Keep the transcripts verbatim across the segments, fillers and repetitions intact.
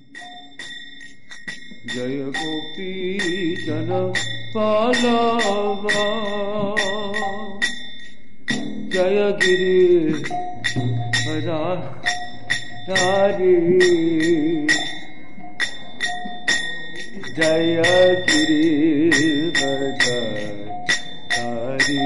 जय गोपी जन पालवा जय गिरिधारी जय Giridhari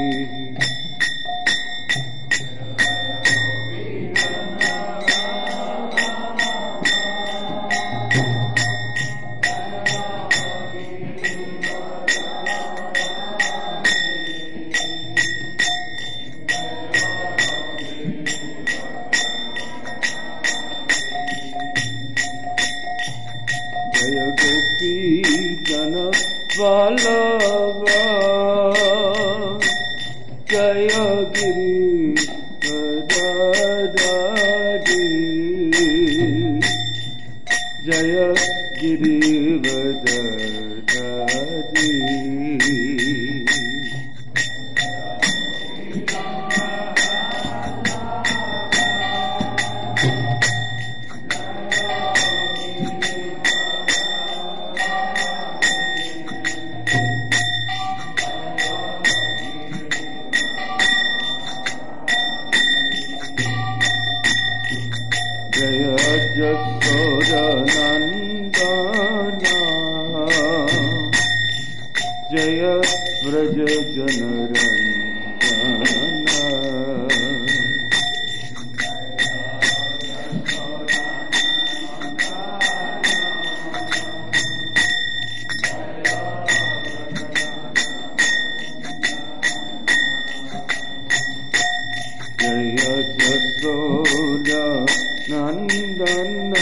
Vallabha Jaya Girivardhari Jaya Girivardhari Nandana Jaya Vraja Janarandana Jaya Jasoda Nandana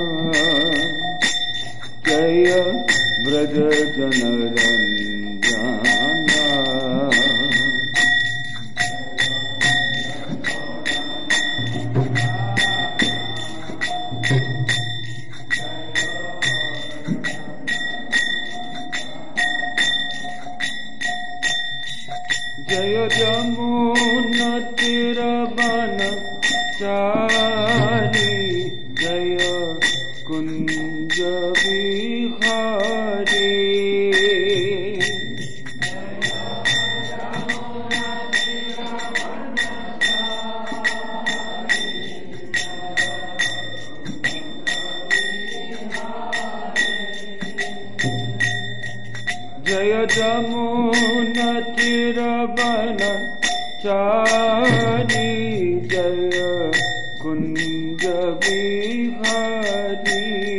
Jaya Vraja Janarandana Jaya Jamuna Tirabana Chari Jaya Kunja Vihari Jaya Jamuna Tirabana Chari Jaya Kunja Vihari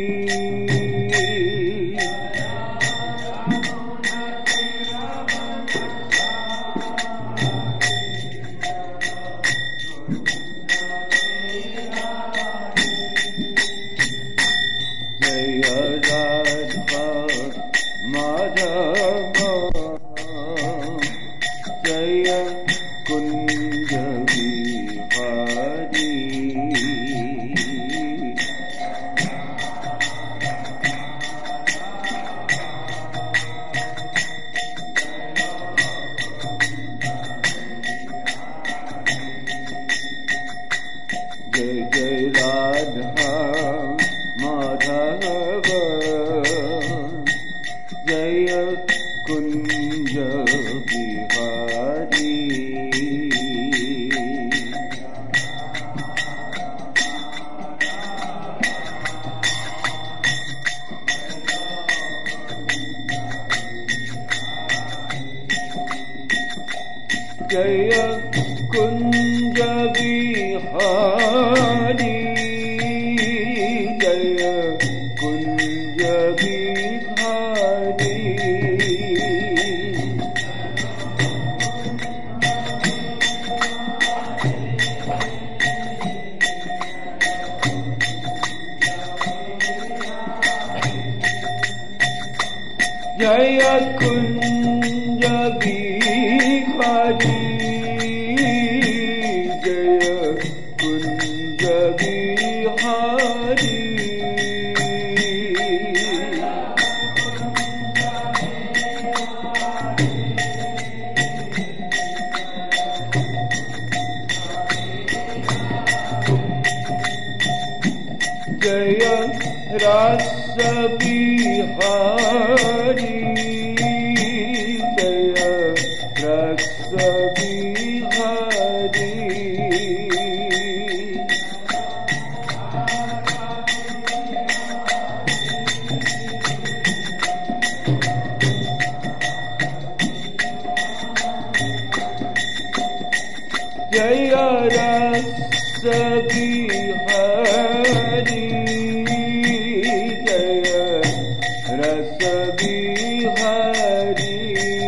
Jaya Radha Madhava Jaya Kunja Vihari Jai Jai Radha Madhava Jaya Kunja Vihari Jaya Kunja Vihari Jaya Kunja Vihari Jaya Kunja Vihari Jaya Kunja Vihari Jaya रस बिहारी जय रस बिहारी जय रस बिहारी जय रस बिहारी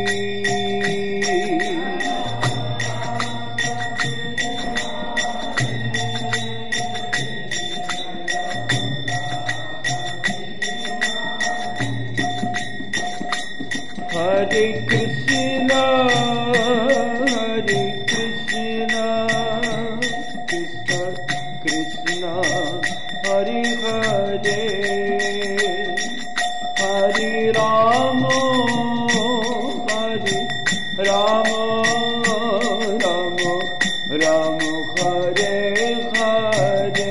हरे कृष्णा हरे कृष्णा कृष्ण कृष्णा हरे हरे हरे राम हरे राम राम राम हरे हरे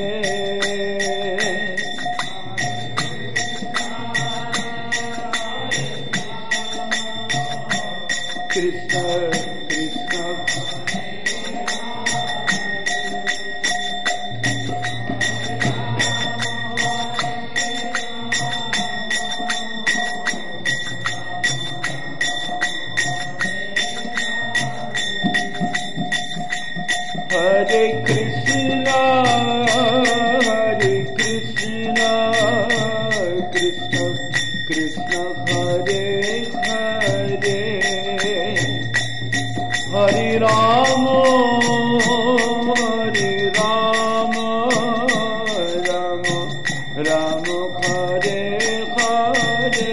कृष्ण कृष्ण हरे कृष्णा हरे कृष्णा कृष्ण कृष्ण हरे हरे हरे राम हरे राम राम राम हरे हरे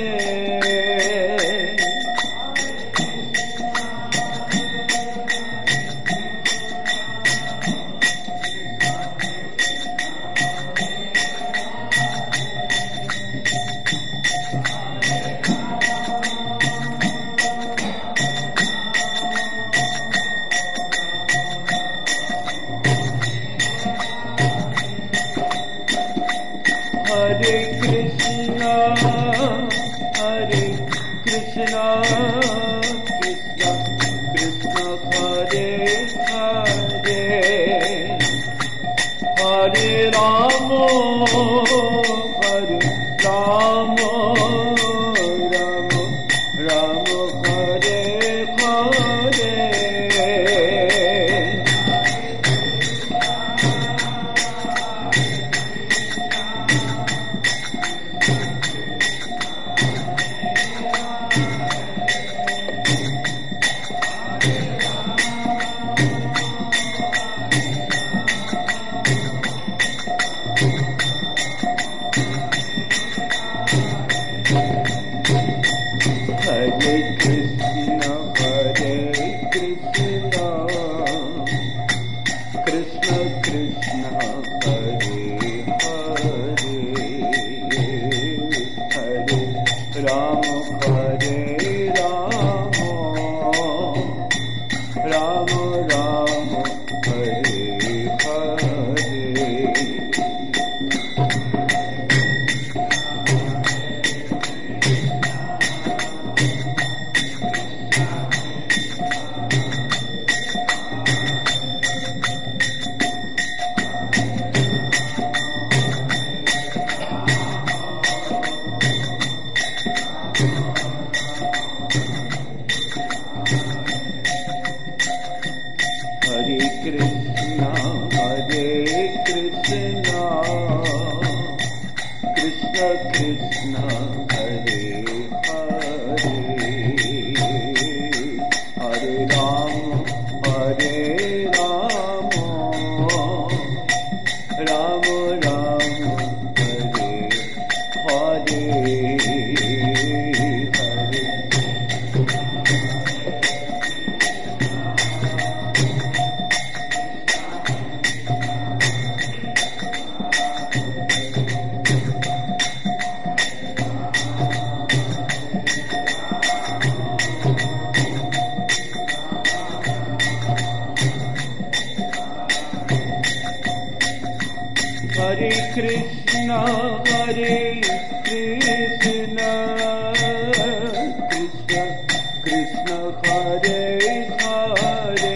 हरे कृष्णा हरे कृष्णा कृष्ण कृष्ण हरे हरे हरे राम हरे राम राम राम हरे हरे हरे कृष्ण हरे कृष्ण कृष्ण कृष्ण हरे हरे हरे राम हरे राम राम राम हरे हरे हरे कृष्णा हरे कृष्णा कृष्ण कृष्ण हरे हरे हरे राम हरे Ram Ram Ram Hare Hare Hare Krishna, Krishna Krishna, Hare Hare,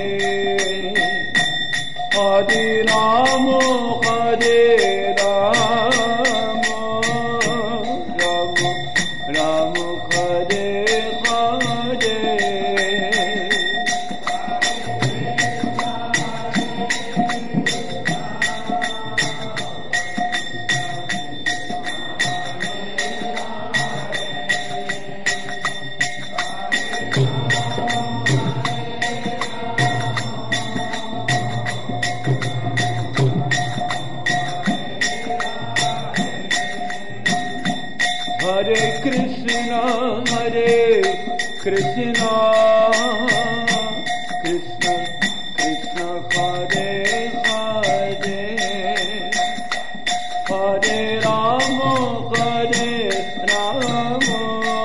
Hare Rama, Hare Rama, Rama Rama, Hare Hare. Hare Krishna, Hare Krishna, Krishna Krishna, Hare Hare, Hare Rama, Hare Rama,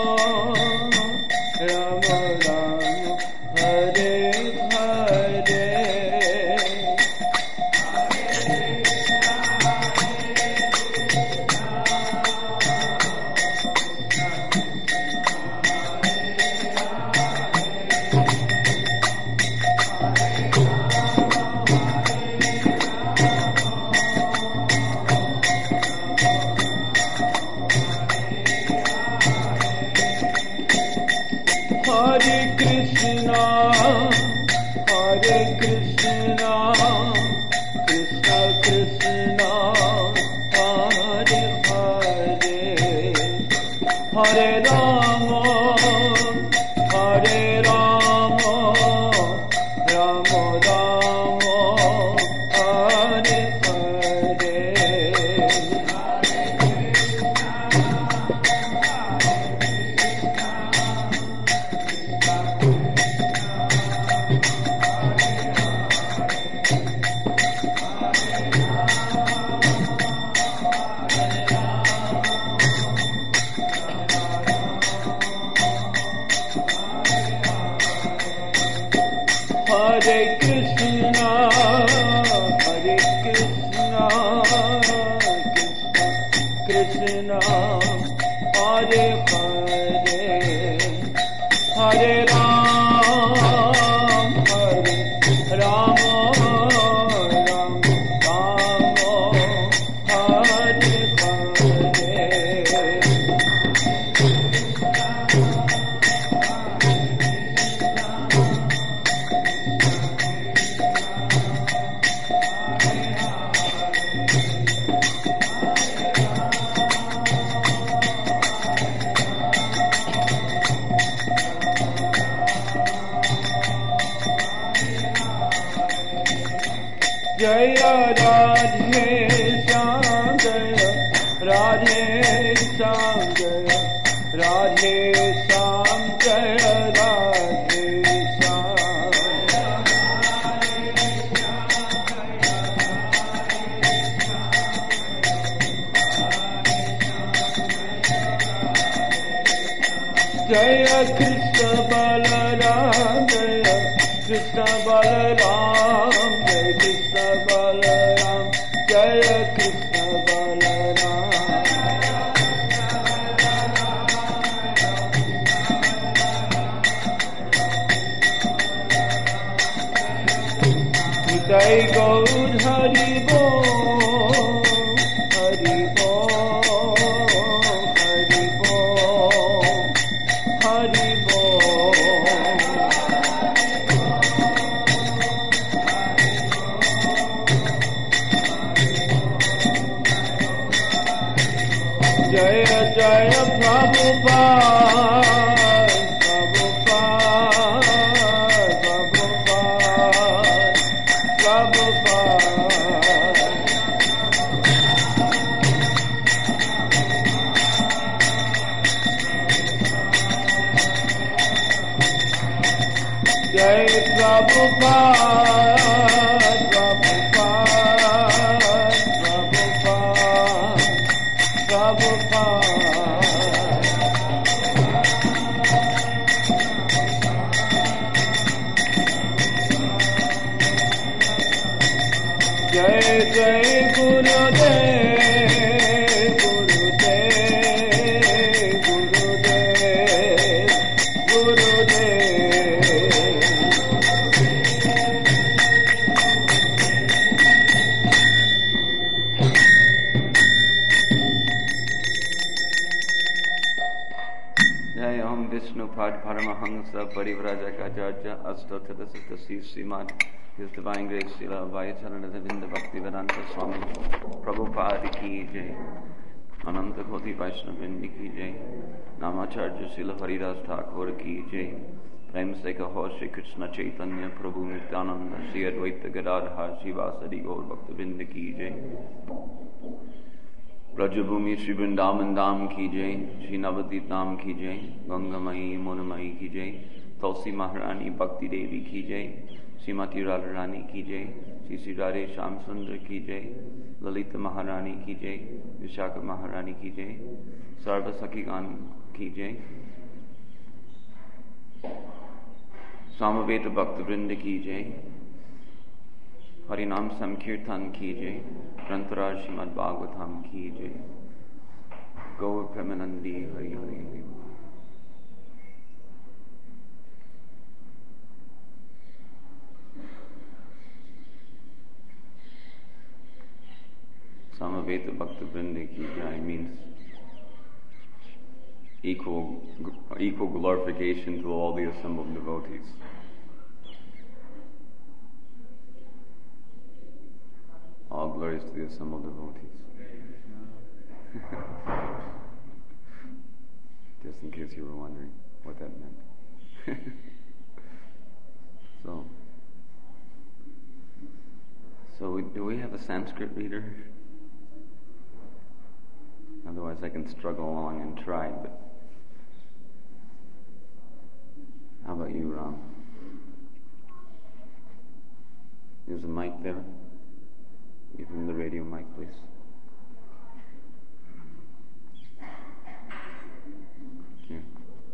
Rama Rama, Hare Hare. Hare Krishna, Hare Krishna, Krishna Krishna, Hare Hare, Hare Rama, Hare Rama, Rama Rama, Hare Hare. Hare Krishna, Hare Krishna, Krishna Krishna, Hare Hare, Hare Rama, Hare Rama, Rama Rama, Hare Hare. Jaya Radhe Shyam, Jaya Radhe Shyam, Jaya Radhe Shyam, Jaya Radhe Shyam. Jaya Krishna Balaram, Jaya Krishna Balaram, Jaya Krishna Balaram, Jaya Krishna Balaram. Nitai Gaur Hari Bol, Hari Bol, Hari Bol, Hari Bol. Jaya Jaya Prabhupada, Prabhupada, Prabhupada, Prabhupada. Jai Prabhupada, Prabhupada, Prabhupada, Prabhupada. Jai Jai Gurudev, Gurudev, Vishnupad Paramahansa Parivrajakajarya Astatadasatasi Srimad His Divine Grace Srila Abhayacharanavinda Bhaktivedanta Swami Prabhupada Ki Jai Ananta Koti Vaishnavindi Ki Jai Namacharya Srila Haridas Thakur Ki Jai Prem Se Kaho Shri Krishna Chaitanya Prabhu Nityananda Shri Advaita Gadadhar Shivasadi Gaur Bhaktavinda Ki Jai Brajabhumi Shri Vrindavan Dham Ki Jai Shri Navadip Dham Ki Jai Ganga Mahi Munamayi Ki Jai Tulsi Maharani Bhakti Devi Ki Jai Srimati Radharani Ki Jai Shri Sri Radhe Shyam Sundar Ki Jai Lalita Maharani Ki Jai Vishaka Maharani Ki Jai Sarva Sakhigan Ki Jai Samaveta Bhakta Vrinda Ki Jai Harinam Samkirtan Ki Jai Grantaraj Srimad Bhagavatam Ki Jai Gaur Premanandi Hari Hari Hari Samaveta Bhakta Vrinda Ki Jai means equal, equal glorification to all the assembled devotees. All glories to the assembled devotees. Just in case you were wondering what that meant. so, so we, do we have a Sanskrit reader? Otherwise I can struggle along and try, but how about you, Ram? There's a mic there. Give him the radio mic, please. Thank you.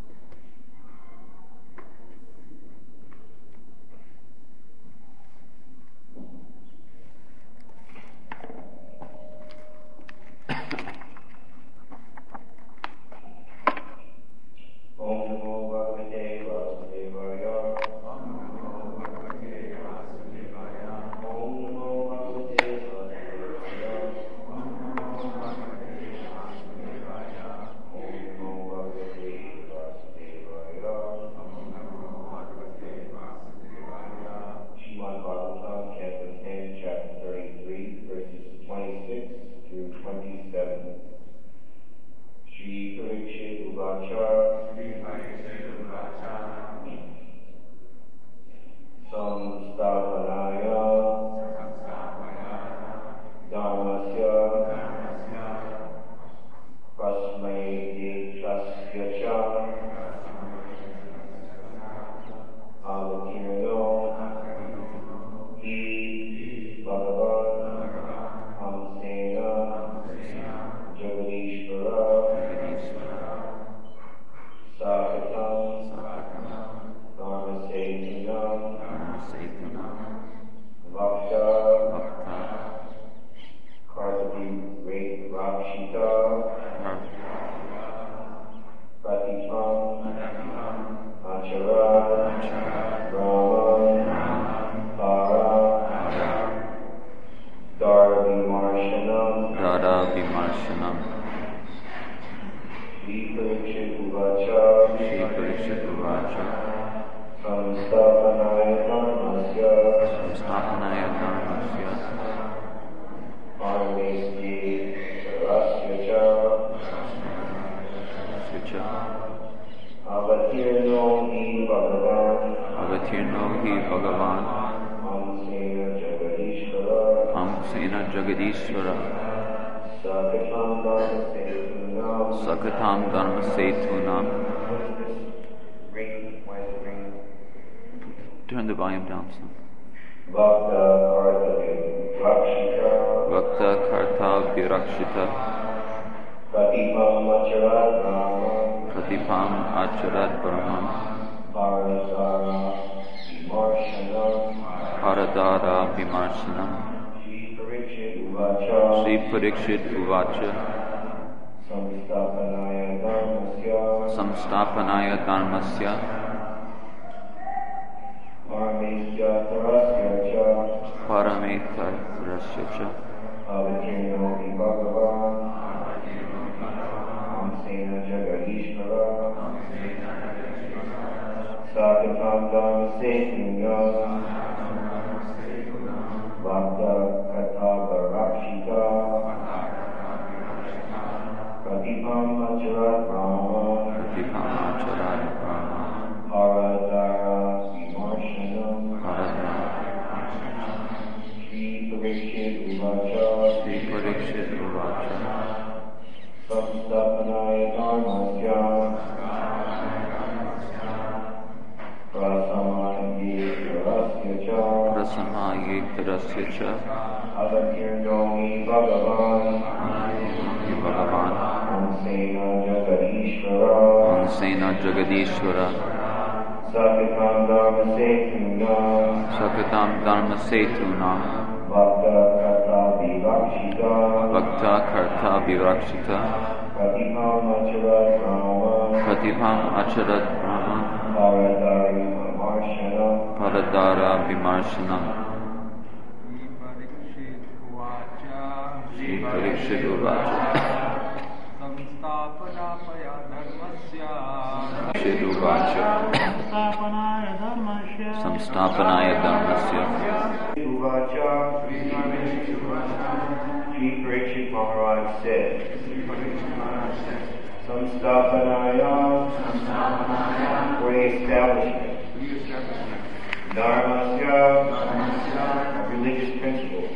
Turn the volume down some. Vakta Karta Virakshita Pratipam Acharat Brahman Paradara Vimarshanam Sri Parikshit Uvacha Samstapanaya Dharmasya Parameta Rasyacha Jagadishvara Sakatam Dharma Sekunam Bhakta Katha Barakshita Pratipam Acharat Brahma Pratipam Acharat Brahma Paradara Vimarshanam Shri Parikshit Uvacha Shri Parikshit Uvacha Samstapanaya Dharmasya Prasamayiktarasya cha Prasamayiktarasya cha Avakirnomi Bhagavan Bhagavan Ansena Jagadishvara Ansena Jagadishvara Sakatam Dharma Setunam Sakatam Dharma Setunam Bhakta Karta Virakshita Bhakta Karta Virakshita Pratipam Acharat Brahma Pratipam Acharat Brahma Paradari Vimarshanam Paradara Vimarshanam Shri Parikshit Uvacha Samstapanapaya dharmasya Parikshit Uvacha Samstapanaya dharmasya Samstapanaya Dharmasya Uvacha Shri Parikshit Maharaj said Samstapanaya for the establishment Dharmasya of religious principles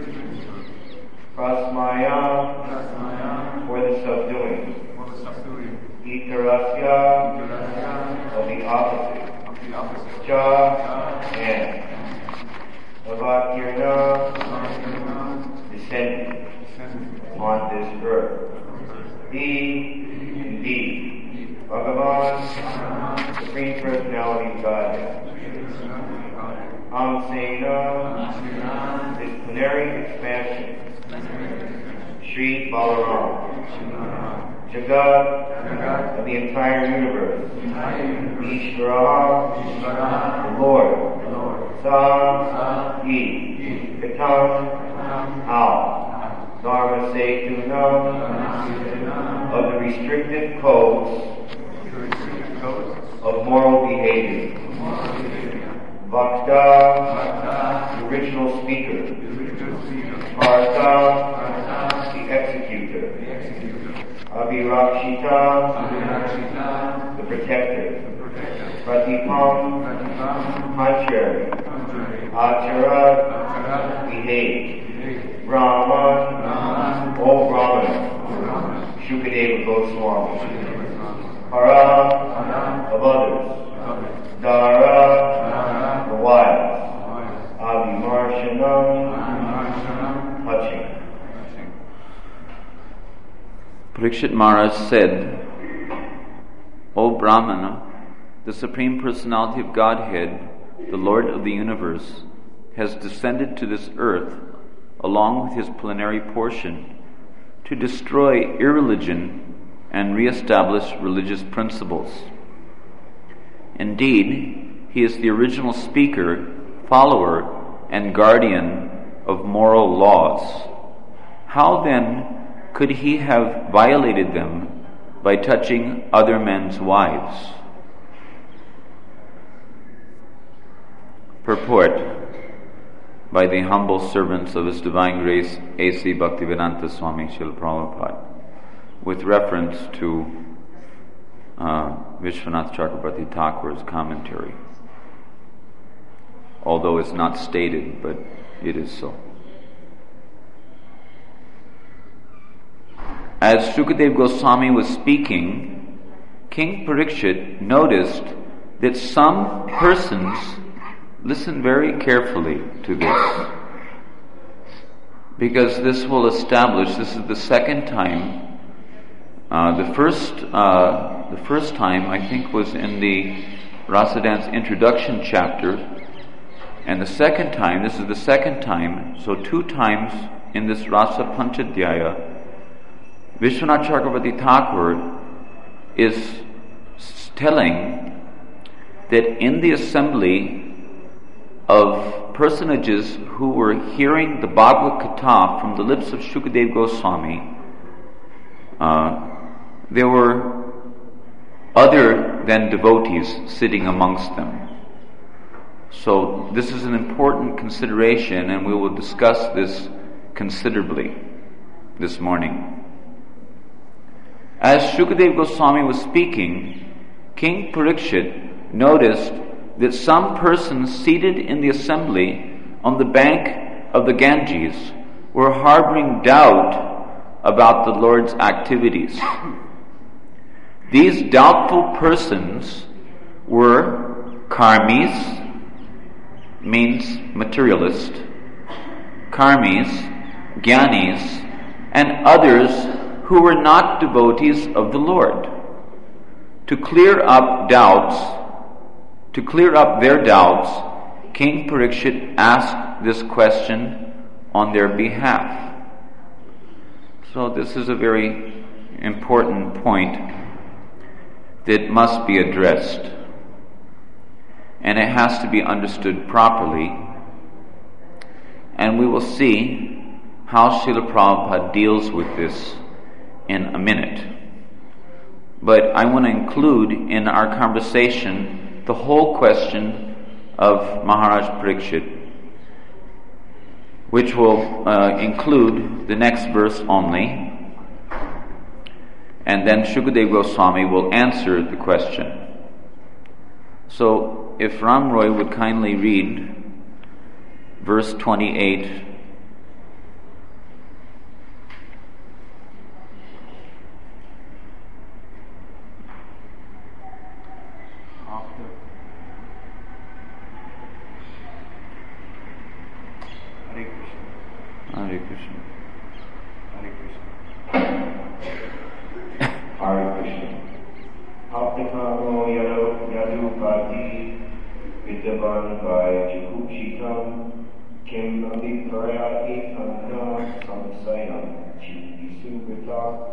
Prasmaya for the subduing Itarasya of the opposite Cha and Avakirna descending on this earth He indeed Bhagavan Supreme Personality of Godhead Amsena this plenary expansion Shri Balaram Jagat of the entire universe Ishvara the Lord Sa He Katam How Dharma Setunam of the restrictive codes of moral behavior Bhakta the original speaker Partha the executor Abhirakshita the protector Pratipam contrary Acharat behave Brahman O Brahmana Shukadeva Goswami Para of others Dara the wise Abhimarshanam touching Parikshit Maharaj said, O Brahmana, the Supreme Personality of Godhead, the Lord of the universe, has descended to this earth along with his plenary portion to destroy irreligion and re-establish religious principles. Indeed, he is the original speaker, follower, and guardian of moral laws. How then could he have violated them by touching other men's wives? Purport by the humble servants of His Divine Grace A C Bhaktivedanta Swami Srila Prabhupada, with reference to uh, Vishwanath Chakrabarti Thakur's commentary, although it's not stated, but it is so. As Shukadeva Goswami was speaking, King Parikshit noticed that some persons, listen very carefully to this, because this will establish, this is the second time, uh, the first uh, the first time I think was in the Rasa Dance introduction chapter, and the second time, this is the second time, so two times in this Rasa Panchadhyaya, Vishwanath Chakrabarti Thakur is telling that in the assembly of personages who were hearing the Bhagavad Gita from the lips of Shukadeva Goswami, uh, there were other more than devotees sitting amongst them. So this is an important consideration, and we will discuss this considerably this morning. As Shukadeva Goswami was speaking, King Parikshit noticed that some persons seated in the assembly on the bank of the Ganges were harboring doubt about the Lord's activities. These doubtful persons were karmis, means materialist, karmis, jnanis, and others who were not devotees of the Lord. To clear up doubts, to clear up their doubts, King Parikshit asked this question on their behalf. So this is a very important point that must be addressed. And it has to be understood properly. And we will see how Srila Prabhupada deals with this in a minute. But I want to include in our conversation the whole question of Maharaj Parikshit, which will uh, include the next verse only. And then Shukadeva Goswami will answer the question. So, if Ram Roy would kindly read verse twenty-eight. After. Hare Krishna. Hare Krishna. Hare Krishna. Hare Krishna. Apnikamo yadu yadu pati vidyavan vai jikuchitam kim abhiprayati kanna samsayam chidisubhita.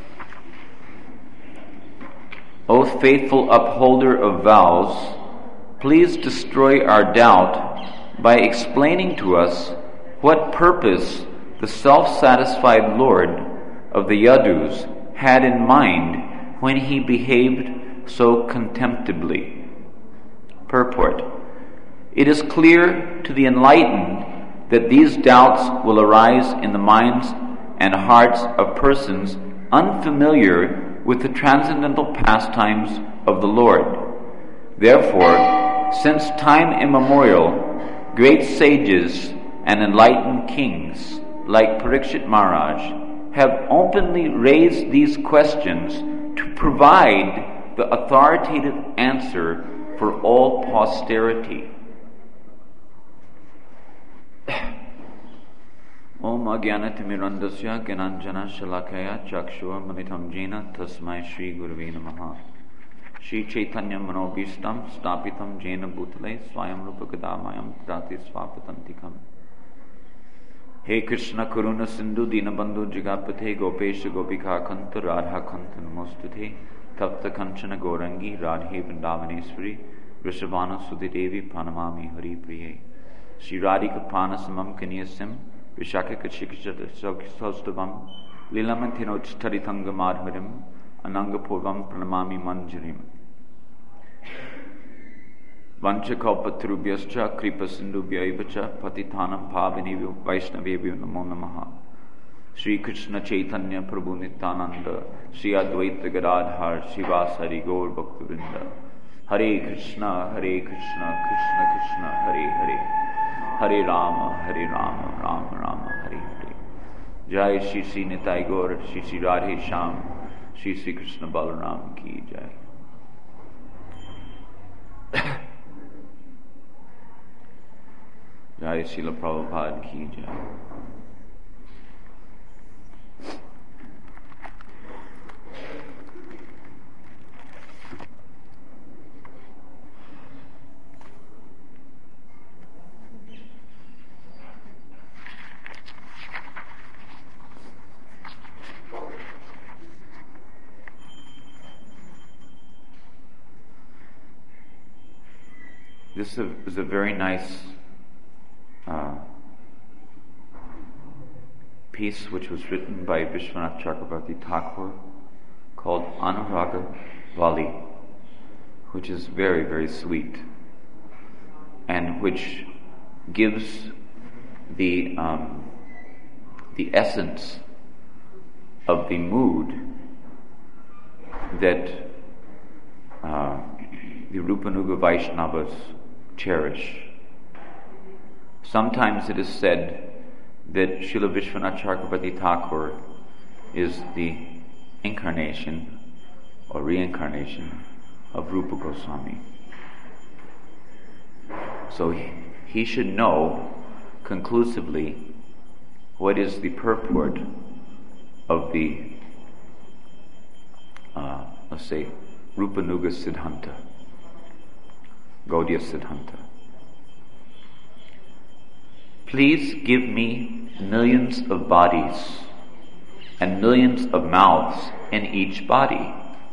O faithful upholder of vows, please destroy our doubt by explaining to us what purpose the self-satisfied Lord of the Yadus had in mind when he behaved so contemptibly. Purport. It is clear to the enlightened that these doubts will arise in the minds and hearts of persons unfamiliar with the transcendental pastimes of the Lord. Therefore, since time immemorial, great sages and enlightened kings like Parikshit Maharaj have openly raised these questions to provide the authoritative answer for all posterity. Om Agyanatimirandasya Gyananjana Shalakaya Chakshua Manitam Jena Tasmai Shri Gurave Namaha. Shri Chaitanya Manobhishtam Stapitam Jena Bhutale Swayam Rupa Gadamayam Dati Swapatantikam. He Krishna Karuna Sindhu Dinabandhu Jagapathe Gopesha Gopika Kanta Radha Kanta Namostute Tapta Kanchana Gorangi Radhe Vrindavaneshwari Vrishabhana Sudidevi Pranamami Hari Priye Shri Radhika Pranasamam Kanyasim Vishaka Kachikishata Saustavam Lilamantinoch Taritanga Madhurim Anangapurvam Pranamami Manjarim Vanchakalpatrubhyascha Kripasindubhyaivacha Patitanam Pavanivyo Vaishnavevyo Namo Namaha. Sri Krishna Chaitanya Prabhu Nityananda Sri Advaita Gadadhar Srivasari Gaur Bhaktivinoda. Hare Krishna, Hare Krishna, Krishna Krishna, Hare Hare, Hare Rama, Hare Rama, Rama Rama, Hare Hare. Jai Shri Sri Nitai Gaur, Shri Sri Radhe Shyam, Shri Sri Krishna Balaram Ki Jai. Jai Srila Prabhupada Ki Jai. This is a very nice uh, piece which was written by Vishwanath Chakrabarti Thakur called Anuraga Vali. which is very, very sweet, and which gives the um, the essence of the mood that uh, the Rupanuga Vaishnavas cherish. Sometimes it is said that Srila Vishwanath Chakrabarti Thakur is the incarnation or reincarnation of Rupa Goswami. So he, he should know conclusively what is the purport of the, uh, let's say, Rupanuga Siddhanta, Gaudiya Siddhanta. Please give me millions of bodies and millions of mouths in each body.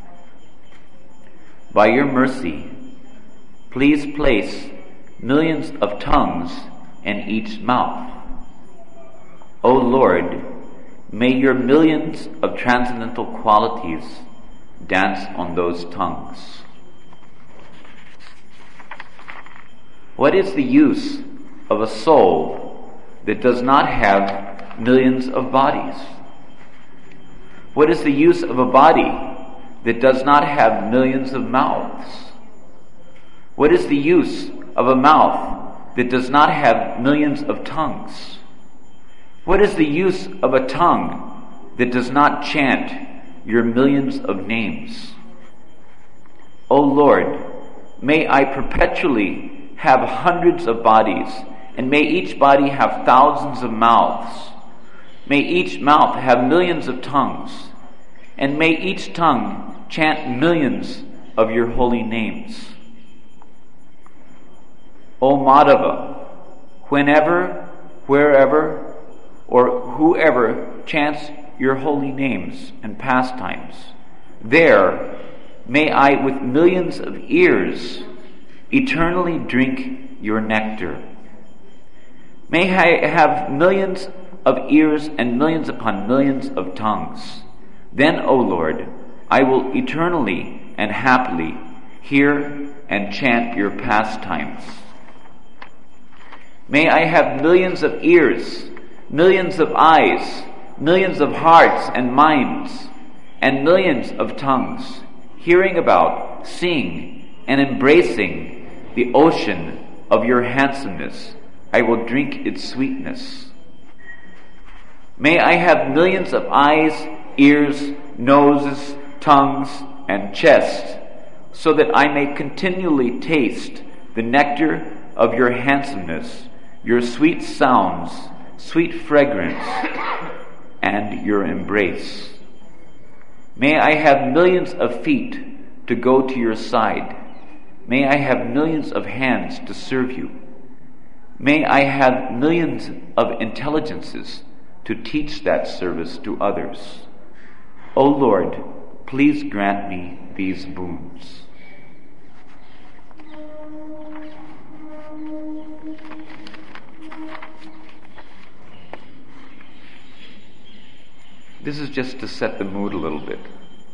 By your mercy, please place millions of tongues in each mouth. O Lord, may your millions of transcendental qualities dance on those tongues. What is the use of a soul that does not have millions of bodies? What is the use of a body that does not have millions of mouths? What is the use of a mouth that does not have millions of tongues? What is the use of a tongue that does not chant your millions of names? O Lord, may I perpetually have hundreds of bodies, and may each body have thousands of mouths. May each mouth have millions of tongues, and may each tongue chant millions of your holy names. O Madhava, whenever, wherever, or whoever chants your holy names and pastimes, there may I with millions of ears eternally drink your nectar. May I have millions of ears and millions upon millions of tongues. Then, O Lord, I will eternally and happily hear and chant your pastimes. May I have millions of ears, millions of eyes, millions of hearts and minds, and millions of tongues, hearing about, seeing, and embracing the ocean of your handsomeness. I will drink its sweetness. May I have millions of eyes, ears, noses, tongues, and chest, so that I may continually taste the nectar of your handsomeness, your sweet sounds, sweet fragrance, and your embrace. May I have millions of feet to go to your side. May I have millions of hands to serve you. May I have millions of intelligences to teach that service to others. O Lord, please grant me these boons. This is just to set the mood a little bit.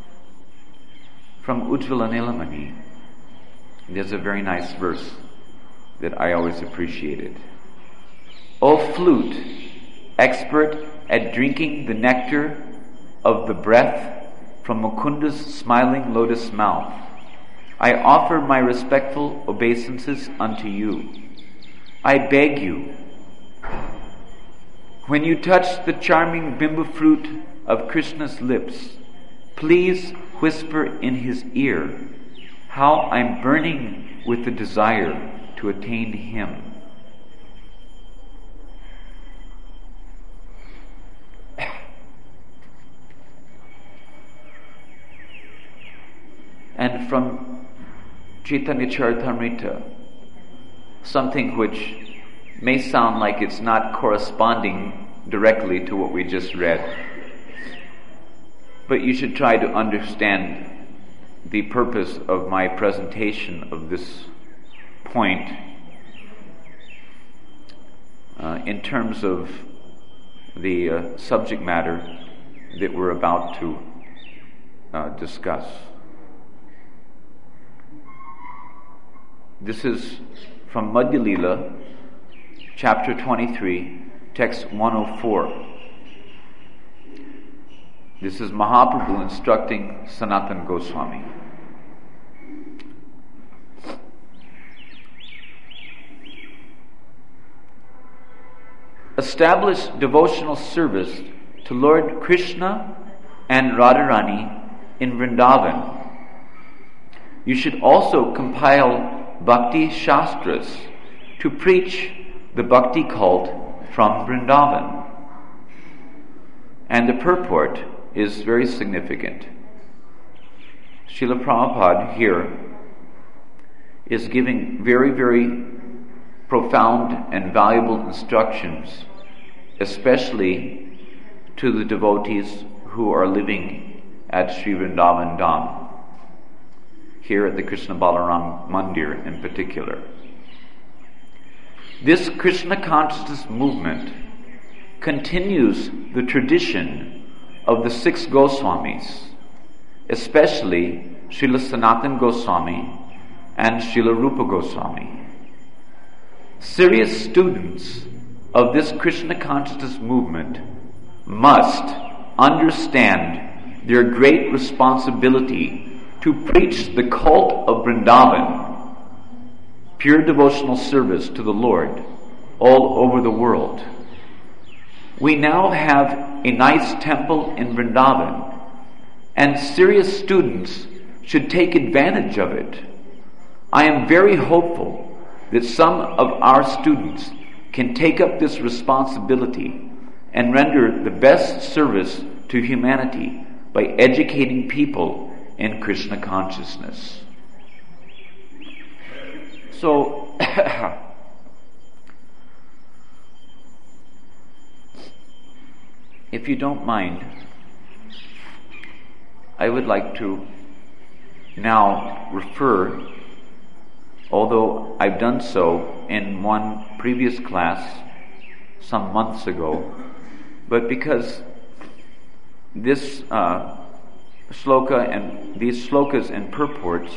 From Ujjvala Nilamani, there's a very nice verse that I always appreciated. O flute, expert at drinking the nectar of the breath from Mukunda's smiling lotus mouth, I offer my respectful obeisances unto you. I beg you, when you touch the charming bimba fruit of Krishna's lips, please whisper in his ear how I'm burning with the desire to attain him. And from Chaitanya Charitamrita, something which may sound like it's not corresponding directly to what we just read, but you should try to understand the purpose of my presentation of this point uh, in terms of the uh, subject matter that we're about to uh, discuss. This is from Madhya Lila, chapter twenty-three, text one oh four. This is Mahaprabhu instructing Sanatana Goswami. Establish devotional service to Lord Krishna and Radharani in Vrindavan. You should also compile Bhakti Shastras to preach the Bhakti cult from Vrindavan. And the purport is very significant. Srila Prabhupada here is giving very, very profound and valuable instructions, especially to the devotees who are living at Sri Vrindavan Dham, here at the Krishna Balaram Mandir in particular. This Krishna consciousness movement continues the tradition of the six Goswamis, especially Srila Sanatana Goswami and Srila Rupa Goswami. Serious students of this Krishna consciousness movement must understand their great responsibility to preach the cult of Vrindavan, pure devotional service to the Lord, all over the world. We now have a nice temple in Vrindavan, and serious students should take advantage of it. I am very hopeful that some of our students can take up this responsibility and render the best service to humanity by educating people in Krishna consciousness. So, if you don't mind, I would like to now refer, although I've done so in one previous class some months ago, but because this uh, shloka and these shlokas and purports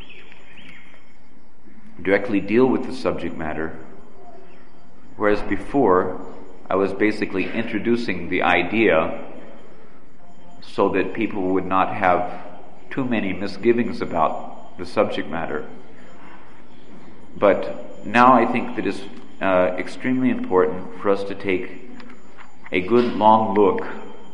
directly deal with the subject matter, whereas before I was basically introducing the idea so that people would not have too many misgivings about the subject matter. But now I think that it's uh, extremely important for us to take a good long look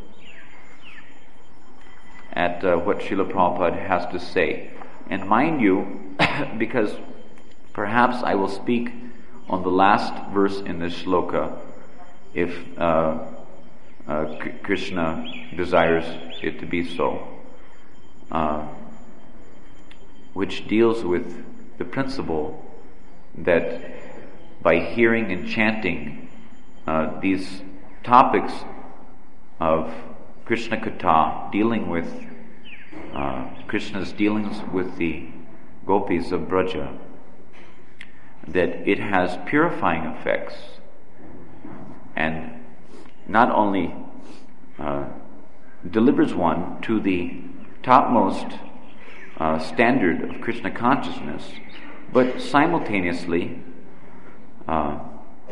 at uh, what Srila Prabhupada has to say. And mind you, because perhaps I will speak on the last verse in this shloka, if uh, uh, K- Krishna desires it to be so, uh, which deals with the principle that by hearing and chanting uh, these topics of Krishna Katha, dealing with uh, Krishna's dealings with the gopis of Braja, that it has purifying effects, and not only uh, delivers one to the topmost uh, standard of Krishna consciousness, but simultaneously uh,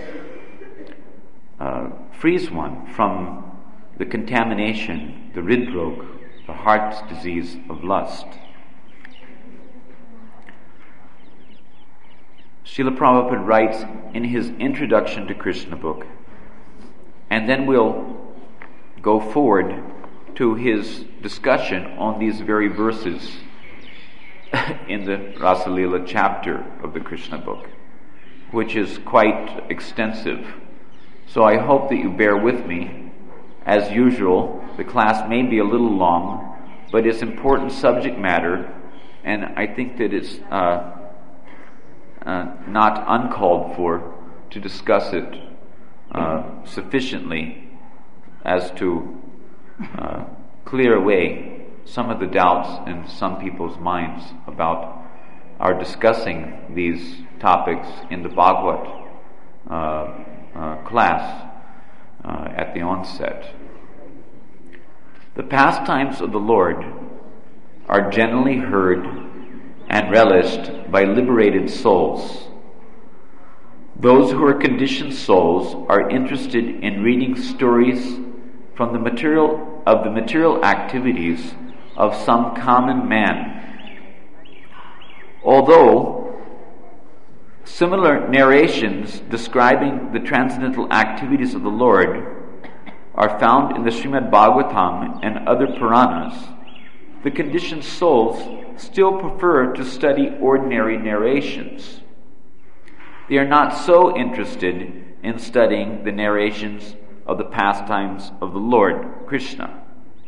uh, frees one from the contamination, the ridrog, the heart's disease of lust. Srila Prabhupada writes in his introduction to Krishna book, and then we'll go forward to his discussion on these very verses in the Rasalila chapter of the Krishna book, which is quite extensive. So I hope that you bear with me. As usual, the class may be a little long, but it's important subject matter, and I think that it's uh, uh, not uncalled for to discuss it uh, sufficiently as to uh, clear away some of the doubts in some people's minds about our discussing these topics in the Bhagavad uh, uh, class uh, at the onset. The pastimes of the Lord are generally heard and relished by liberated souls. Those who are conditioned souls are interested in reading stories from the material of the material activities of some common man. Although similar narrations describing the transcendental activities of the Lord are found in the Srimad Bhagavatam and other Puranas, the conditioned souls still prefer to study ordinary narrations. They are not so interested in studying the narrations of the pastimes of the Lord Krishna.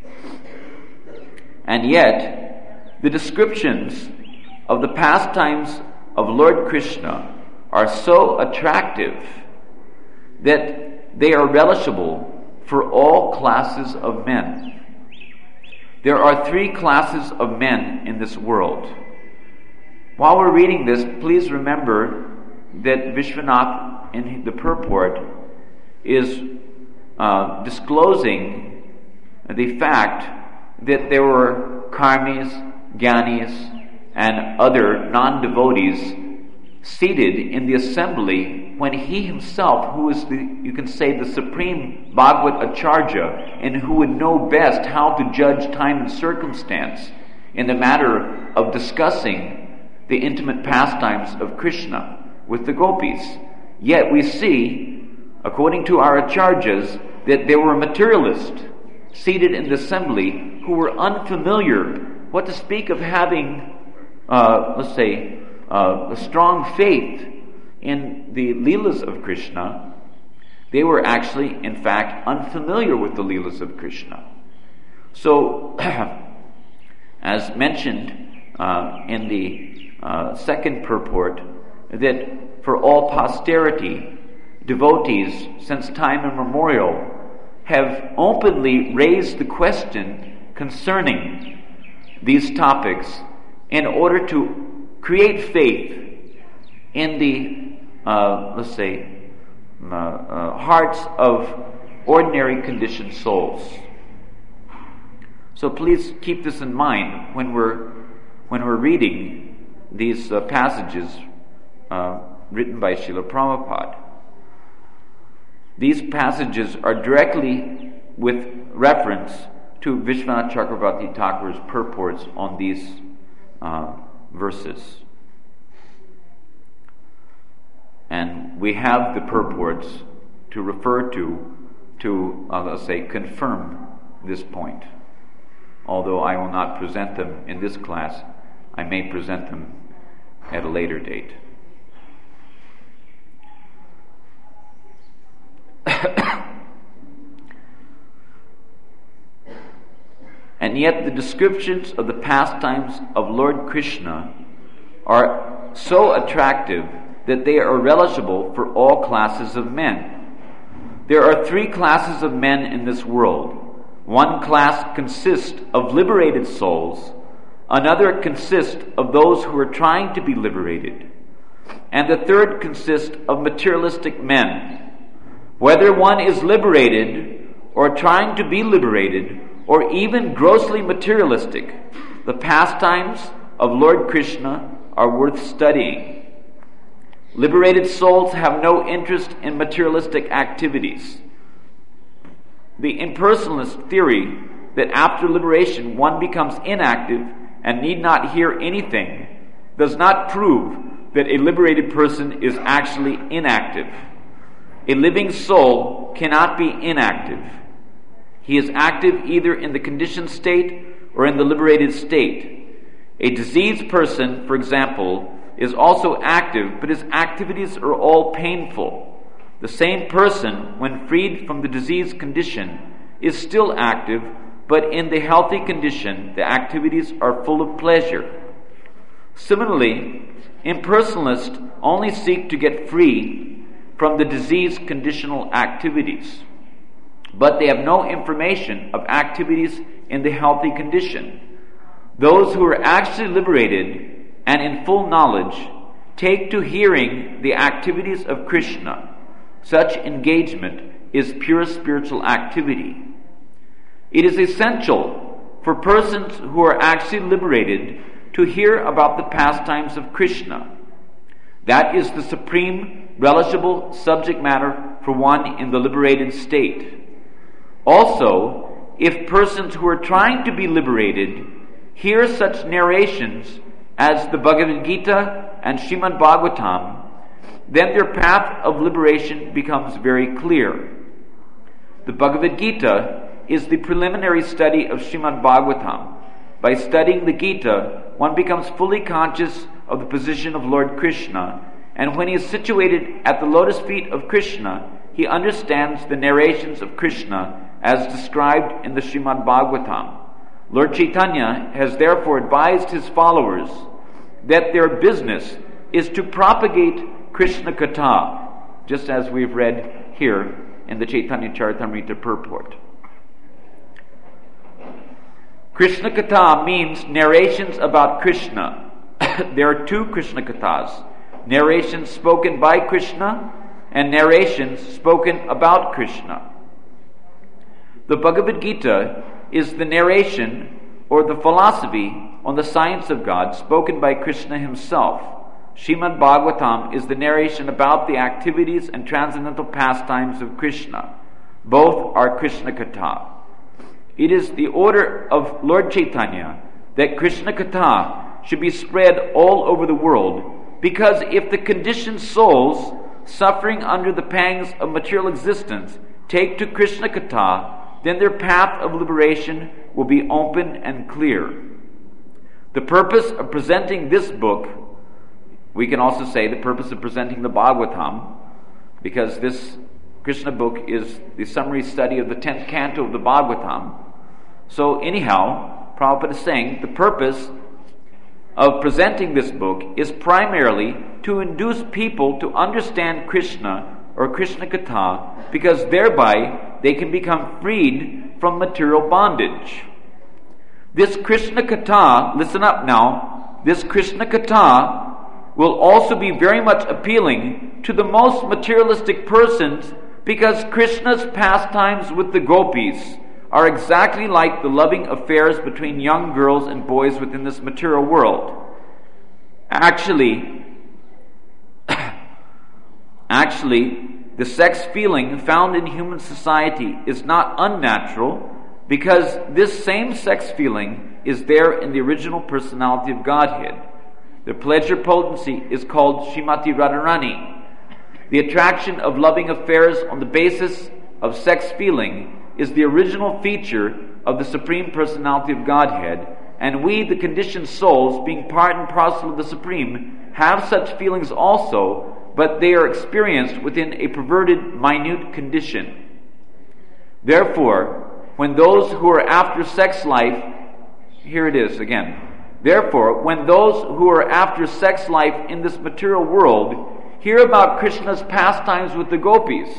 And yet, the descriptions of the pastimes of Lord Krishna are so attractive that they are relishable for all classes of men. There are three classes of men in this world. While we're reading this, please remember that Vishwanath in the purport is uh, disclosing the fact that there were karmis, jnanis, and other non-devotees seated in the assembly when he himself, who is the, you can say, the supreme Bhagavad Acharya, and who would know best how to judge time and circumstance in the matter of discussing the intimate pastimes of Krishna with the gopis. Yet we see, according to our Acharyas, that there were materialists seated in the assembly who were unfamiliar, what to speak of having, uh, let's say, uh, a strong faith in the Leelas of Krishna. They were actually, in fact, unfamiliar with the Leelas of Krishna. So, as mentioned uh, in the uh, second purport, that for all posterity, devotees, since time immemorial, have openly raised the question concerning these topics in order to create faith in the, uh, let's say, uh, uh, hearts of ordinary conditioned souls. So please keep this in mind when we're when we're reading these uh, passages uh, written by Srila Prabhupada. These passages are directly with reference to Vishwanath Chakravarti Thakur's purports on these uh, verses. And we have the purports to refer to, to uh, let's say, confirm this point. Although I will not present them in this class, I may present them at a later date. And yet the descriptions of the pastimes of Lord Krishna are so attractive that they are relishable for all classes of men. There are three classes of men in this world. One class consists of liberated souls, another consists of those who are trying to be liberated, and the third consists of materialistic men. Whether one is liberated or trying to be liberated, or even grossly materialistic, the pastimes of Lord Krishna are worth studying. Liberated souls have no interest in materialistic activities. The impersonalist theory that after liberation one becomes inactive and need not hear anything does not prove that a liberated person is actually inactive. A living soul cannot be inactive. He is active either in the conditioned state or in the liberated state. A diseased person, for example, is also active, but his activities are all painful. The same person, when freed from the diseased condition, is still active, but in the healthy condition, the activities are full of pleasure. Similarly, impersonalists only seek to get free from the diseased conditional activities, but they have no information of activities in the healthy condition. Those who are actually liberated and in full knowledge take to hearing the activities of Krishna. Such engagement is pure spiritual activity. It is essential for persons who are actually liberated to to hear about the pastimes of Krishna. That is the supreme, relishable subject matter for one in the liberated state. Also, if persons who are trying to be liberated hear such narrations as the Bhagavad Gita and Srimad Bhagavatam, then their path of liberation becomes very clear. The Bhagavad Gita is the preliminary study of Srimad Bhagavatam. By studying the Gita, one becomes fully conscious of the position of Lord Krishna, and when he is situated at the lotus feet of Krishna, he understands the narrations of Krishna as described in the Srimad Bhagavatam. Lord Chaitanya has therefore advised his followers that their business is to propagate Krishna Katha, just as we've read here in the Chaitanya Charitamrita purport. Krishna Katha means narrations about Krishna. There are two Krishna Kathas, narrations spoken by Krishna and narrations spoken about Krishna. The Bhagavad Gita is the narration or the philosophy on the science of God spoken by Krishna himself. Srimad Bhagavatam is the narration about the activities and transcendental pastimes of Krishna. Both are Krishna Katha. It is the order of Lord Chaitanya that Krishna Katha should be spread all over the world, because if the conditioned souls suffering under the pangs of material existence take to Krishna Katha, then their path of liberation will be open and clear. The purpose of presenting this book, we can also say the purpose of presenting the Bhagavatam, because this Krishna book is the summary study of the tenth canto of the Bhagavatam. So anyhow, Prabhupada is saying the purpose of presenting this book is primarily to induce people to understand Krishna or Krishna Katha, because thereby they can become freed from material bondage. This Krishna Katha, listen up now, this Krishna Katha will also be very much appealing to the most materialistic persons, because Krishna's pastimes with the gopis are exactly like the loving affairs between young girls and boys within this material world. Actually, actually, the sex feeling found in human society is not unnatural, because this same sex feeling is there in the original personality of Godhead. The pleasure potency is called Srimati Radharani. The attraction of loving affairs on the basis of sex feeling is the original feature of the Supreme Personality of Godhead, and we, the conditioned souls, being part and parcel of the Supreme, have such feelings also, but they are experienced within a perverted, minute condition. Therefore, when those who are after sex life, here it is again, therefore, when those who are after sex life in this material world hear about Krishna's pastimes with the gopis,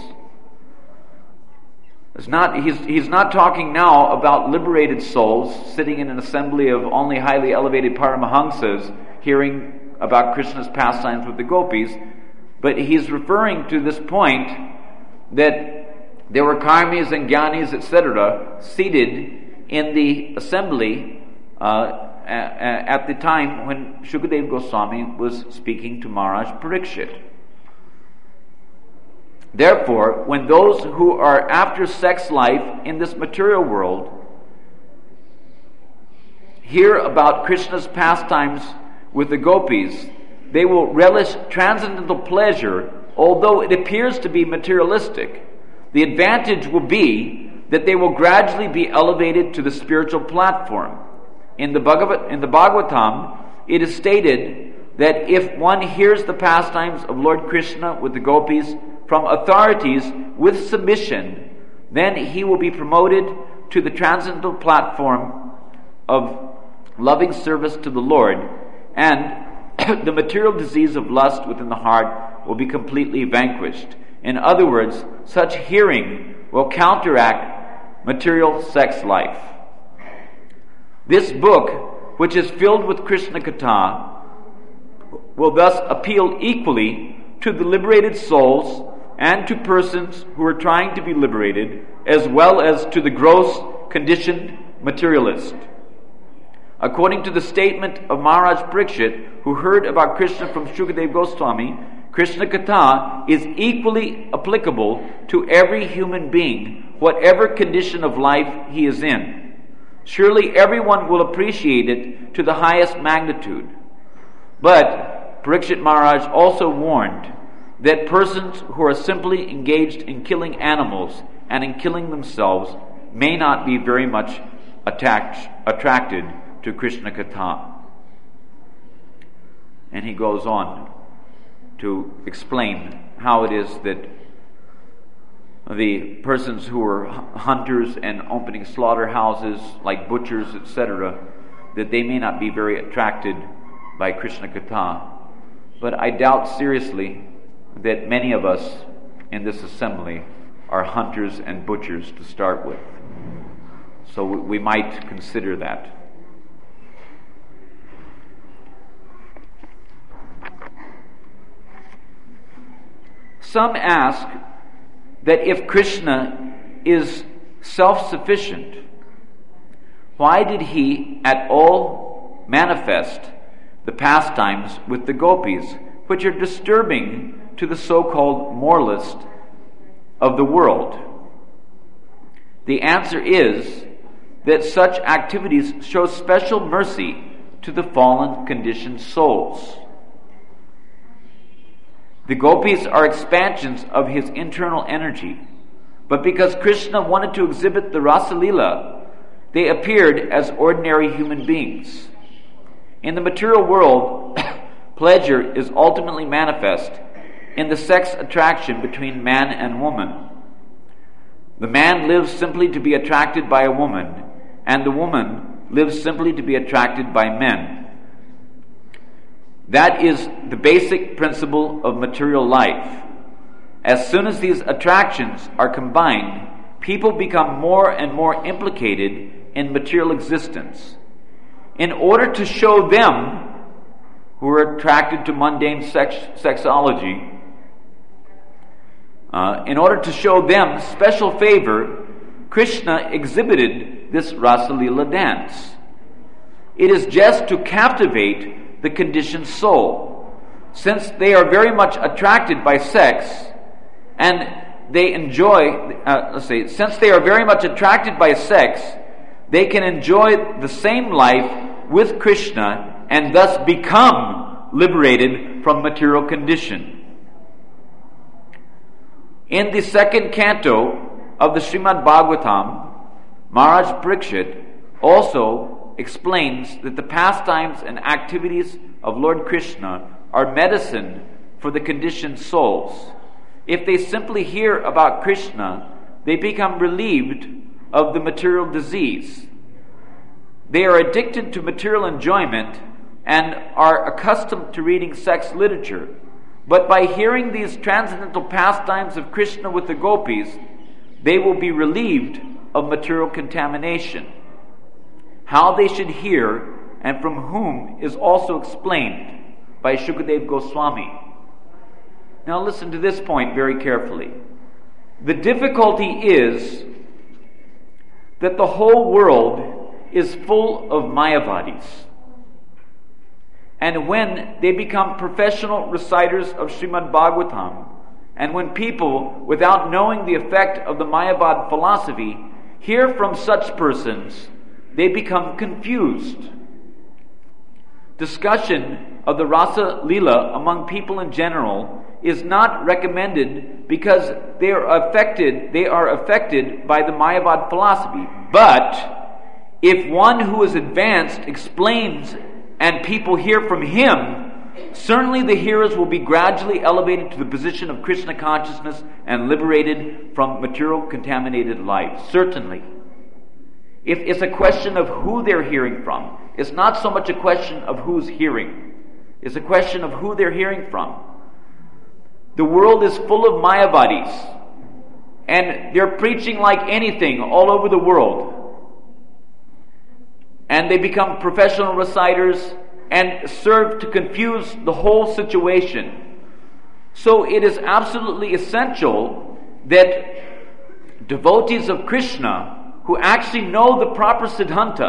It's not, he's, he's not talking now about liberated souls sitting in an assembly of only highly elevated Paramahamsas hearing about Krishna's pastimes with the gopis, but he's referring to this point that there were karmis and jnanis, et cetera, seated in the assembly uh, at the time when Shukadeva Goswami was speaking to Maharaj Parikshit. Therefore, when those who are after sex life in this material world hear about Krishna's pastimes with the gopis, they will relish transcendental pleasure, although it appears to be materialistic. The advantage will be that they will gradually be elevated to the spiritual platform. In the Bhagavad, in the Bhagavatam, it is stated that if one hears the pastimes of Lord Krishna with the gopis from authorities with submission, then he will be promoted to the transcendental platform of loving service to the Lord, and the material disease of lust within the heart will be completely vanquished. In other words, such hearing will counteract material sex life. This book, which is filled with Krishna Katha, will thus appeal equally to the liberated souls and to persons who are trying to be liberated, as well as to the gross, conditioned materialist. According to the statement of Maharaj Parikshit, who heard about Krishna from Shukadeva Goswami, Krishna Katha is equally applicable to every human being, whatever condition of life he is in. Surely everyone will appreciate it to the highest magnitude. But Parikshit Maharaj also warned that persons who are simply engaged in killing animals and in killing themselves may not be very much attached, attracted to Krishna Katha. And he goes on to explain how it is that the persons who are hunters and opening slaughterhouses like butchers, et cetera, that they may not be very attracted by Krishna Katha. But I doubt seriously that many of us in this assembly are hunters and butchers to start with. So we might consider that. Some ask that if Krishna is self-sufficient, why did he at all manifest the pastimes with the gopis, which are disturbing to the so-called moralist of the world? The answer is that such activities show special mercy to the fallen conditioned souls. The gopis are expansions of his internal energy, but because Krishna wanted to exhibit the Rasa Leela, they appeared as ordinary human beings. In the material world, pleasure is ultimately manifest in the sex attraction between man and woman. The man lives simply to be attracted by a woman, and the woman lives simply to be attracted by men. That is the basic principle of material life. As soon as these attractions are combined, people become more and more implicated in material existence. In order to show them, who are attracted to mundane sex, sexology, uh, in order to show them special favor, Krishna exhibited this Rasa Leela dance. It is just to captivate the conditioned soul, since they are very much attracted by sex, and they enjoy, uh, let's say, since they are very much attracted by sex, they can enjoy the same life with Krishna and thus become liberated from material condition. In the second canto of the Srimad Bhagavatam, Maharaj Parikshit also explains that the pastimes and activities of Lord Krishna are medicine for the conditioned souls. If they simply hear about Krishna, they become relieved of the material disease. They are addicted to material enjoyment and are accustomed to reading sex literature. But by hearing these transcendental pastimes of Krishna with the gopis, they will be relieved of material contamination. How they should hear and from whom is also explained by Shukadeva Goswami. Now listen to this point very carefully. The difficulty is that the whole world is full of Mayavadis. And when they become professional reciters of Srimad Bhagavatam, and when people, without knowing the effect of the Mayavad philosophy, hear from such persons, they become confused. Discussion of the Rasa Leela among people in general is not recommended because they are affected, they are affected by the Mayavad philosophy. But if one who is advanced explains and people hear from him, certainly the hearers will be gradually elevated to the position of Krishna consciousness and liberated from material contaminated life. Certainly. If it's a question of who they're hearing from, it's not so much a question of who's hearing. It's a question of who they're hearing from. The world is full of Mayavadis, and they're preaching like anything all over the world. And they become professional reciters and serve to confuse the whole situation. So it is absolutely essential that devotees of Krishna who actually know the proper Siddhanta,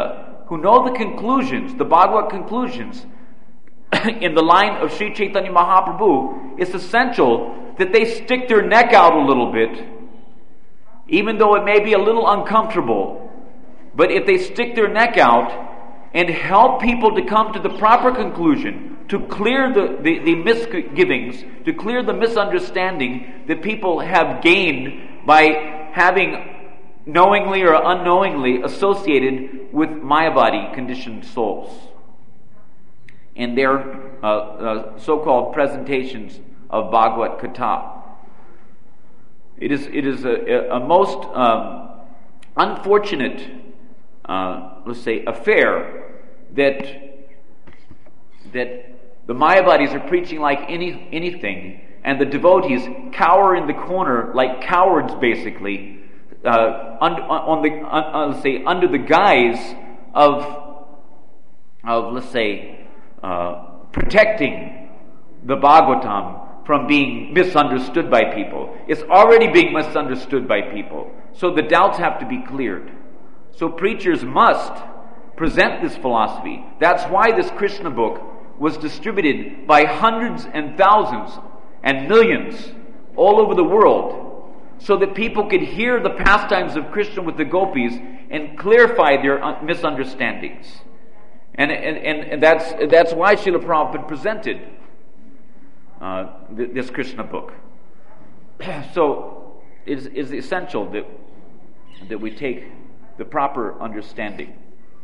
who know the conclusions, the Bhagavad conclusions, in the line of Sri Chaitanya Mahaprabhu, it's essential that they stick their neck out a little bit, even though it may be a little uncomfortable. But if they stick their neck out and help people to come to the proper conclusion, to clear the, the, the misgivings, to clear the misunderstanding that people have gained by having knowingly or unknowingly associated with Mayavadi conditioned souls in their uh, uh, so-called presentations of Bhagavad Gita. It is it is a, a most um, unfortunate, uh, let's say, affair that that the Mayavadis are preaching like any anything, and the devotees cower in the corner like cowards, basically, uh, on, on the on, let's say under the guise of of let's say uh, protecting the Bhagavatam from being misunderstood by people. It's already being misunderstood by people, so the doubts have to be cleared. So preachers must present this philosophy. That's why this Krishna book was distributed by hundreds and thousands and millions all over the world, so that people could hear the pastimes of Krishna with the gopis and clarify their misunderstandings. And, and, and that's, that's why Srila Prabhupada presented uh, this Krishna book. So it is, it is essential that, that we take the proper understanding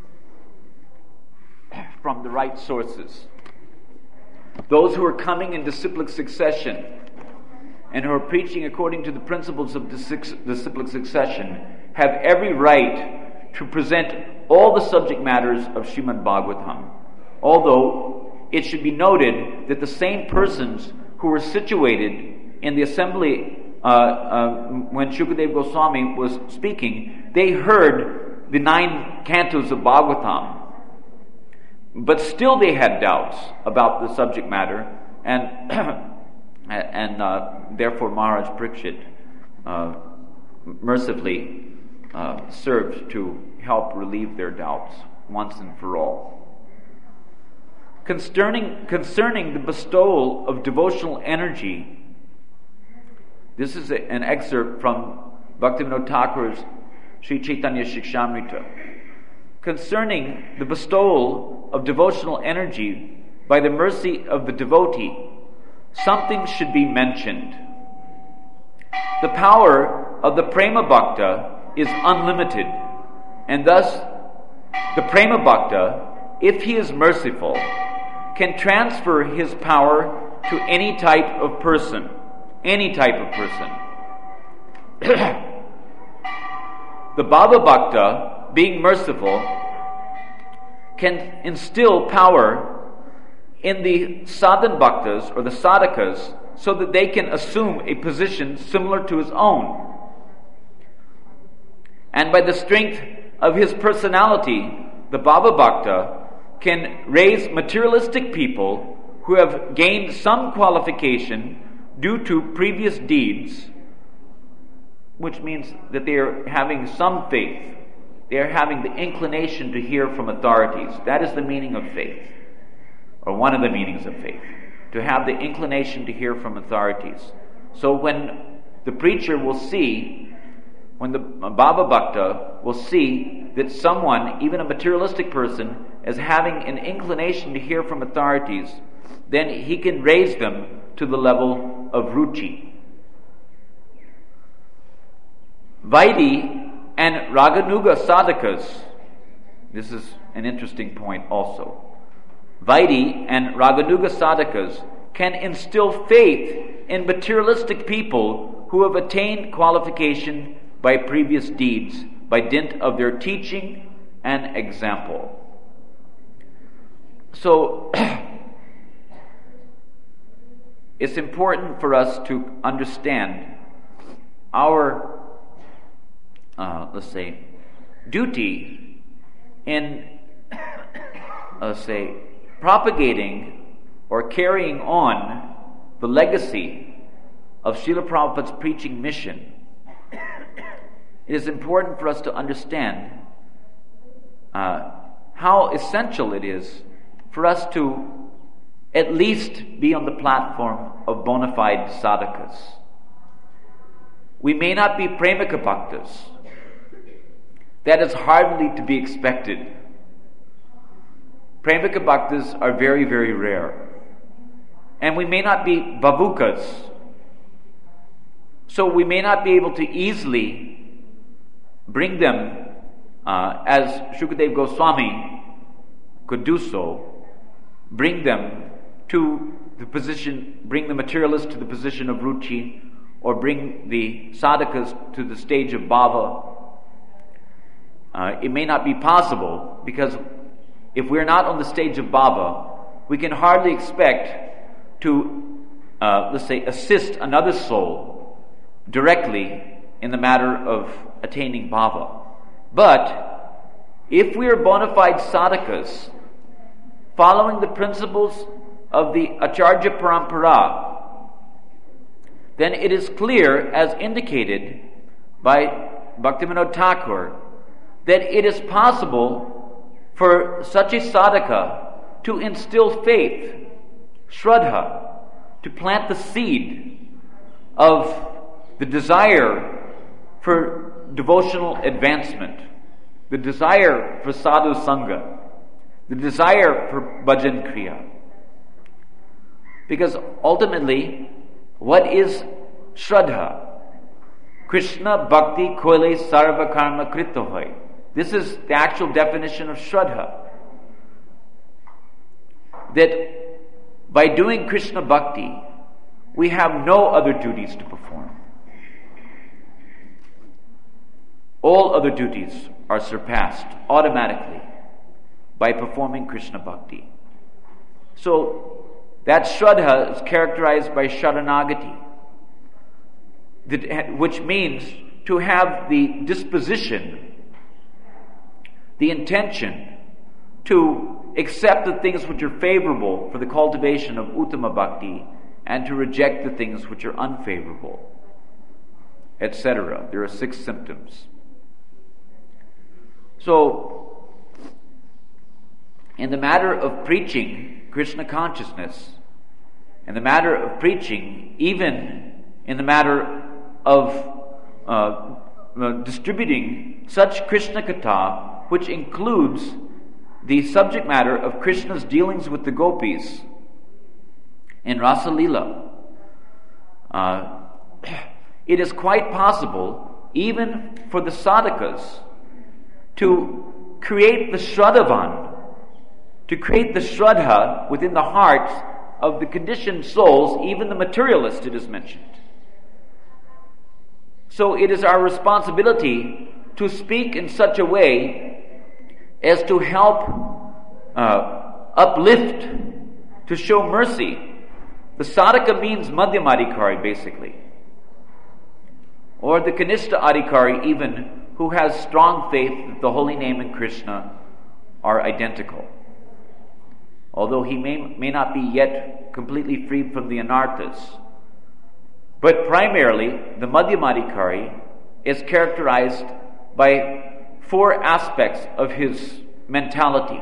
from the right sources. Those who are coming in disciplic succession and who are preaching according to the principles of disciplic succession have every right to present all the subject matters of Srimad Bhagavatam. Although it should be noted that the same persons who were situated in the assembly uh, uh, when Shukadev Goswami was speaking, they heard the nine cantos of Bhagavatam. But still they had doubts about the subject matter, and and uh, therefore Maharaj Parikshit uh, mercifully uh, served to help relieve their doubts once and for all. Concerning, concerning the bestowal of devotional energy, this is a, an excerpt from Bhaktivinoda Thakur's Sri Chaitanya Shikshamrita. Concerning the bestowal of devotional energy by the mercy of the devotee, something should be mentioned. The power of the Prema Bhakta is unlimited, and thus the Prema Bhakta, if he is merciful, can transfer his power to any type of person. Any type of person. The Bhava Bhakta, being merciful, can instill power in the sadhan bhaktas or the sadhakas so that they can assume a position similar to his own. And by the strength of his personality, the Bhava Bhakta can raise materialistic people who have gained some qualification due to previous deeds, which means that they are having some faith. They are having the inclination to hear from authorities. That is the meaning of faith, or one of the meanings of faith, to have the inclination to hear from authorities. So when the preacher will see, when the Bhava Bhakta will see that someone, even a materialistic person, is having an inclination to hear from authorities, then he can raise them to the level of ruchi. Vaidhi and Raganuga sadhakas, this is an interesting point also. Vaidhi and Raganuga sadhakas can instill faith in materialistic people who have attained qualification by previous deeds, by dint of their teaching and example. So, it's important for us to understand our Uh, let's say, duty in, uh, let's say, propagating or carrying on the legacy of Srila Prabhupada's preaching mission. It is important for us to understand uh, how essential it is for us to at least be on the platform of bona fide sadhakas. We may not be premika bhaktas. That is hardly to be expected. Premika bhaktas are very, very rare. And we may not be bhavukas. So we may not be able to easily bring them, uh, as Shukadev Goswami could do so, bring them to the position, bring the materialist to the position of ruchi, or bring the sadhakas to the stage of bhava. Uh, it may not be possible, because if we're not on the stage of bhava, we can hardly expect to, uh, let's say, assist another soul directly in the matter of attaining bhava. But if we are bona fide sadhakas, following the principles of the Acharya Parampara, then it is clear, as indicated by Bhaktivinoda Thakur, that it is possible for such a sadhaka to instill faith, shraddha, to plant the seed of the desire for devotional advancement, the desire for sadhu sangha, the desire for bhajan kriya. Because ultimately, what is shraddha? Krishna bhakti koile sarva karma krito hoy. This is the actual definition of shraddha. That by doing Krishna bhakti, we have no other duties to perform. All other duties are surpassed automatically by performing Krishna bhakti. So, that shraddha is characterized by sharanagati, which means to have the disposition, the intention to accept the things which are favorable for the cultivation of uttama bhakti and to reject the things which are unfavorable, et cetera. There are six symptoms. So, in the matter of preaching Krishna consciousness, in the matter of preaching, even in the matter of uh, uh, distributing such Krishna Katha, which includes the subject matter of Krishna's dealings with the gopis in Rasa Leela, uh, it is quite possible, even for the sadhakas, to create the shraddhavan, to create the shraddha within the hearts of the conditioned souls, even the materialist it is mentioned. So it is our responsibility to speak in such a way as to help uh, uplift, to show mercy. The sadhaka means madhyamadikari, basically. Or the kanishta adhikari, even, who has strong faith that the holy name and Krishna are identical. Although he may, may not be yet completely freed from the anarthas. But primarily, the madhyamadikari is characterized by four aspects of his mentality.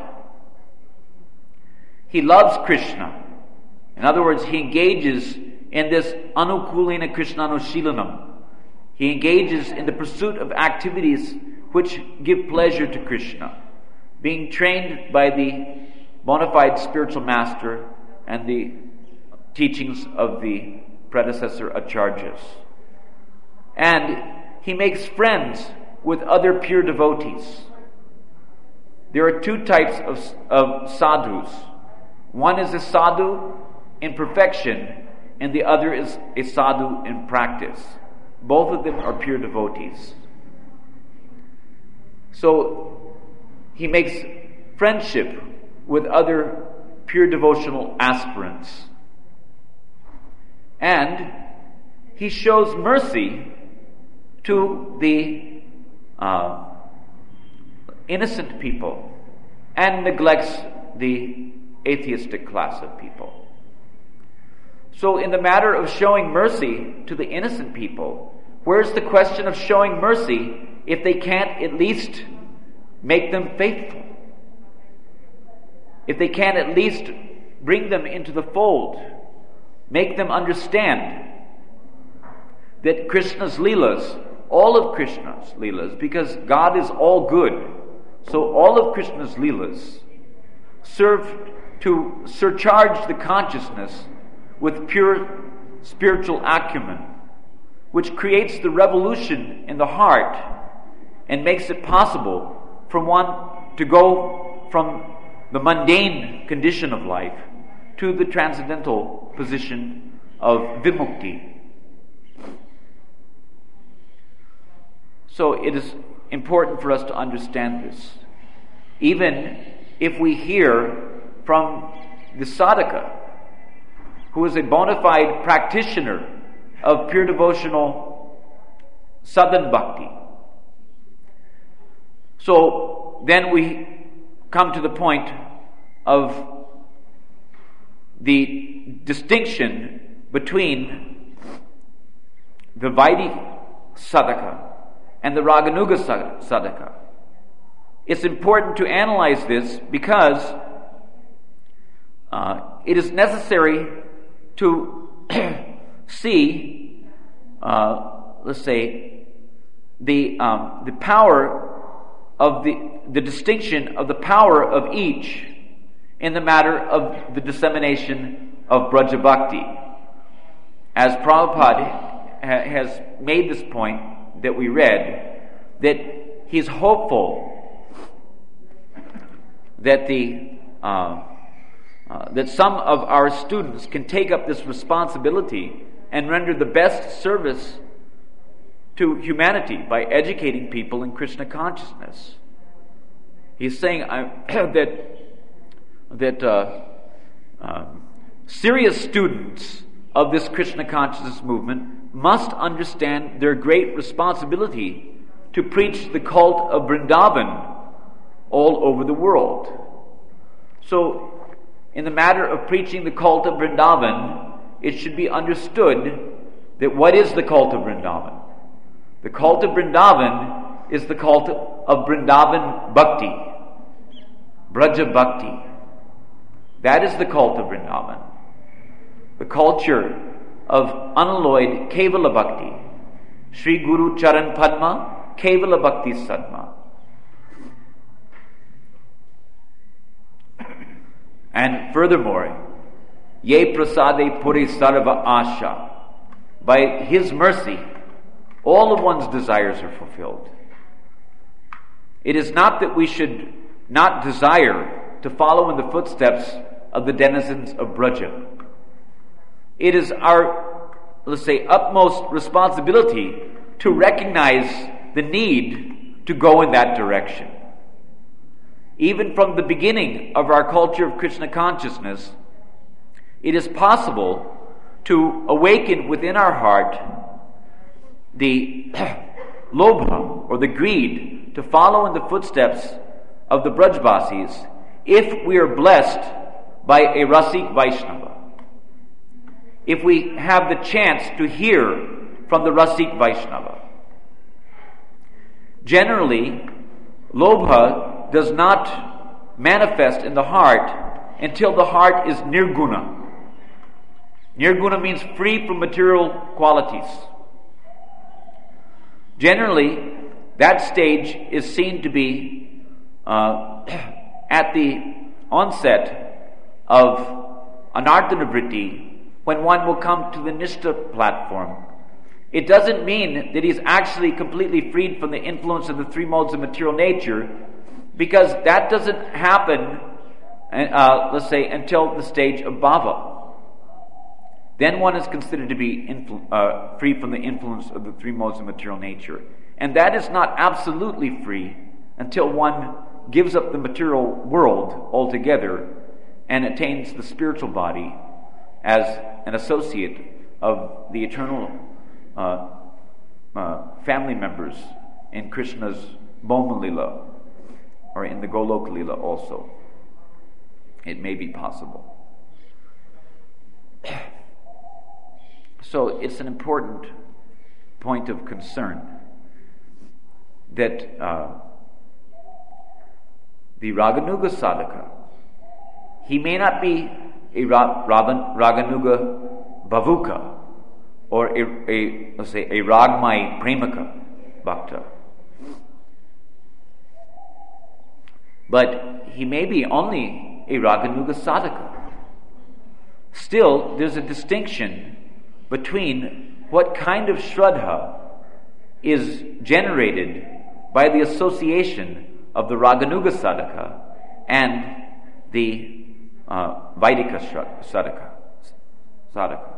He loves Krishna. In other words, he engages in this anukulena krishnanushilanam. He engages in the pursuit of activities which give pleasure to Krishna, being trained by the bona fide spiritual master and the teachings of the predecessor acharyas. And he makes friends with other pure devotees. There are two types of, of sadhus. One is a sadhu in perfection, and the other is a sadhu in practice. Both of them are pure devotees. So he makes friendship with other pure devotional aspirants. And he shows mercy to the uh, innocent people and neglects the atheistic class of people. So in the matter of showing mercy to the innocent people, where's the question of showing mercy if they can't at least make them faithful? if they can at least bring them into the fold, make them understand that Krishna's Leelas, all of Krishna's Leelas, because God is all good, so all of Krishna's Leelas serve to surcharge the consciousness with pure spiritual acumen, which creates the revolution in the heart and makes it possible for one to go from the mundane condition of life to the transcendental position of vimukti. So it is important for us to understand this. Even if we hear from the sadhaka, who is a bona fide practitioner of pure devotional sadhana bhakti. So then we come to the point of the distinction between the Vaidhi sadhaka and the Raganuga sadhaka. It's important to analyze this because uh, it is necessary to see, uh, let's say, the um, the power of the the distinction of the power of each in the matter of the dissemination of Braja Bhakti. As Prabhupada ha- has made this point that we read, that he's hopeful that the uh, uh, that some of our students can take up this responsibility and render the best service to humanity by educating people in Krishna consciousness. He's saying uh, that that uh, uh, serious students of this Krishna consciousness movement must understand their great responsibility to preach the cult of Vrindavan all over the world. So, in the matter of preaching the cult of Vrindavan, it should be understood that what is the cult of Vrindavan? The cult of Vrindavan is the cult of Vrindavan Bhakti, Braja Bhakti. That is the cult of Vrindavan. The culture of unalloyed Kevala Bhakti, Sri Guru Charan Padma, Kevala Bhakti Sadma. And furthermore, Ye Prasade Puri Sarva Asha. By His mercy, all of one's desires are fulfilled. It is not that we should not desire to follow in the footsteps of the denizens of Braja. It is our, let's say, utmost responsibility to recognize the need to go in that direction. Even from the beginning of our culture of Krishna consciousness, it is possible to awaken within our heart the lobha, or the greed, to follow in the footsteps of the Brajbasis if we are blessed by a Rasik Vaishnava. If we have the chance to hear from the Rasik Vaishnava. Generally, lobha does not manifest in the heart until the heart is nirguna. Nirguna means free from material qualities. Generally, that stage is seen to be uh, at the onset of anarthana vritti, when one will come to the Nishta platform. It doesn't mean that he's actually completely freed from the influence of the three modes of material nature, because that doesn't happen, uh, let's say, until the stage of bhava. Then one is considered to be influ- uh, free from the influence of the three modes of material nature. And that is not absolutely free until one gives up the material world altogether and attains the spiritual body as an associate of the eternal uh, uh, family members in Krishna's Bhoma Lila, or in the Goloka Lila also. It may be possible. So it's an important point of concern that uh, the Raganuga sadhaka he may not be a Ra- Ravan- Raganuga Bhavuka or a, a let's say a Ragmai Premika Bhakta. But he may be only a Raganuga Sadhaka. Still, there's a distinction between what kind of Shraddha is generated by the association of the Raganuga Sadhaka and the uh, Vaidika Sadhaka. Sadhaka.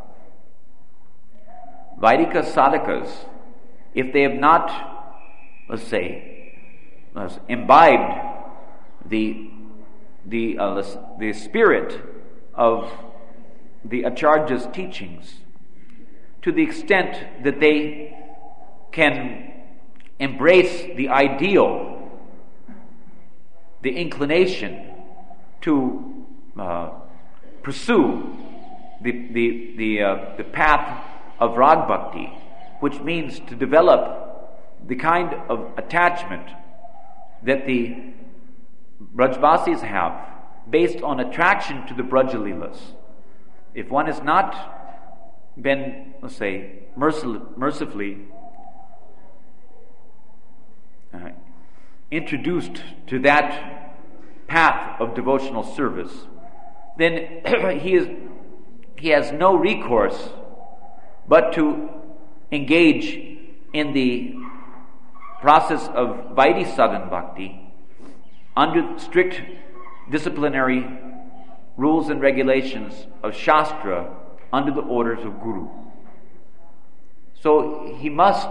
Vaidika Sadhakas, if they have not, let's say, let's imbibed the the uh, the spirit of the Acharya's teachings to the extent that they can embrace the ideal, the inclination to uh, pursue the the the uh, the path of Rag Bhakti, which means to develop the kind of attachment that the Brajvasis have based on attraction to the Brajalilas. If one has not been, let's say, mercil- mercifully uh, introduced to that path of devotional service, then he is he has no recourse but to engage in the process of Vaidhi Sadhan Bhakti under strict disciplinary rules and regulations of Shastra under the orders of Guru. So he must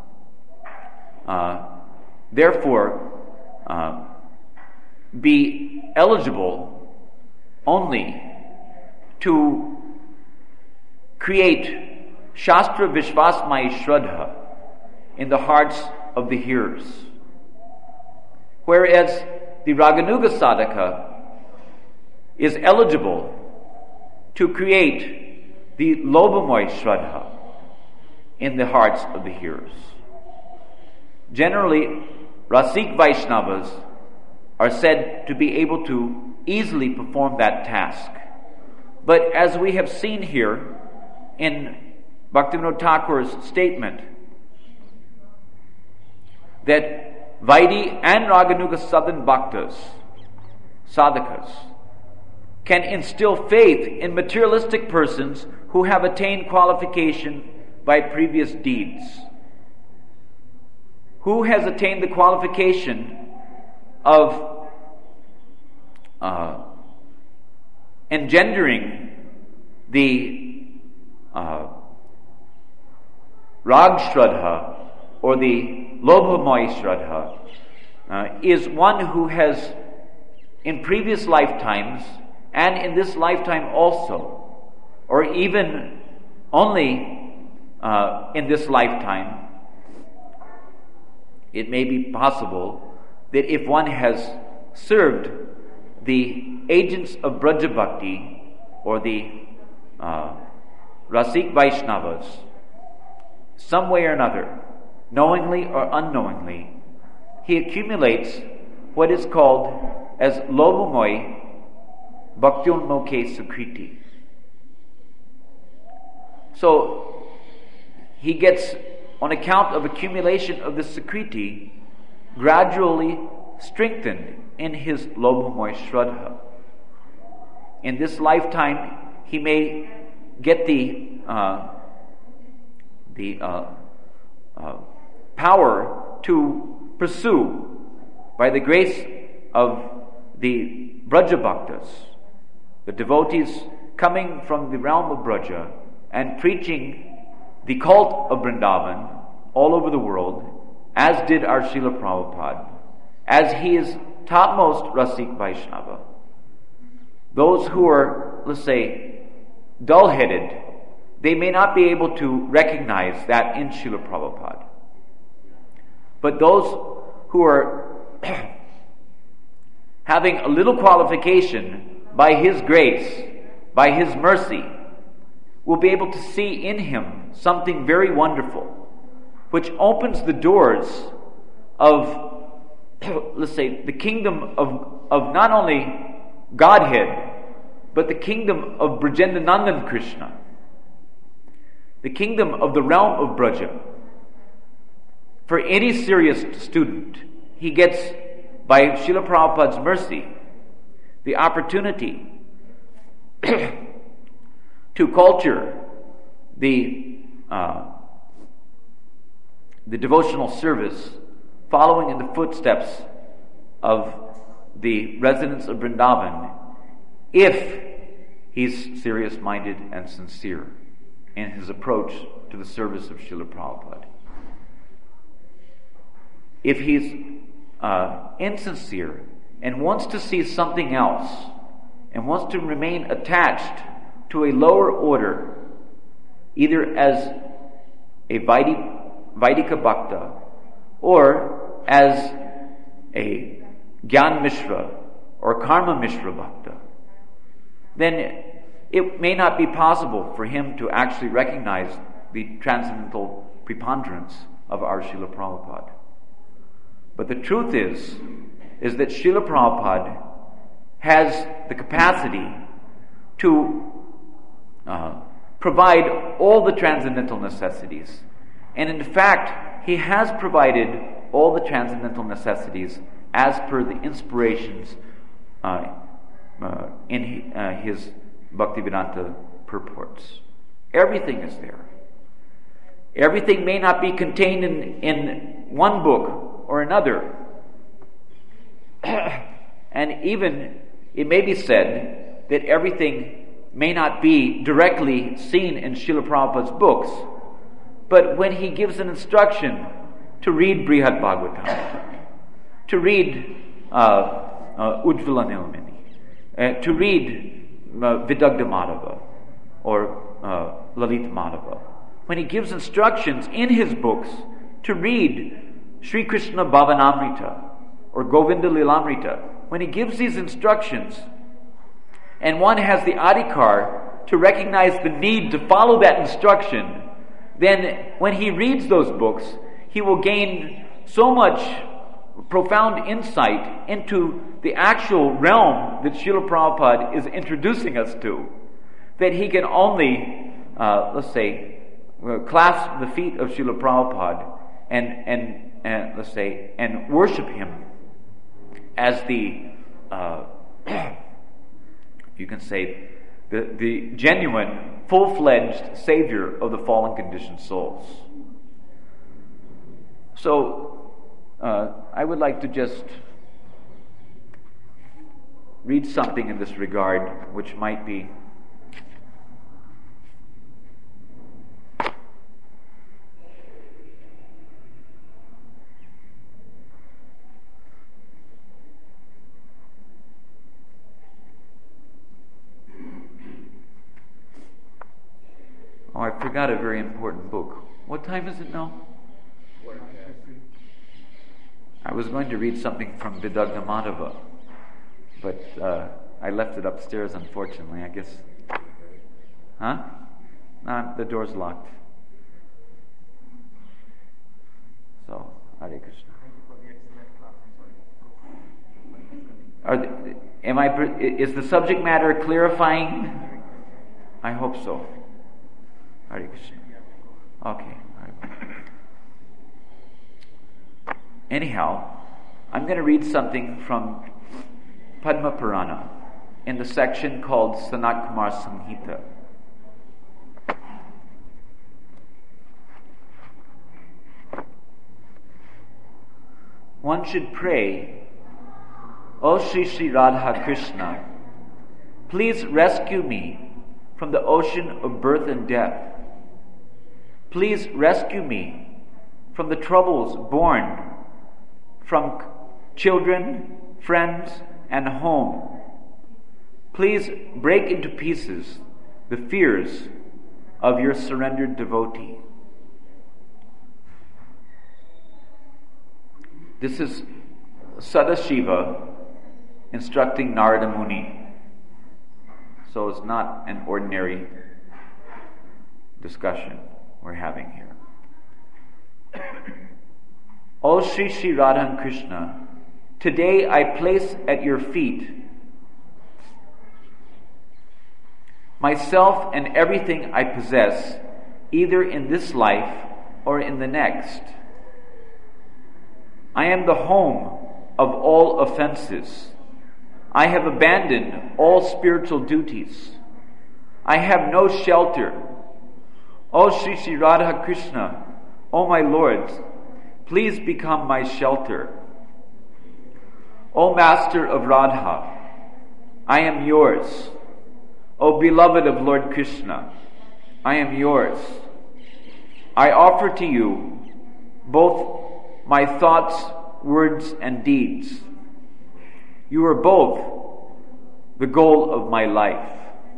uh, therefore uh, be eligible only to create Shastra Vishvasmai Shraddha in the hearts of the hearers. Whereas the Raganuga Sadhaka is eligible to create the Lobhamoy Shraddha in the hearts of the hearers. Generally, Rasik Vaishnavas are said to be able to easily perform that task. But as we have seen here in Bhaktivinoda Thakur's statement, that Vaidhi and Raganuga Sadhan Bhaktas, sadhakas, can instill faith in materialistic persons who have attained qualification by previous deeds. Who has attained the qualification of uh, engendering the uh, Rag Shraddha or the Lobhamoy Shraddha uh, is one who has in previous lifetimes and in this lifetime also, or even only uh, in this lifetime, it may be possible that if one has served the agents of Braja Bhakti or the uh, Rasik Vaishnavas, some way or another, knowingly or unknowingly, he accumulates what is called as Lobhamoy Bhaktyonmokhe Sukriti. So, he gets, on account of accumulation of the Sukriti, gradually strengthened in his Lobhamoy Shraddha. In this lifetime, he may get the uh, the uh, uh, power to pursue, by the grace of the Braja Bhaktas, the devotees coming from the realm of Braja and preaching the cult of Vrindavan all over the world, as did our Srila Prabhupada, as he is topmost Rasik Vaishnava. Those who are, let's say, dull-headed, they may not be able to recognize that in Srila Prabhupada. But those who are having a little qualification by his grace, by his mercy, will be able to see in him something very wonderful, which opens the doors of, let's say, the kingdom of, of not only Godhead, but the kingdom of Brajendanandan Krishna, the kingdom of the realm of Braja. For any serious student, he gets, by Srila Prabhupada's mercy, the opportunity to culture the uh, the devotional service, following in the footsteps of the residents of Vrindavan, if he's serious-minded and sincere in his approach to the service of Srila Prabhupada. If he's uh, insincere and wants to see something else and wants to remain attached to a lower order, either as a Vaidika, Vaidika Bhakta or as a Gyan Mishra or Karma Mishra Bhakta, then it may not be possible for him to actually recognize the transcendental preponderance of our Srila Prabhupada. But the truth is, is that Srila Prabhupada has the capacity to uh, provide all the transcendental necessities. And in fact, he has provided all the transcendental necessities as per the inspirations uh, uh, in uh, his Bhaktivedanta purports. Everything is there. Everything may not be contained in, in one book or another. And even it may be said that everything may not be directly seen in Srila Prabhupada's books, but when he gives an instruction to read Brihad Bhagavatam, to read uh, uh, Ujjvala Nilmani, uh, to read uh, Vidagdha Madhava or uh, Lalita Madhava, when he gives instructions in his books to read Sri Krishna Bhavanamrita or Govinda Lilamrita, when he gives these instructions, and one has the adhikar to recognize the need to follow that instruction, then when he reads those books, he will gain so much profound insight into the actual realm that Srila Prabhupada is introducing us to, that he can only, uh, let's say, uh, clasp the feet of Srila Prabhupada and, and, and let's say, and worship him as the, uh, you can say, the, the genuine, full-fledged savior of the fallen conditioned souls. So, uh, I would like to just read something in this regard, which might be Oh, I forgot a very important book. What time is it now? I was going to read something from Vidagdha Madhava, but uh, I left it upstairs, unfortunately. I guess. Huh? Nah, the door's locked. So, Hare Krishna. Are the, am I? Is the subject matter clarifying? I hope so. Hare Krishna. Okay. Anyhow, I'm going to read something from Padma Purana in the section called Sanat Kumar Samhita. One should pray, O Shri Shri Radha Krishna, please rescue me from the ocean of birth and death. Please rescue me from the troubles born from children, friends, and home. Please break into pieces the fears of your surrendered devotee. This is Sadashiva instructing Narada Muni. So it's not an ordinary discussion we're having here. O Shri Shri Radha and Krishna, today I place at your feet myself and everything I possess, either in this life or in the next. I am the home of all offenses. I have abandoned all spiritual duties. I have no shelter. O Sri Sri Radha Krishna, O my lords, please become my shelter. O Master of Radha, I am yours. O beloved of Lord Krishna, I am yours. I offer to you both my thoughts, words, and deeds. You are both the goal of my life.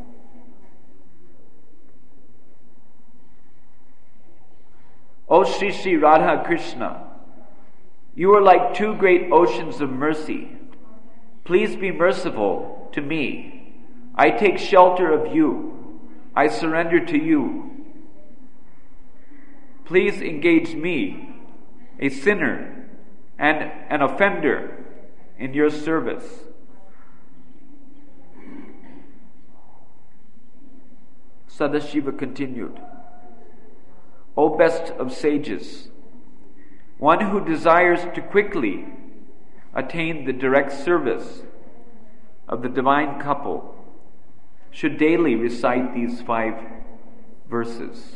O Sri Sri Radha Krishna, you are like two great oceans of mercy. Please be merciful to me. I take shelter of you. I surrender to you. Please engage me, a sinner and an offender, in your service. Sadashiva continued, O best of sages, one who desires to quickly attain the direct service of the divine couple should daily recite these five verses.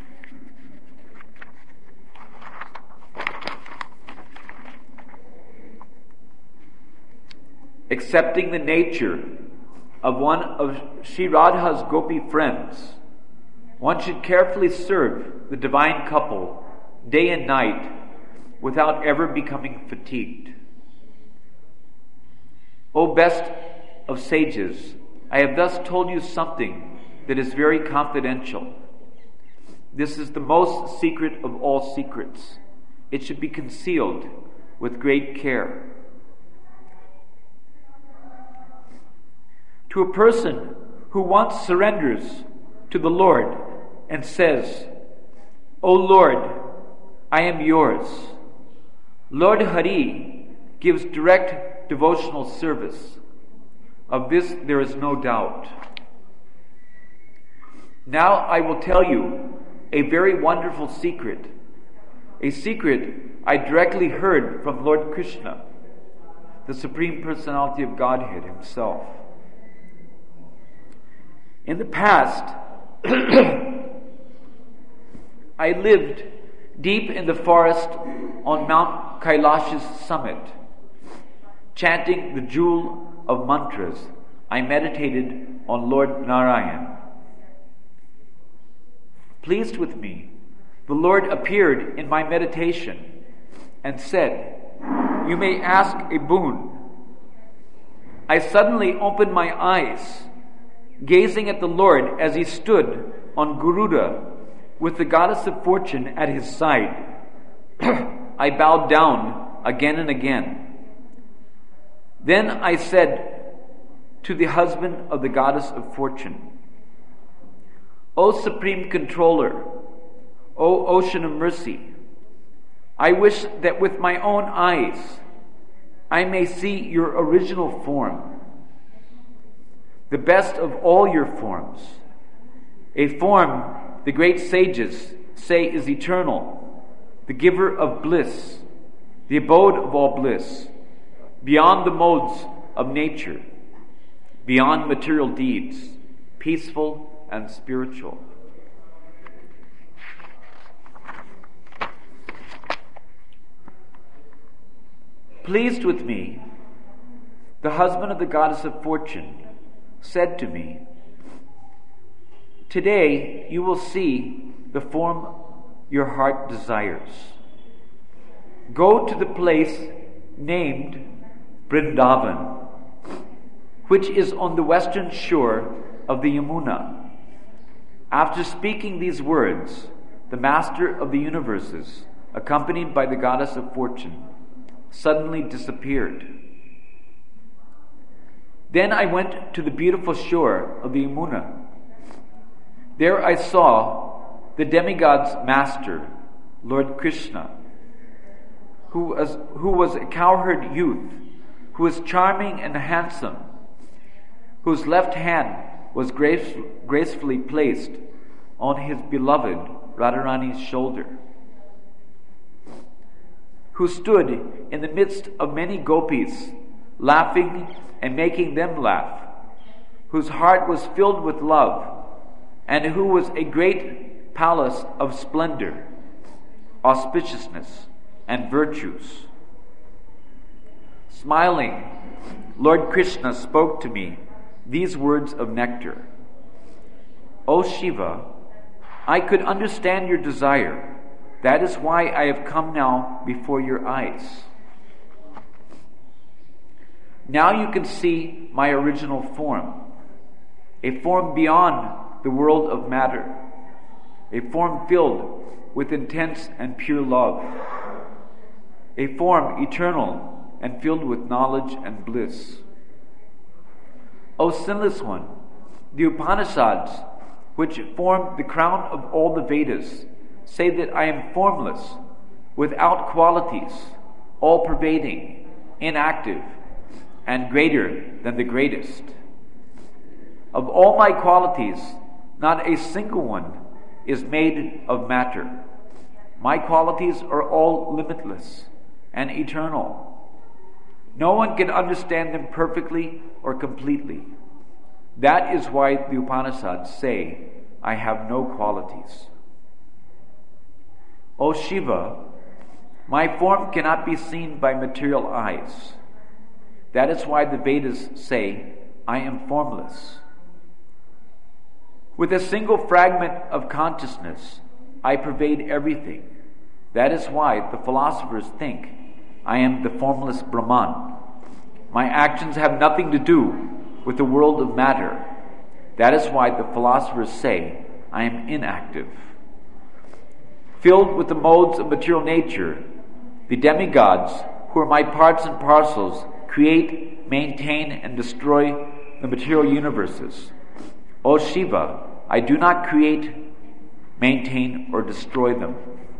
Accepting the nature of one of Sri Radha's Gopi friends, one should carefully serve the divine couple day and night without ever becoming fatigued. O best of sages, I have thus told you something that is very confidential. This is the most secret of all secrets. It should be concealed with great care. To a person who once surrenders to the Lord and says, O Lord, I am yours, Lord Hari gives direct devotional service. Of this there is no doubt. Now I will tell you a very wonderful secret, a secret I directly heard from Lord Krishna, the Supreme Personality of Godhead himself. In the past, I lived deep in the forest on Mount Kailash's summit. Chanting the jewel of mantras, I meditated on Lord Narayan. Pleased with me, the Lord appeared in my meditation and said, You may ask a boon. I suddenly opened my eyes, gazing at the Lord as he stood on Garuda with the goddess of fortune at his side. I bowed down again and again. Then I said to the husband of the goddess of fortune, O Supreme Controller, O Ocean of Mercy, I wish that with my own eyes I may see your original form, the best of all your forms, a form the great sages say is eternal, the giver of bliss, the abode of all bliss, beyond the modes of nature, beyond material deeds, peaceful and spiritual. Pleased with me, the husband of the goddess of fortune said to me, Today you will see the form your heart desires. Go to the place named Vrindavan, which is on the western shore of the Yamuna. After speaking these words, the master of the universes, accompanied by the goddess of fortune, suddenly disappeared. Then I went to the beautiful shore of the Yamuna. There I saw the demigod's master, Lord Krishna, who was, who was a cowherd youth, who was charming and handsome, whose left hand was grace, gracefully placed on his beloved Radharani's shoulder, who stood in the midst of many gopis, laughing and making them laugh, whose heart was filled with love, and who was a great palace of splendor, auspiciousness, and virtues. Smiling, Lord Krishna spoke to me these words of nectar. O Shiva, I could understand your desire. That is why I have come now before your eyes. Now you can see my original form, a form beyond the world of matter, a form filled with intense and pure love, a form eternal and filled with knowledge and bliss. O sinless one, the Upanishads, which form the crown of all the Vedas, say that I am formless, without qualities, all-pervading, inactive, and greater than the greatest. Of all my qualities, not a single one is made of matter. My qualities are all limitless and eternal. No one can understand them perfectly or completely. That is why the Upanishads say, I have no qualities. O Shiva, my form cannot be seen by material eyes. That is why the Vedas say, I am formless. With a single fragment of consciousness, I pervade everything. That is why the philosophers think I am the formless Brahman. My actions have nothing to do with the world of matter. That is why the philosophers say I am inactive. Filled with the modes of material nature, the demigods, who are my parts and parcels, create, maintain, and destroy the material universes. O Shiva, I do not create, maintain, or destroy them.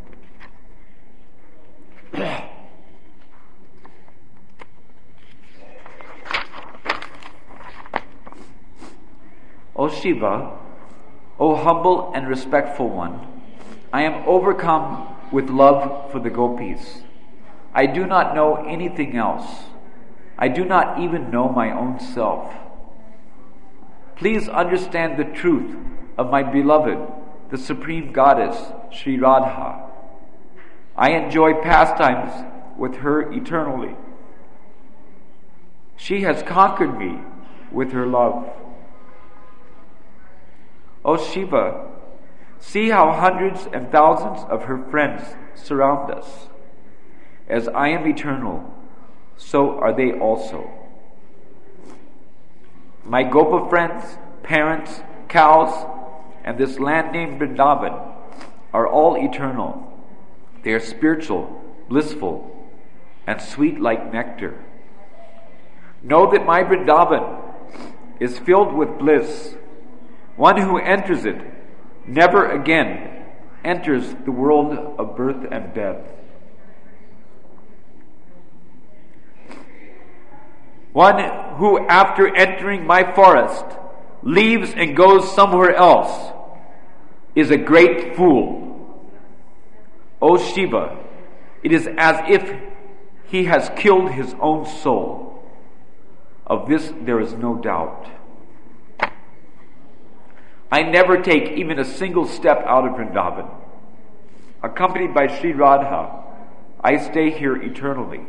O Shiva, O humble and respectful one, I am overcome with love for the gopis. I do not know anything else. I do not even know my own self. Please understand the truth of my beloved, the Supreme Goddess, Sri Radha. I enjoy pastimes with her eternally. She has conquered me with her love. O Shiva, see how hundreds and thousands of her friends surround us. As I am eternal, so are they also. My Gopa friends, parents, cows, and this land named Vrindavan are all eternal. They are spiritual, blissful, and sweet like nectar. Know that my Vrindavan is filled with bliss. One who enters it never again enters the world of birth and death. One who, after entering my forest, leaves and goes somewhere else is a great fool. O Shiva, it is as if he has killed his own soul. Of this there is no doubt. I never take even a single step out of Vrindavan. Accompanied by Sri Radha, I stay here eternally.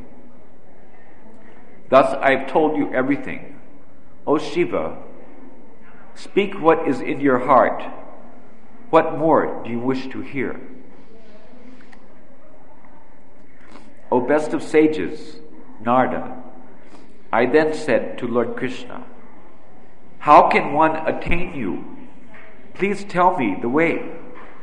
Thus I have told you everything. O Shiva, speak what is in your heart. What more do you wish to hear? O best of sages, Narada, I then said to Lord Krishna, how can one attain you? Please tell me the way.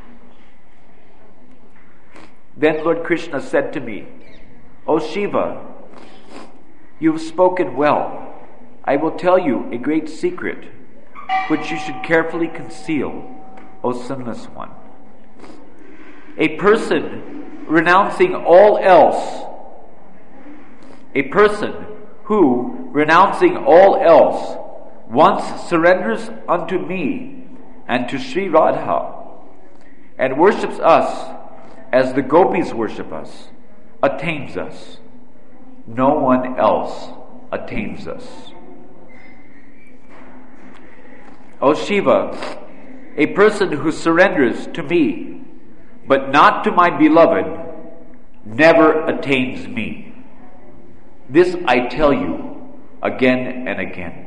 Then Lord Krishna said to me, O Shiva, you have spoken well. I will tell you a great secret, which you should carefully conceal, O sinless one. A person renouncing all else, a person who, renouncing all else, once surrenders unto me and to Sri Radha, and worships us as the gopis worship us, attains us. No one else attains us. O Shiva, a person who surrenders to me, but not to my beloved, never attains me. This I tell you again and again.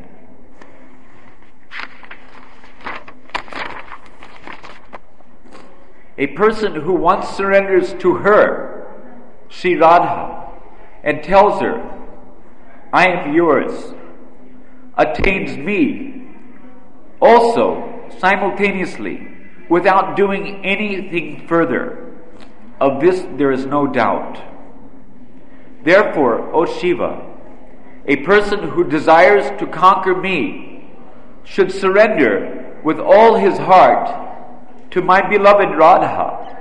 A person who once surrenders to her, Sri Radha, and tells her, I am yours, attains me, also simultaneously, without doing anything further. Of this there is no doubt. Therefore, O Shiva, a person who desires to conquer me should surrender with all his heart to my beloved Radha.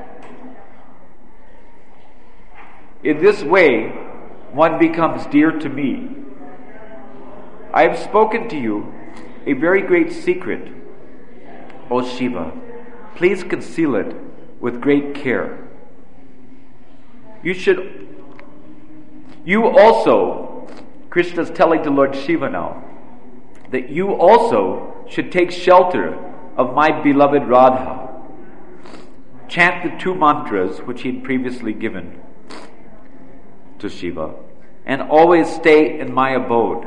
In this way, one becomes dear to me. I have spoken to you a very great secret, O Shiva. Please conceal it with great care. You should, you also, Krishna is telling to Lord Shiva now, that you also should take shelter of my beloved Radha. Chant the two mantras which he had previously given to Shiva, and always stay in my abode.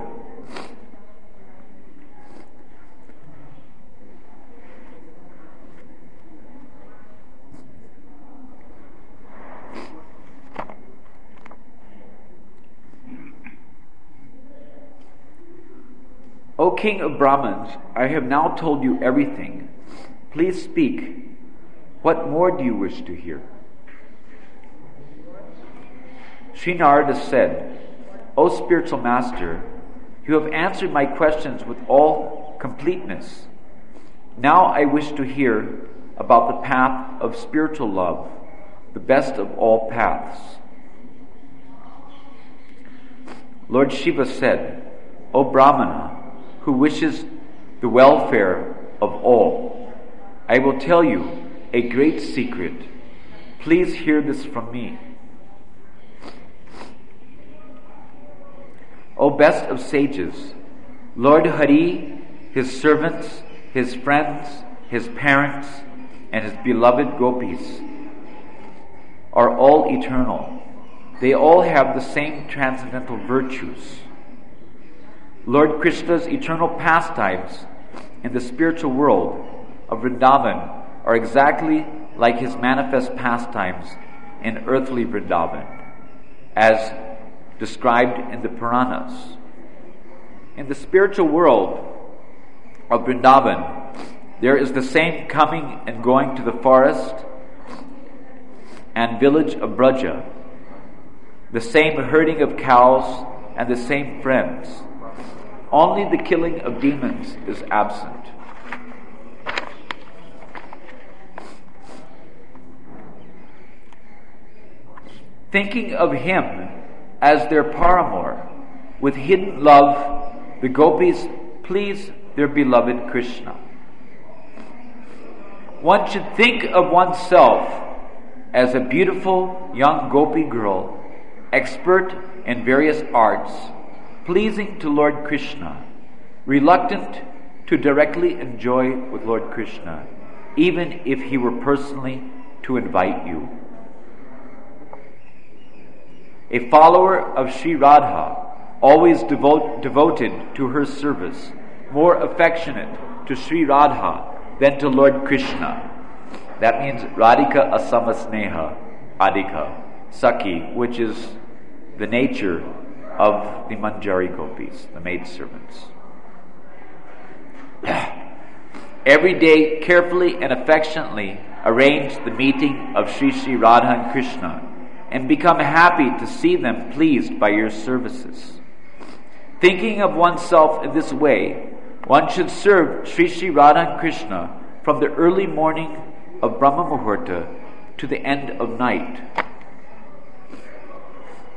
O King of Brahmins, I have now told you everything. Please speak. What more do you wish to hear? Sri Narada said, O spiritual master, you have answered my questions with all completeness. Now I wish to hear about the path of spiritual love, the best of all paths. Lord Shiva said, O Brahmana, who wishes the welfare of all, I will tell you a great secret. Please hear this from me. O best of sages, Lord Hari, his servants, his friends, his parents, and his beloved gopis are all eternal. They all have the same transcendental virtues. Lord Krishna's eternal pastimes in the spiritual world of Vrindavan are exactly like his manifest pastimes in earthly Vrindavan, as described in the Puranas. In the spiritual world of Vrindavan, there is the same coming and going to the forest and village of Braja, the same herding of cows, and the same friends. Only the killing of demons is absent. Thinking of him as their paramour, with hidden love, the gopis please their beloved Krishna. One should think of oneself as a beautiful young gopi girl, expert in various arts, pleasing to Lord Krishna, reluctant to directly enjoy with Lord Krishna, even if he were personally to invite you. A follower of Sri Radha, always devote, devoted to her service, more affectionate to Sri Radha than to Lord Krishna. That means Radhika Asama Sneha Adhika, Sakhi, which is the nature of the Manjari gopis, the maidservants. Every day, carefully and affectionately arrange the meeting of Sri Sri Radha and Krishna, and become happy to see them pleased by your services. Thinking of oneself in this way, one should serve Sri Sri Radha and Krishna from the early morning of Brahma Muhurta to the end of night.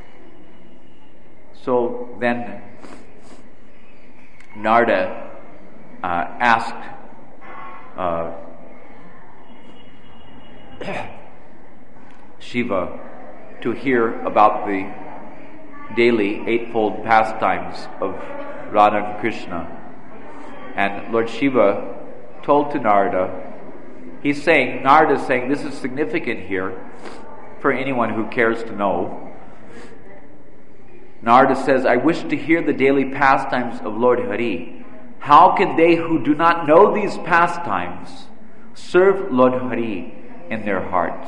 So then Narada uh, asked uh, Shiva to hear about the daily eightfold pastimes of Radha and Krishna. And Lord Shiva told to Narada, he's saying, Narada is saying, this is significant here for anyone who cares to know. Narada says, I wish to hear the daily pastimes of Lord Hari. How can they who do not know these pastimes serve Lord Hari in their hearts?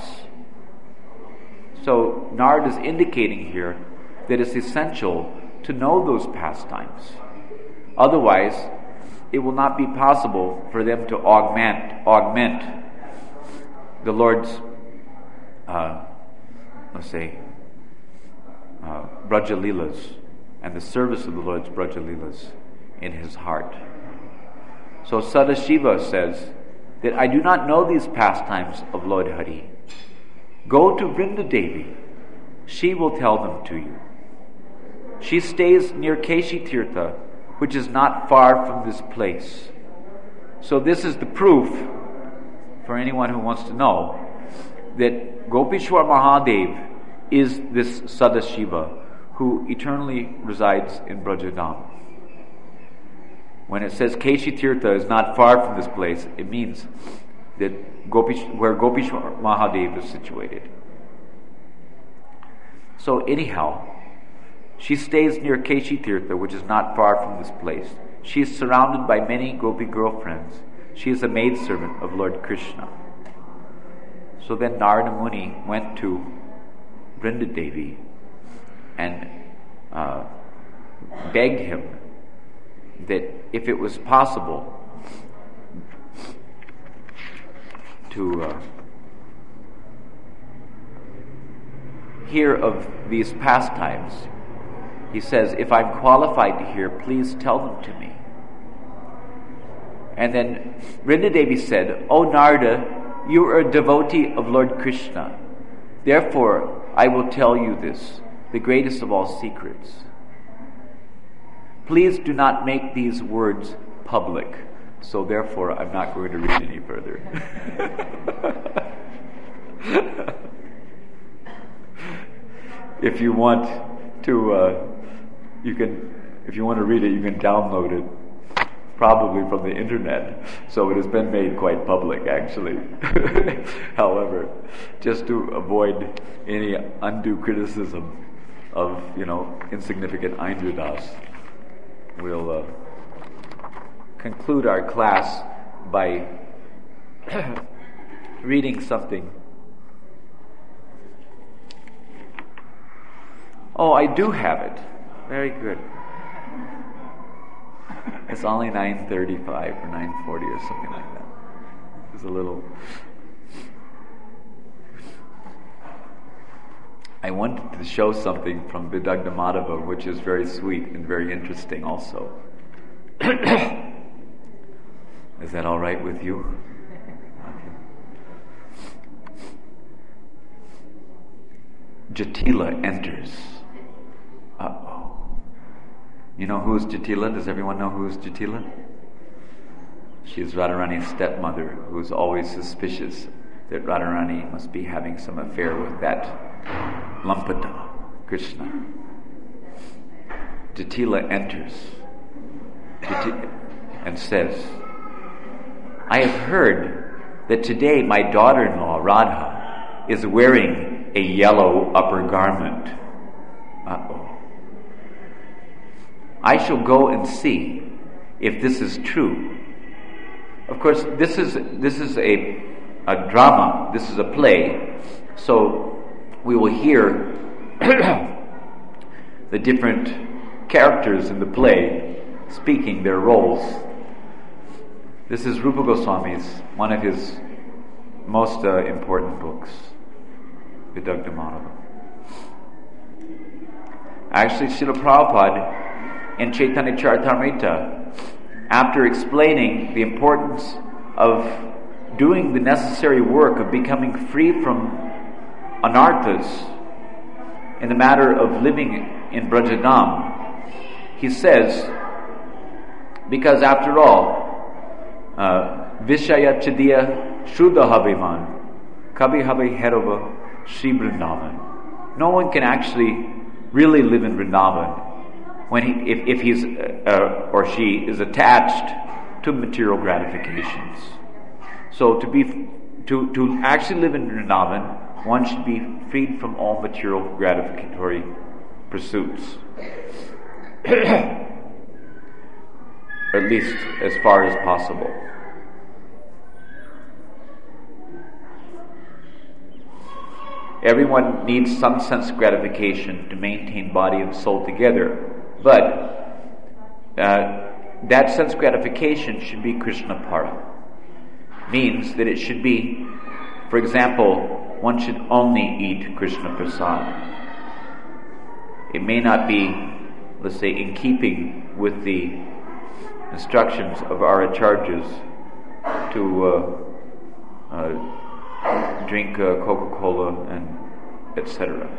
So Narada is indicating here that it's essential to know those pastimes. Otherwise, it will not be possible for them to augment augment the Lord's, uh, let's say, uh, Braja Leelas and the service of the Lord's Braja Leelas in his heart. So Sadashiva says that I do not know these pastimes of Lord Hari. Go to Vrinda Devi. She will tell them to you. She stays near Keshi Tirtha, which is not far from this place. So this is the proof for anyone who wants to know that Gopishwar Mahadev is this Sadashiva who eternally resides in Brajadam. When it says Keshi Tirtha is not far from this place, it means that Gopish, where Gopishwar Mahadev is situated. So anyhow, she stays near Keshi Tirtha, which is not far from this place. She is surrounded by many Gopi girlfriends. She is a maidservant of Lord Krishna. So then Narada Muni went to Vrinda Devi and uh, begged him that if it was possible to uh, hear of these pastimes, he says, if I'm qualified to hear, please tell them to me. And then Vrinda Devi said, O Narada, you are a devotee of Lord Krishna. Therefore, I will tell you this, the greatest of all secrets. Please do not make these words public. So therefore, I'm not going to read any further. If you want to, uh, you can, if you want to read it, you can download it, probably from the internet. So it has been made quite public, actually. However, just to avoid any undue criticism of, you know, insignificant Aindradas, we'll uh, conclude our class by reading something. Oh, I do have it. Very good. It's only nine thirty-five or nine forty or something like that. It's a little... I wanted to show something from Vidagdha Madhava, which is very sweet and very interesting also. Is that all right with you? Okay. Jatila enters. Uh-oh. You know who is Jatila? Does everyone know who is Jatila? She is Radharani's stepmother, who is always suspicious that Radharani must be having some affair with that Lampata, Krishna. Jatila enters Jatila, and says, I have heard that today my daughter-in-law, Radha, is wearing a yellow upper garment. Uh-oh. I shall go and see if this is true. Of course, this is this is a a drama. This is a play. So we will hear the different characters in the play speaking their roles. This is Rupa Goswami's, one of his most uh, important books, Vidagdha Madhava. Actually, Srila Prabhupada in Chaitanya Charitamrita, after explaining the importance of doing the necessary work of becoming free from anarthas in the matter of living in Brajadam, he says, because after all, Vishaya Chadiya Shuddha Haviman Kabhi Habe Herova Shri Vrindavan. No one can actually really live in Vrindavan when he, if, if he's uh, or she is attached to material gratifications. So to be to to actually live in Vrindavan, one should be freed from all material gratificatory pursuits, at least as far as possible. Everyone needs some sense gratification to maintain body and soul together, but uh, that sense gratification should be Krishna para. Means that it should be, for example, one should only eat Krishna prasad. It may not be, let's say, in keeping with the instructions of our acharyas to uh, uh, drink uh, Coca-Cola and et cetera,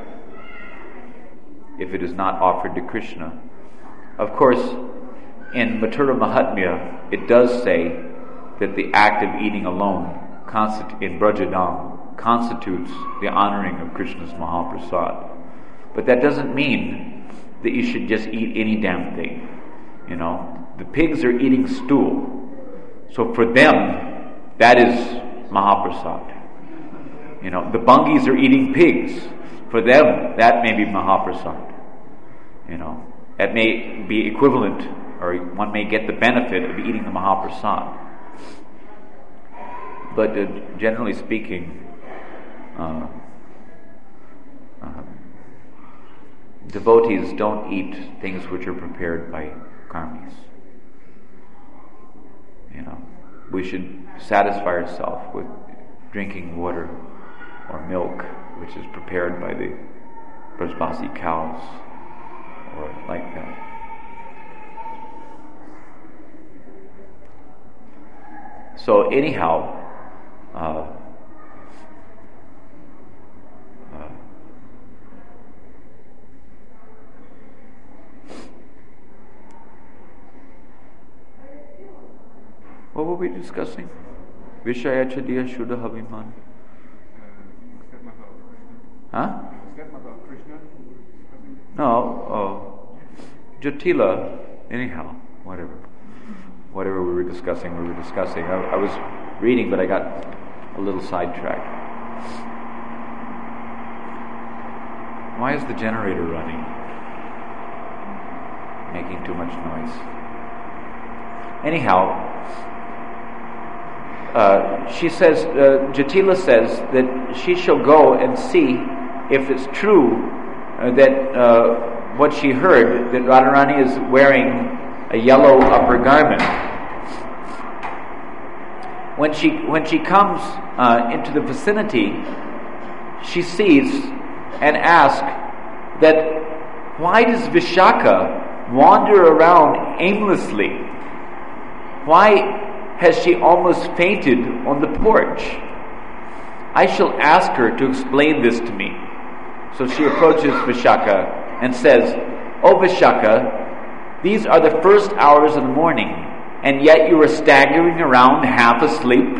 if it is not offered to Krishna. Of course, in Mathura Mahatmya, it does say that the act of eating alone constitu- in Brajadam constitutes the honoring of Krishna's Mahaprasad. But that doesn't mean that you should just eat any damn thing. You know, the pigs are eating stool. So for them, that is Mahaprasad. You know, the bungis are eating pigs. For them, that may be Mahaprasad. You know, that may be equivalent, or one may get the benefit of eating the Mahaprasad. But uh, generally speaking, uh, uh, devotees don't eat things which are prepared by karmis. You know, we should satisfy ourselves with drinking water or milk, which is prepared by the Brajbasi cows, or like that. So anyhow, uh, uh, what were we discussing? Vishaya Chadiya Shuddha Haviman. Huh? No, uh, Jatila, anyhow, whatever. Whatever we were discussing, we were discussing. I, I was reading, but I got a little sidetracked. Why is the generator running? Making too much noise. Anyhow, uh, she says, uh, Jatila says that she shall go and see if it's true uh, that uh, what she heard, that Radharani is wearing a yellow upper garment. When she when she comes uh, into the vicinity, she sees and asks that why does Vishaka wander around aimlessly? Why has she almost fainted on the porch? I shall ask her to explain this to me. So she approaches Vishaka and says, "O Vishaka, these are the first hours of the morning, and yet you are staggering around half asleep."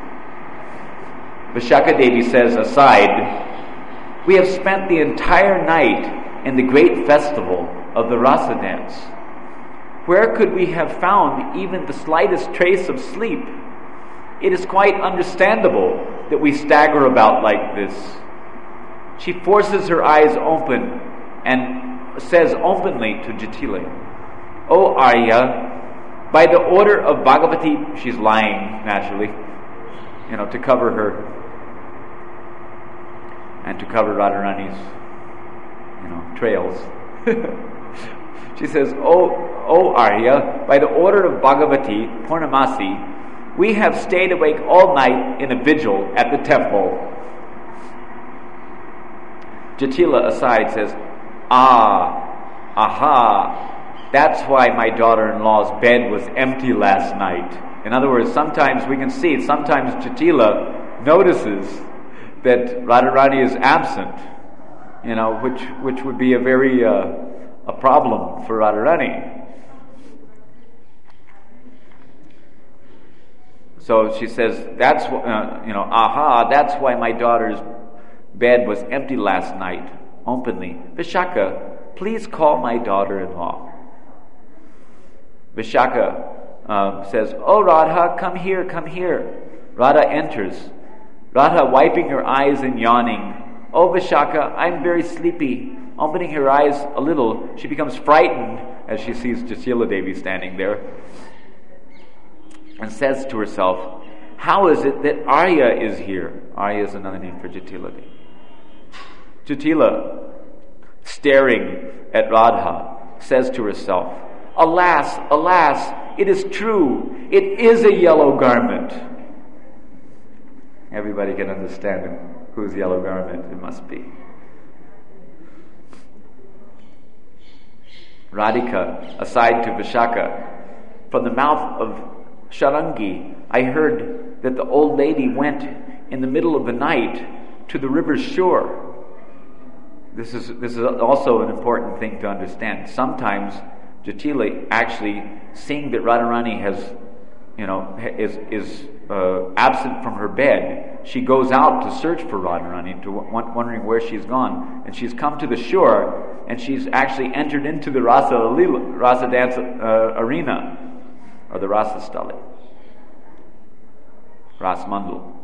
Vishaka Devi says aside, "We have spent the entire night in the great festival of the Rasa dance. Where could we have found even the slightest trace of sleep? It is quite understandable that we stagger about like this." She forces her eyes open and says openly to Jatila, "O Arya, by the order of Bhagavati," she's lying naturally, you know, to cover her and to cover Radharani's, you know, trails. She says, "O O Arya, by the order of Bhagavati, Purnamasi, we have stayed awake all night in a vigil at the temple." Jatila aside says, "Ah, aha, that's why my daughter-in-law's bed was empty last night." In other words, sometimes we can see, sometimes Jatila notices that Radharani is absent, you know, which which would be a very uh, a problem for Radharani. So she says, that's, uh, you know, aha, that's why my daughter's bed was empty last night, openly. Vishaka, please call my daughter-in-law. Vishaka uh, says, oh, Radha, come here, come here. Radha enters. Radha, wiping her eyes and yawning, oh, Vishaka, I'm very sleepy. Opening her eyes a little, she becomes frightened as she sees Jatila Devi standing there, and says to herself, how is it that Arya is here? Arya is another name for Jatila Devi. Jatila, staring at Radha, says to herself, alas, alas, it is true, it is a yellow garment. Everybody can understand whose yellow garment it must be. Radhika, aside to Vishaka, from the mouth of Sharangi, I heard that the old lady went in the middle of the night to the river's shore. This is this is also an important thing to understand. Sometimes Jatila, actually seeing that Radharani has, you know, is is uh, absent from her bed, she goes out to search for Radharani, to wondering where she's gone, and she's come to the shore. And she's actually entered into the Rasa, Rasa dance uh, arena, or the Rasa Stali, Ras Mandal.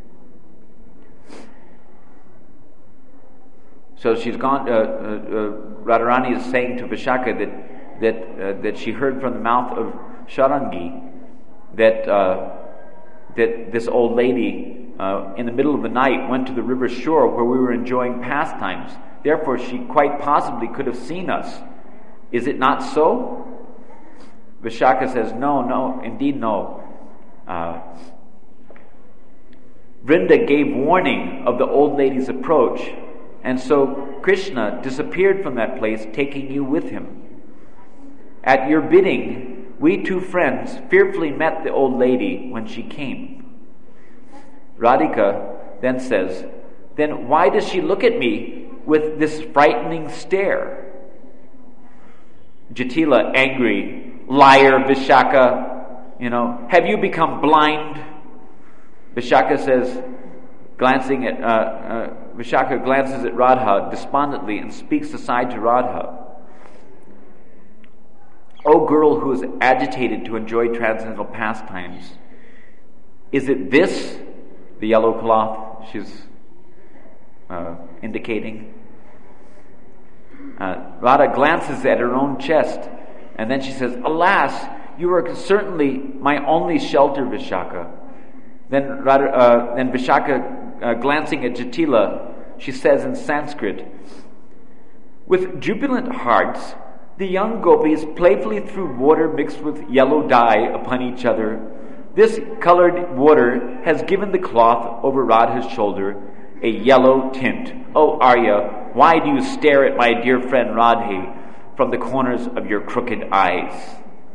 So she's gone. Uh, uh, uh, Radharani is saying to Vishaka that that uh, that she heard from the mouth of Sharangi that uh, that this old lady uh, in the middle of the night went to the river shore where we were enjoying pastimes. Therefore, she quite possibly could have seen us. Is it not so? Vishaka says, no, no, indeed no. Uh, Vrinda gave warning of the old lady's approach, and so Krishna disappeared from that place, taking you with him. At your bidding, we two friends fearfully met the old lady when she came. Radhika then says, then why does she look at me with this frightening stare? Jatila, angry, liar, Vishaka, you know, have you become blind? Vishaka says, glancing at, uh, uh, Vishaka glances at Radha despondently and speaks aside to Radha. O girl who is agitated to enjoy transcendental pastimes, is it this, the yellow cloth she's uh, indicating? Uh, Radha glances at her own chest, and then she says, alas, you are certainly my only shelter, Vishaka. Then, Radha, uh, then Vishaka, uh, glancing at Jatila, she says in Sanskrit, with jubilant hearts, the young gopis playfully threw water mixed with yellow dye upon each other. This colored water has given the cloth over Radha's shoulder a yellow tint. Oh, Arya, why do you stare at my dear friend Radhe from the corners of your crooked eyes?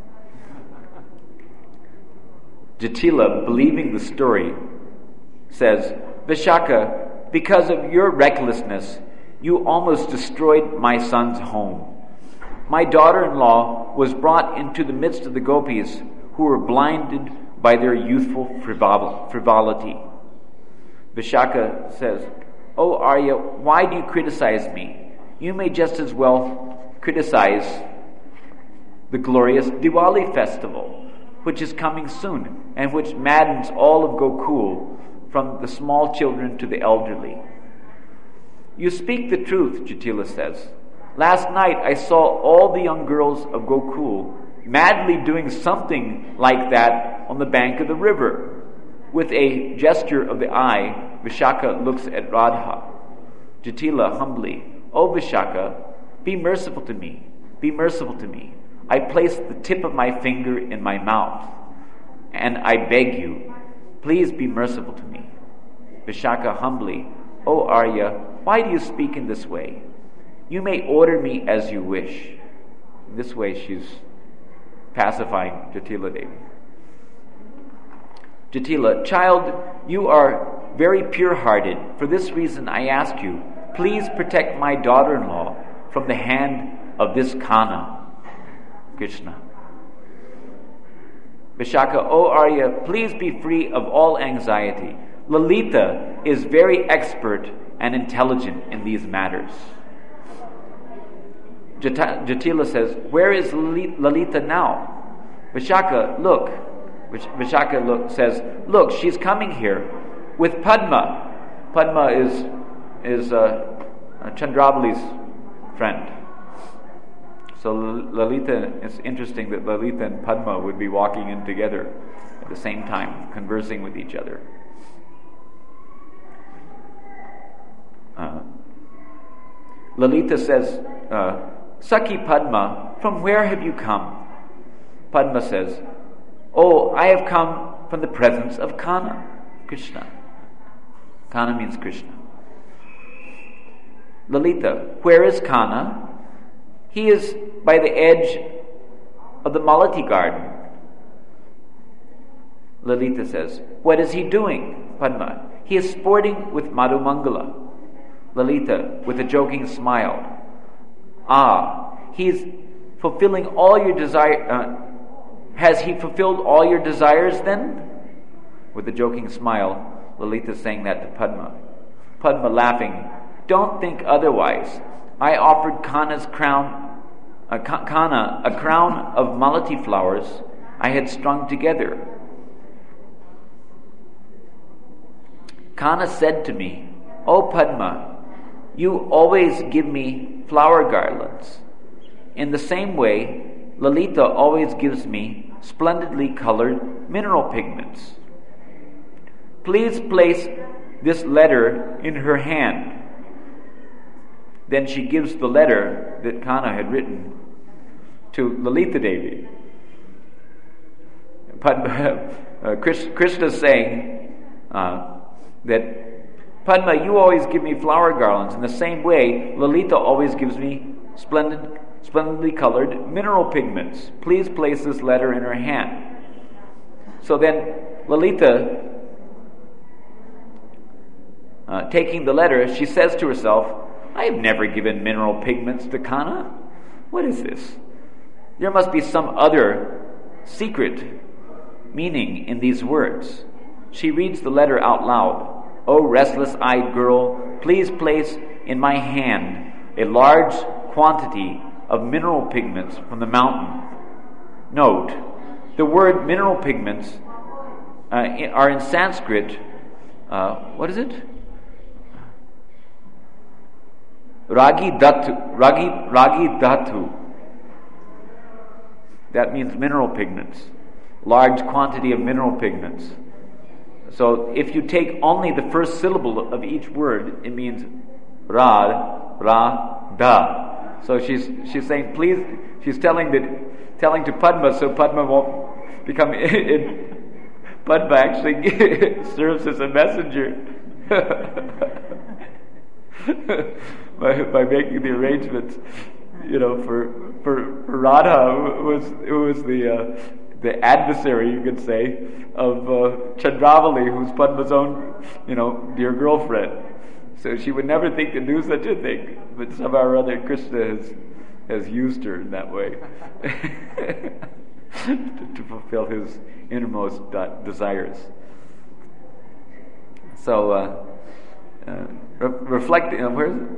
Jatila, believing the story, says, Vishaka, because of your recklessness, you almost destroyed my son's home. My daughter-in-law was brought into the midst of the gopis who were blinded by their youthful frivol- frivolity. Vishaka says, Oh Arya, why do you criticize me? You may just as well criticize the glorious Diwali festival, which is coming soon, and which maddens all of Gokul, from the small children to the elderly. You speak the truth, Jatila says. Last night I saw all the young girls of Gokul madly doing something like that on the bank of the river. With a gesture of the eye, Vishaka looks at Radha. Jatila humbly, O Vishaka, be merciful to me, be merciful to me. I place the tip of my finger in my mouth, and I beg you, please be merciful to me. Vishaka humbly, O Arya, why do you speak in this way? You may order me as you wish. In this way she's pacifying Jatila Devi. Jatila, child, you are very pure-hearted. For this reason I ask you, please protect my daughter-in-law from the hand of this Kana, Krishna. Vishaka, O Arya, please be free of all anxiety. Lalita is very expert and intelligent in these matters. Jata- Jatila says, where is Lalita now? Vishaka, look. Vishaka look, says, look, she's coming here with Padma. Padma is is uh, Chandravali's friend. So Lalita, it's interesting that Lalita and Padma would be walking in together at the same time, conversing with each other. Uh, Lalita says, uh, Saki Padma, from where have you come? Padma says, oh, I have come from the presence of Kana, Krishna. Kana means Krishna. Lalita, where is Kana? He is by the edge of the Malati garden. Lalita says, what is he doing? Padma, he is sporting with Madhu Mangala. Lalita, with a joking smile, ah, he is fulfilling all your desire. Uh, has he fulfilled all your desires then? With a joking smile, Lalita saying that to Padma. Padma laughing, don't think otherwise. I offered Kana's crown, uh, Kana a crown of malati flowers I had strung together. Kana said to me, "Oh Padma, you always give me flower garlands. In the same way, Lalita always gives me splendidly colored mineral pigments. Please place this letter in her hand." Then she gives the letter that Kana had written to Lalita Devi. Padma, uh, Krishna is saying uh, that Padma, you always give me flower garlands. In the same way, Lalita always gives me splendid, splendidly colored mineral pigments. Please place this letter in her hand. So then, Lalita, uh, taking the letter, she says to herself, I have never given mineral pigments to Kana. What is this? There must be some other secret meaning in these words. She reads the letter out loud. "O restless-eyed girl, please place in my hand a large quantity of mineral pigments from the mountain." Note, the word mineral pigments uh, are in Sanskrit, uh, what is it? Ragi dhatu, ragi, ragi dhatu. That means mineral pigments, large quantity of mineral pigments. So if you take only the first syllable of each word, it means Rad, Ra, Da. So she's she's saying, please, she's telling that telling to Padma so Padma won't become in, Padma actually serves as a messenger by by making the arrangements, you know, for for, for Radha, who was who was the uh, the adversary, you could say, of uh, Chandravali, who's Padma's own, you know, dear girlfriend. So she would never think to do such a thing, but somehow or other Krishna has has used her in that way to, to fulfill his innermost de- desires. So, uh, uh, re- reflecting, uh, where is it?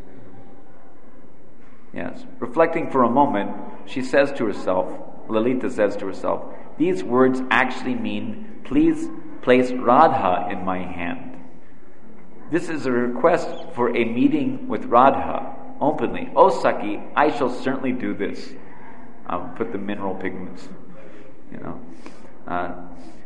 Yes, reflecting for a moment, she says to herself, Lalita says to herself, these words actually mean, please place Radha in my hand. This is a request for a meeting with Radha, openly. Oh Saki, I shall certainly do this. I'll put the mineral pigments, you know. Uh,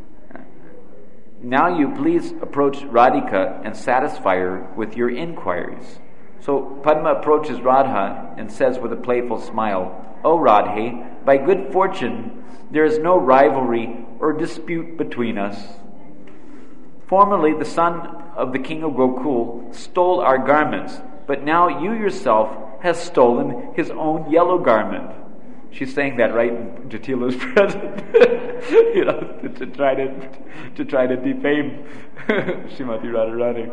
now you please approach Radhika and satisfy her with your inquiries. So Padma approaches Radha and says with a playful smile, O Radhe, by good fortune, there is no rivalry or dispute between us. Formerly, the son of the king of Gokul stole our garments, but now you yourself has stolen his own yellow garment. She's saying that right in Jatila's presence, you know, to, to try to to try to defame Srimati Radharani.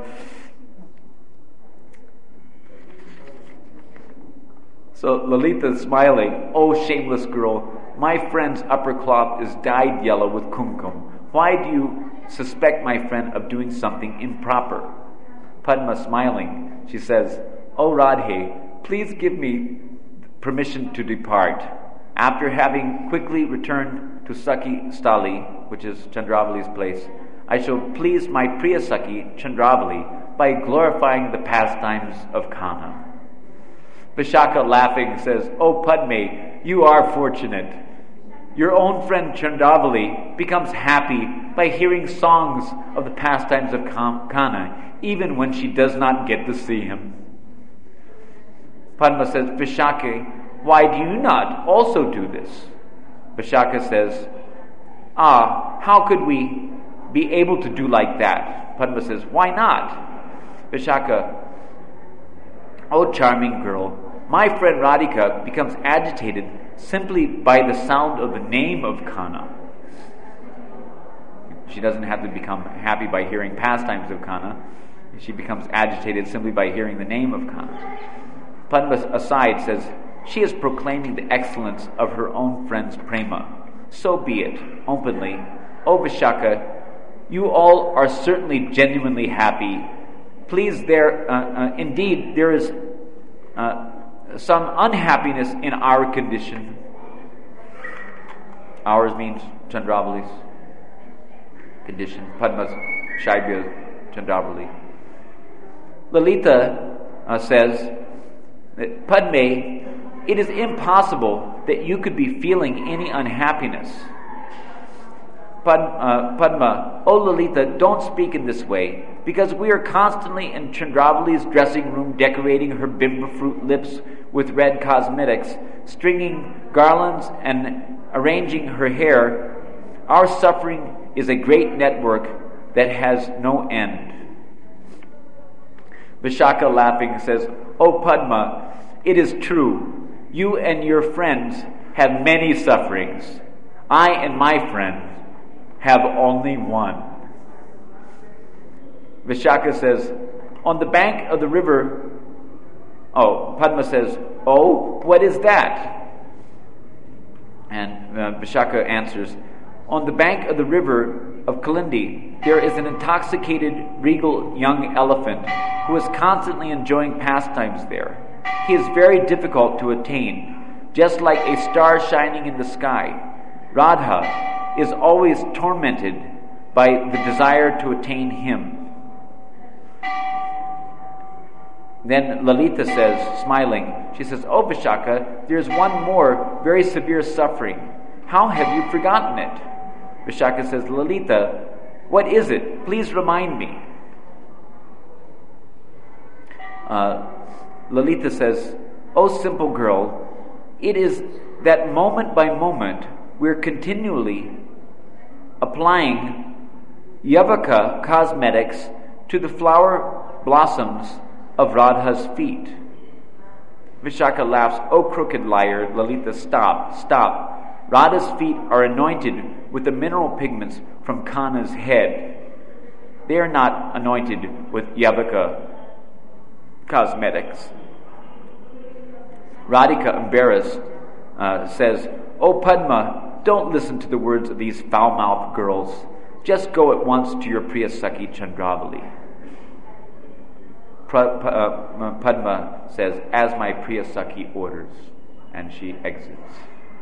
So Lalita is smiling, oh shameless girl, my friend's upper cloth is dyed yellow with kumkum. Why do you suspect my friend of doing something improper? Padma, smiling, she says, "Oh Radhe, please give me permission to depart. After having quickly returned to Sakhi Stali, which is Chandravali's place, I shall please my Priya Sakhi Chandravali by glorifying the pastimes of Kana." Vishaka, laughing, says, "Oh Padme, you are fortunate. Your own friend Chandravali becomes happy by hearing songs of the pastimes of Kana, even when she does not get to see him." Padma says, "Vishaka, why do you not also do this?" Vishaka says, "Ah, how could we be able to do like that?" Padma says, "Why not?" Vishaka, "Oh charming girl, my friend Radhika becomes agitated simply by the sound of the name of Kana." She doesn't have to become happy by hearing pastimes of Kana. She becomes agitated simply by hearing the name of Kana. Padma aside says, "She is proclaiming the excellence of her own friend's prema. So be it, openly. O Vishaka, you all are certainly genuinely happy. Please, there, uh, uh, indeed, there is uh, some unhappiness in our condition." Ours means Chandravali's condition. Padma's Shaibya Chandravali. Lalita uh, says that, "Padme, it is impossible that you could be feeling any unhappiness." Pad, uh, Padma, "Oh Lalita, don't speak in this way, because we are constantly in Chandravali's dressing room decorating her bimba fruit lips with red cosmetics, stringing garlands and arranging her hair. Our suffering is a great network that has no end." Vishaka, laughing, says, "Oh Padma, it is true. You and your friends have many sufferings. I and my friend have only one." Vishaka says, "On the bank of the river..." Oh, Padma says, "Oh, what is that?" And uh, Vishaka answers, "On the bank of the river of Kalindi, there is an intoxicated, regal young elephant who is constantly enjoying pastimes there. He is very difficult to attain, just like a star shining in the sky. Radha is always tormented by the desire to attain him." Then Lalita says, smiling, she says, "Oh Vishaka, there is one more very severe suffering. How have you forgotten it?" Vishaka says, "Lalita, what is it? Please remind me." Uh, Lalita says, "Oh simple girl, it is that moment by moment we're continually applying Yavaka cosmetics to the flower blossoms of Radha's feet." Vishaka laughs, "Oh crooked liar, Lalita, stop, stop. Radha's feet are anointed with the mineral pigments from Kana's head. They are not anointed with Yavaka cosmetics." Radhika, embarrassed, uh, says, "Oh Padma, don't listen to the words of these foul-mouthed girls. Just go at once to your Priya Sakhi Chandravali." Padma says, "As my Priya Sakhi orders," and she exits.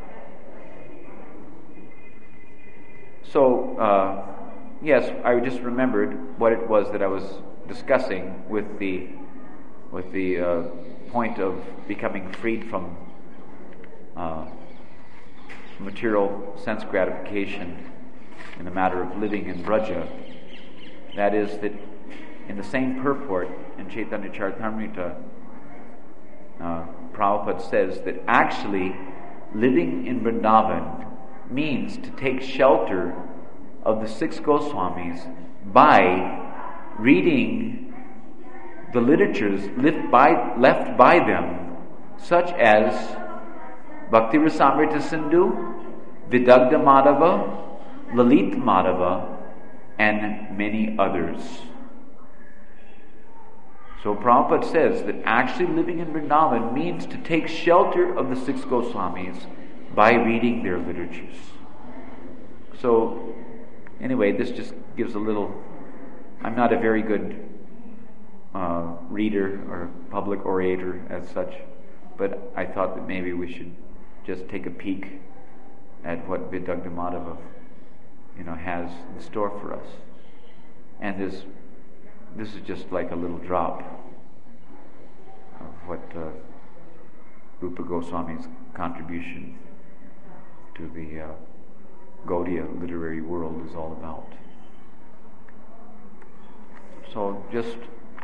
So, uh, yes, I just remembered what it was that I was discussing with the with the uh, point of becoming freed from uh, material sense gratification in the matter of living in Braja. That is that in the same purport in Chaitanya Charitamrita, uh, Prabhupada says that actually living in Vrindavan means to take shelter of the six Goswamis by reading the literatures left by, left by them, such as Bhakti Rasamrita Sindhu, Vidagdha Madhava, Lalit Madhava, and many others. So Prabhupada says that actually living in Vrindavan means to take shelter of the six Goswamis by reading their literatures. So, anyway, this just gives a little. I'm not a very good uh, reader or public orator as such, but I thought that maybe we should just take a peek at what Vidagdha Madhava, you know, has in store for us. And this, this is just like a little drop of what uh, Rupa Goswami's contribution to the uh, Gaudiya literary world is all about. So just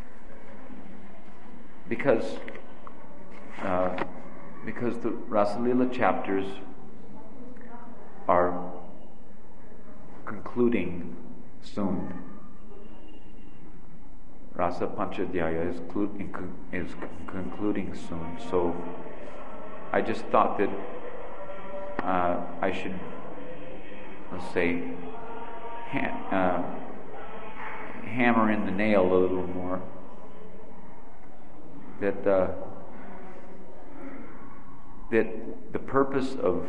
because uh, because the Rasalila chapters are concluding soon. Rasa Panchadhyaya is, clu- is concluding soon. So I just thought that uh, I should, let's say, ha- uh, hammer in the nail a little more. That uh, that the purpose of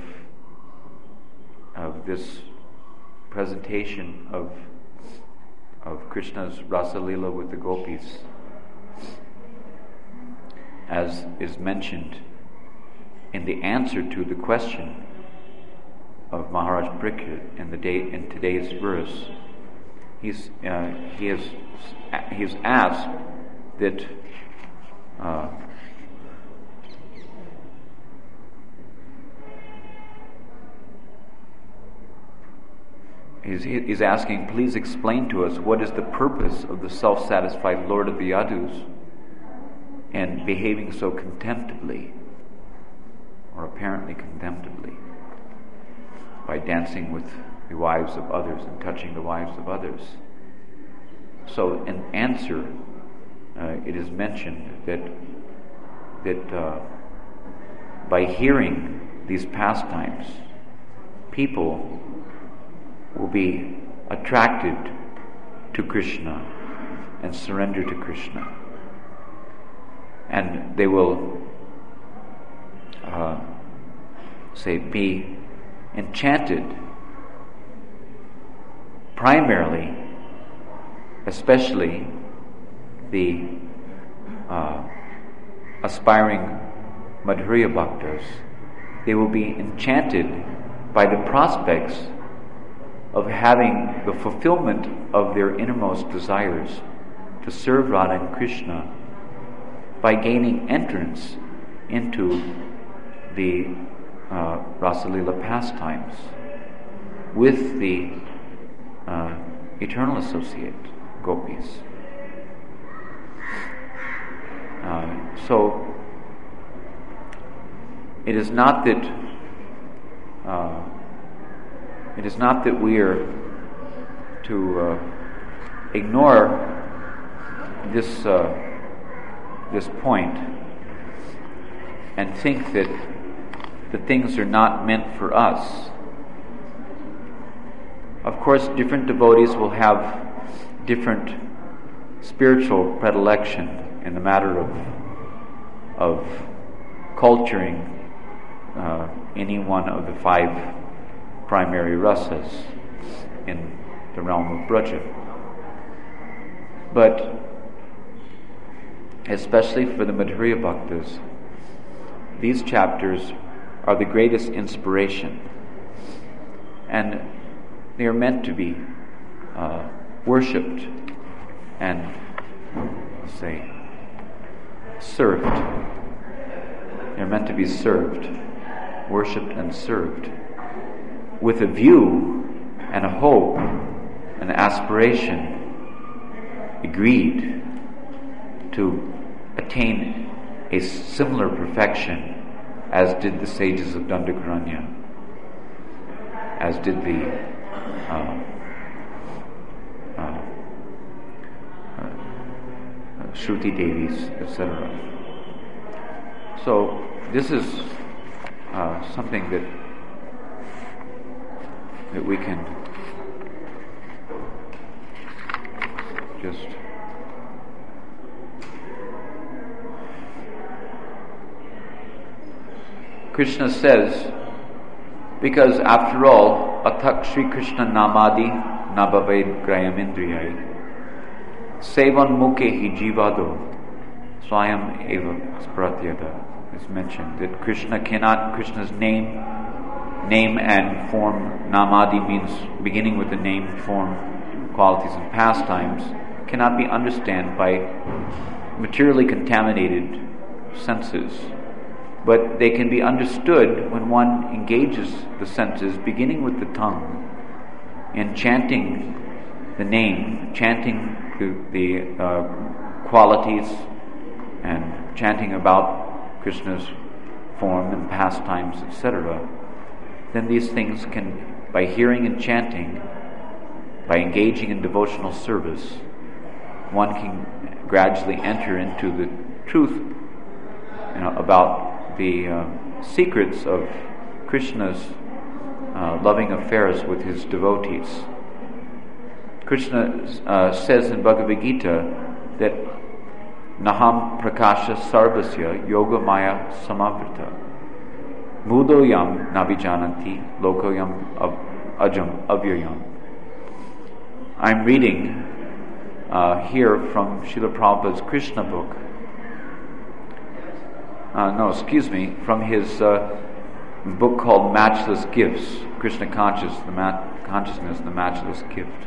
of this presentation of of Krishna's Rasa Leela with the gopis, as is mentioned in the answer to the question of Maharaj Parikshit in the day in today's verse, he's uh, he has he's asked that uh, He's, he's asking, please explain to us what is the purpose of the self-satisfied Lord of the Yadus and behaving so contemptibly, or apparently contemptibly, by dancing with the wives of others and touching the wives of others. So in answer, uh, it is mentioned that that uh, by hearing these pastimes, people will be attracted to Krishna and surrender to Krishna. And they will, uh, say, be enchanted primarily, especially the uh, aspiring Madhurya Bhaktas. They will be enchanted by the prospects of having the fulfillment of their innermost desires to serve Radha and Krishna by gaining entrance into the uh, Rasalila pastimes with the uh, eternal associate gopis. Uh, so it is not that uh, It is not that we are to uh, ignore this uh, this point and think that the things are not meant for us. Of course, different devotees will have different spiritual predilection in the matter of of culturing uh, any one of the five primary rasas in the realm of Braja. But especially for the Madhurya Bhaktas, these chapters are the greatest inspiration, and they are meant to be uh, worshipped and, say, served. They're meant to be served, worshipped and served, with a view and a hope and aspiration agreed to attain a similar perfection as did the sages of Dandakaranya, as did the uh, uh, uh, Shruti Devis, et cetera. So this is uh, something that that we can just Krishna says Because after all, atak Shri Krishna namadi nabhaved grayamindriyai sevan mukhe jivado swayam eva spratyada is mentioned that Krishna cannot, Krishna's name, name and form, namadi means beginning with the name, form, qualities and pastimes, cannot be understood by materially contaminated senses. But they can be understood when one engages the senses, beginning with the tongue, in chanting the name, chanting the, the uh, qualities, and chanting about Krishna's form and pastimes, et cetera. Then these things can, by hearing and chanting, by engaging in devotional service, one can gradually enter into the truth, you know, about the uh, secrets of Krishna's uh, loving affairs with his devotees. Krishna uh, says in Bhagavad Gita that Naham prakasha sarvasya yoga maya samavrita mudoyam navijananti lokoyam ajam avyayam. I'm reading uh, here from Srila Prabhupada's Krishna book. Uh, no, excuse me, from his uh, book called Matchless Gifts, Krishna Conscious, the mat- Consciousness, the Matchless Gift.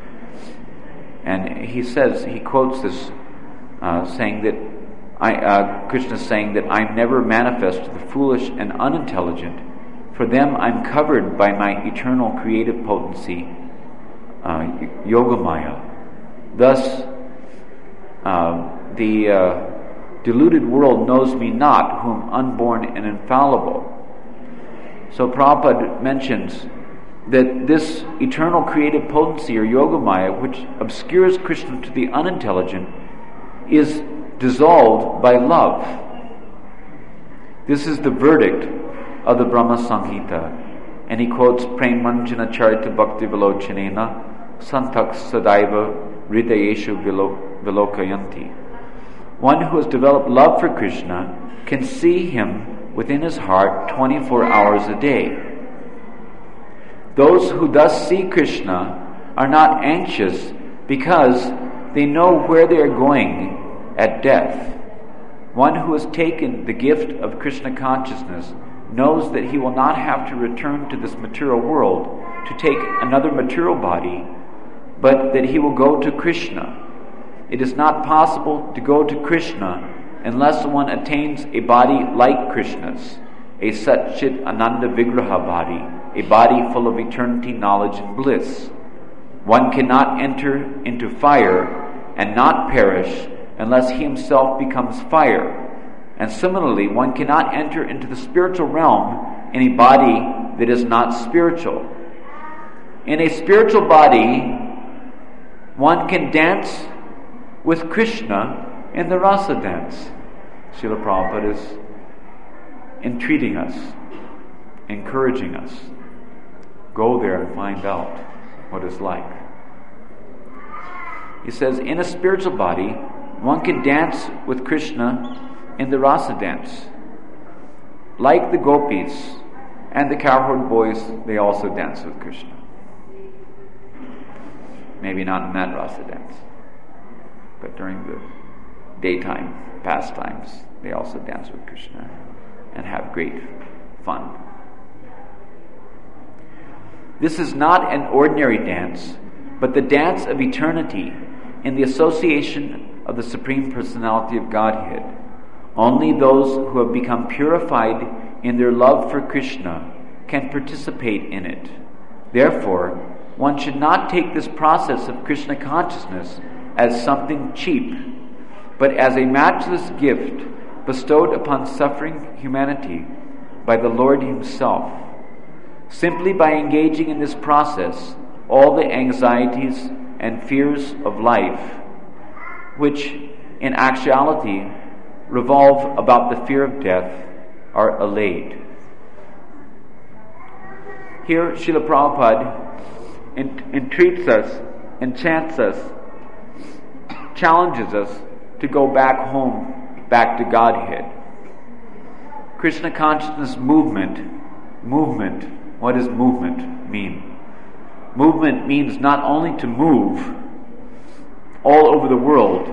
And he says, he quotes this, uh, saying that, I, uh, Krishna saying that I'm never manifest to the foolish and unintelligent. For them I'm covered by my eternal creative potency, uh, Yogamaya. Thus, uh, the... Uh, deluded world knows me not, whom unborn and infallible. So Prabhupada mentions that this eternal creative potency, or Yogamaya, which obscures Krishna to the unintelligent, is dissolved by love. This is the verdict of the Brahma Samhita. And he quotes Premanjana Charita Bhakti Vilochanena Santak Sadaiva Hridayeshu Vilokayanti. One who has developed love for Krishna can see him within his heart twenty-four hours a day. Those who thus see Krishna are not anxious because they know where they are going at death. One who has taken the gift of Krishna consciousness knows that he will not have to return to this material world to take another material body, but that he will go to Krishna. It is not possible to go to Krishna unless one attains a body like Krishna's, a Satchit Ananda Vigraha body, a body full of eternity, knowledge, and bliss. One cannot enter into fire and not perish unless he himself becomes fire. And similarly, one cannot enter into the spiritual realm in a body that is not spiritual. In a spiritual body, one can dance with Krishna in the rasa dance. Srila Prabhupada is entreating us, encouraging us. Go there and find out what it's like. He says, in a spiritual body, one can dance with Krishna in the rasa dance. Like the gopis and the cowherd boys, they also dance with Krishna. Maybe not in that rasa dance, but during the daytime pastimes, they also dance with Krishna and have great fun. This is not an ordinary dance, but the dance of eternity in the association of the Supreme Personality of Godhead. Only those who have become purified in their love for Krishna can participate in it. Therefore, one should not take this process of Krishna consciousness as something cheap, but as a matchless gift bestowed upon suffering humanity by the Lord Himself. Simply by engaging in this process, all the anxieties and fears of life, which in actuality revolve about the fear of death, are allayed. Here, Srila Prabhupada entreats us, enchants us, challenges us to go back home, back to Godhead. Krishna consciousness movement, movement What does movement mean? Movement means not only to move all over the world,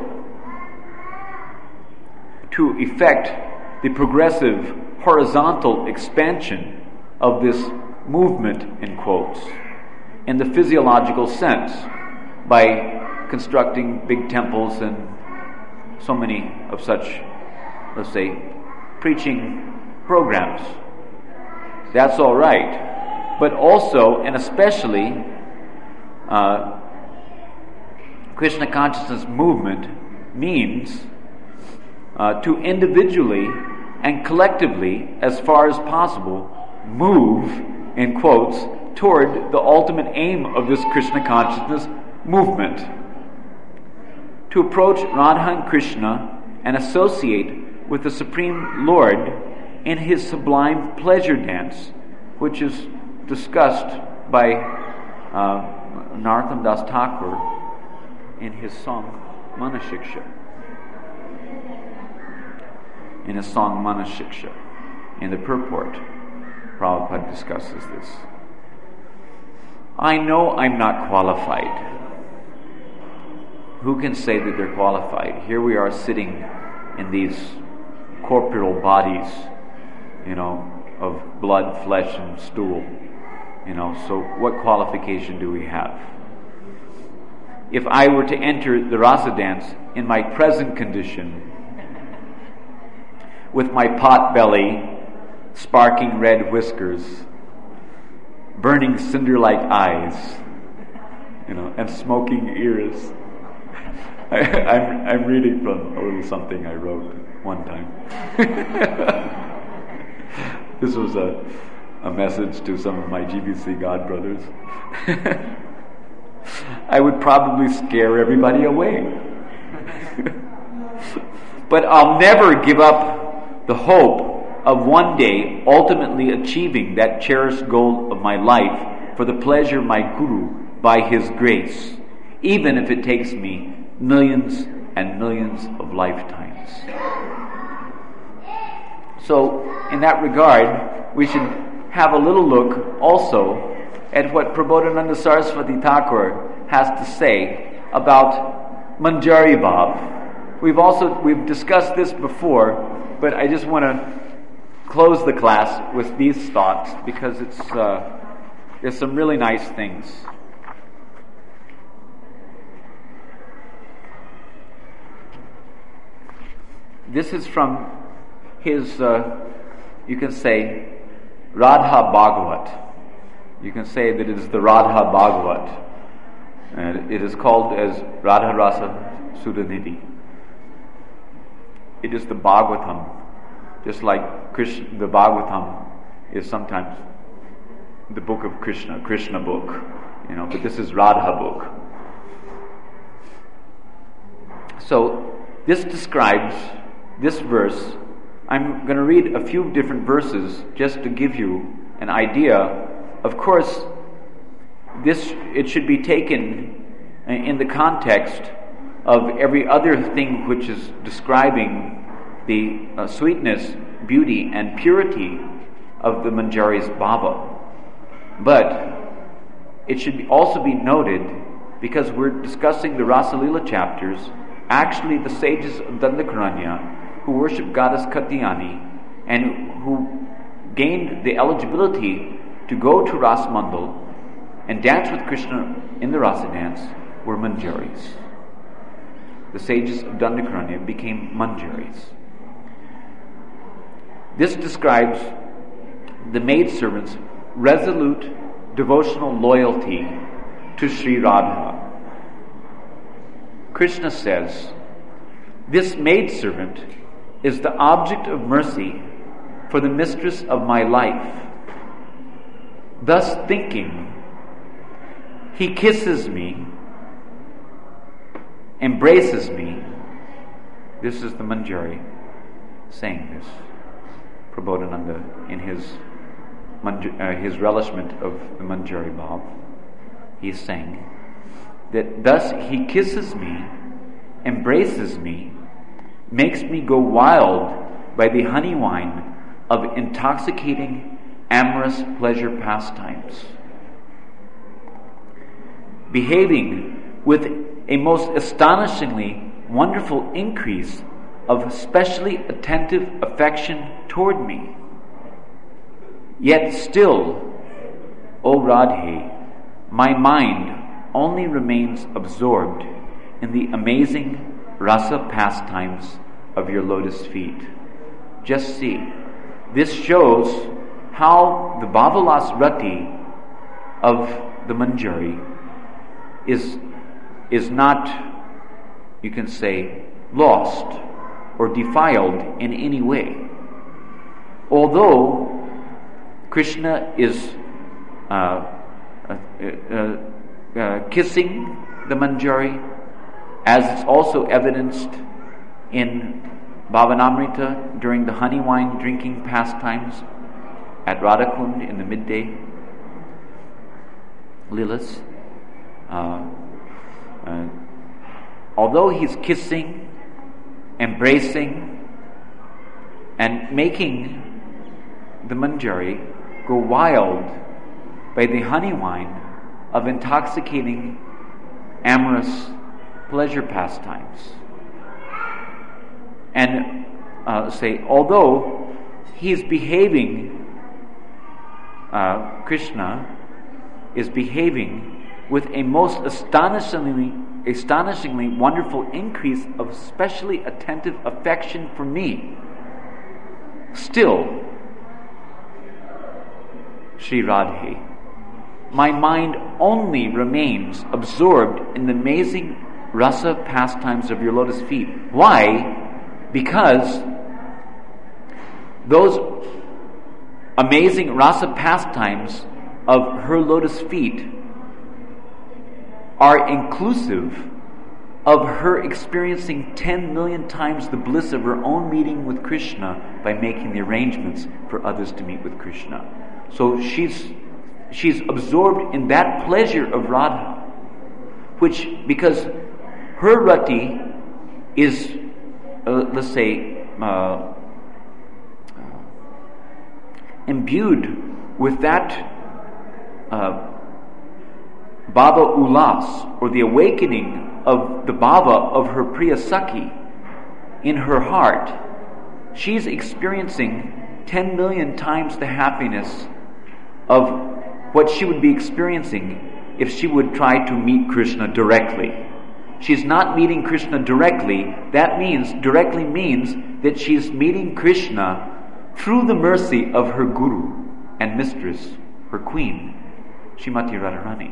to effect the progressive horizontal expansion of this movement, in quotes, in the physiological sense, by constructing big temples and so many of such, let's say, preaching programs. That's all right. But also, and especially, uh, Krishna consciousness movement means uh, to individually and collectively, as far as possible, move, in quotes, toward the ultimate aim of this Krishna consciousness movement. To approach Radha and Krishna and associate with the Supreme Lord in His sublime pleasure dance, which is discussed by uh, Narottam Das Thakur in his song Manashiksha. In his song Manashiksha, in the purport, Prabhupada discusses this. I know I'm not qualified. Who can say that they're qualified? Here we are sitting in these corporeal bodies, you know, of blood, flesh, and stool. You know, so what qualification do we have? If I were to enter the rasa dance in my present condition, with my pot belly, sparking red whiskers, burning cinder-like eyes, you know, and smoking ears. I, I'm, I'm reading from a little something I wrote one time. This was a, a message to some of my G B C God brothers. I would probably scare everybody away. But I'll never give up the hope of one day ultimately achieving that cherished goal of my life for the pleasure of my Guru by his grace, even if it takes me millions and millions of lifetimes. So, in that regard, we should have a little look also at what Prabodhananda Saraswati Thakur has to say about Manjari Bhav. We've also we've discussed this before, but I just want to close the class with these thoughts because it's uh, there's some really nice things. This is from his, uh, you can say, Radha Bhagavat. You can say that it is the Radha Bhagavat. And it is called as Radha Rasa Sudhanidhi. It is the Bhagavatam. Just like Krishna, the Bhagavatam is sometimes the book of Krishna, Krishna book. You know, but this is Radha book. So, this describes this verse. I'm going to read a few different verses just to give you an idea. Of course, this it should be taken in the context of every other thing which is describing the uh, sweetness, beauty, and purity of the Manjari's Bhava. But it should be also be noted, because we're discussing the Rasalila chapters, actually the sages of Dandakaranya who worship goddess Katyayani and who gained the eligibility to go to Rasmandal and dance with Krishna in the Rasa dance were Manjaris. The sages of Dandakaranya became Manjaris. This describes the maidservant's resolute devotional loyalty to Sri Radha. Krishna says, "This maidservant is the object of mercy for the mistress of my life. Thus thinking, he kisses me, embraces me." This is the Manjari saying this. Prabodhananda, in his uh, his relishment of the Manjari Bhav, he is saying that thus he kisses me, embraces me, makes me go wild by the honey wine of intoxicating amorous pleasure pastimes, behaving with a most astonishingly wonderful increase of specially attentive affection toward me. Yet still, O Radhe, my mind only remains absorbed in the amazing rasa pastimes of your lotus feet. Just see, this shows how the Bhavalas Rati of the Manjari is, is not, you can say, lost or defiled in any way. Although Krishna is uh, uh, uh, uh, kissing the Manjari, as it's also evidenced in Bhavanamrita during the honey wine drinking pastimes at Radhakund in the midday Lilas. Uh, uh, although he's kissing, embracing, and making the Manjari go wild by the honey wine of intoxicating, amorous pleasure pastimes. And uh, say, although he is behaving, uh, Krishna is behaving with a most astonishingly, astonishingly wonderful increase of specially attentive affection for me, still, Sri Radhe, my mind only remains absorbed in the amazing rasa pastimes of your lotus feet. Why? Because those amazing rasa pastimes of her lotus feet are inclusive of her experiencing ten million times the bliss of her own meeting with Krishna by making the arrangements for others to meet with Krishna. So she's she's absorbed in that pleasure of Radha, which, because her rati is, uh, let's say, uh, imbued with that uh, bhava ulas, or the awakening of the bhava of her Priya Sakhi in her heart. She's experiencing ten million times the happiness of what she would be experiencing if she would try to meet Krishna directly. She's not meeting Krishna directly. That means, directly means that she's meeting Krishna through the mercy of her guru and mistress, her queen, Srimati Radharani.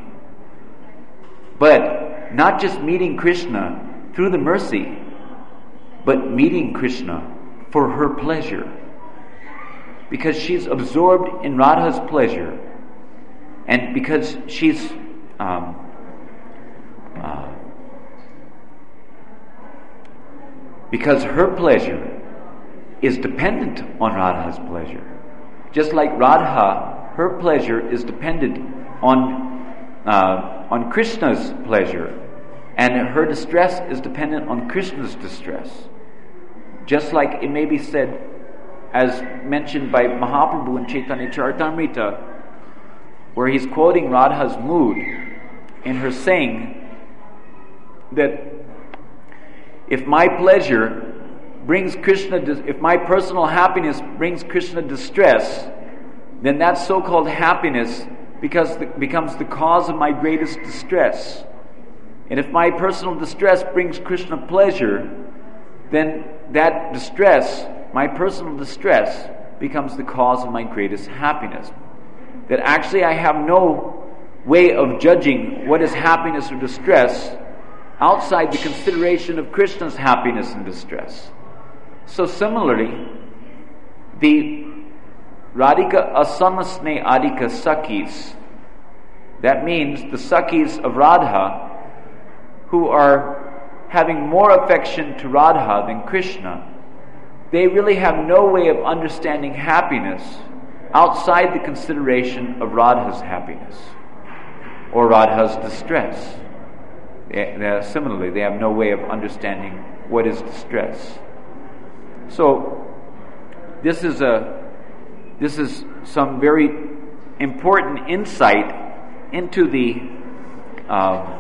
But not just meeting Krishna through the mercy, but meeting Krishna for her pleasure. Because she's absorbed in Radha's pleasure, and because she's um, uh, because her pleasure is dependent on Radha's pleasure. Just like Radha, her pleasure is dependent on uh, on Krishna's pleasure, and her distress is dependent on Krishna's distress. Just like it may be said, as mentioned by Mahaprabhu in Chaitanya Charitamrita, where he's quoting Radha's mood in her saying that if my pleasure brings Krishna, if my personal happiness brings Krishna distress, then that so-called happiness because the, becomes the cause of my greatest distress. And if my personal distress brings Krishna pleasure, then that distress, my personal distress, becomes the cause of my greatest happiness. That actually I have no way of judging what is happiness or distress outside the consideration of Krishna's happiness and distress. So similarly, the Radhika Asamasne Adhika Sakhis, that means the Sakhis of Radha, who are having more affection to Radha than Krishna, they really have no way of understanding happiness outside the consideration of Radha's happiness or Radha's distress. They, they, similarly, they have no way of understanding what is distress. So, this is a this is some very important insight into the uh,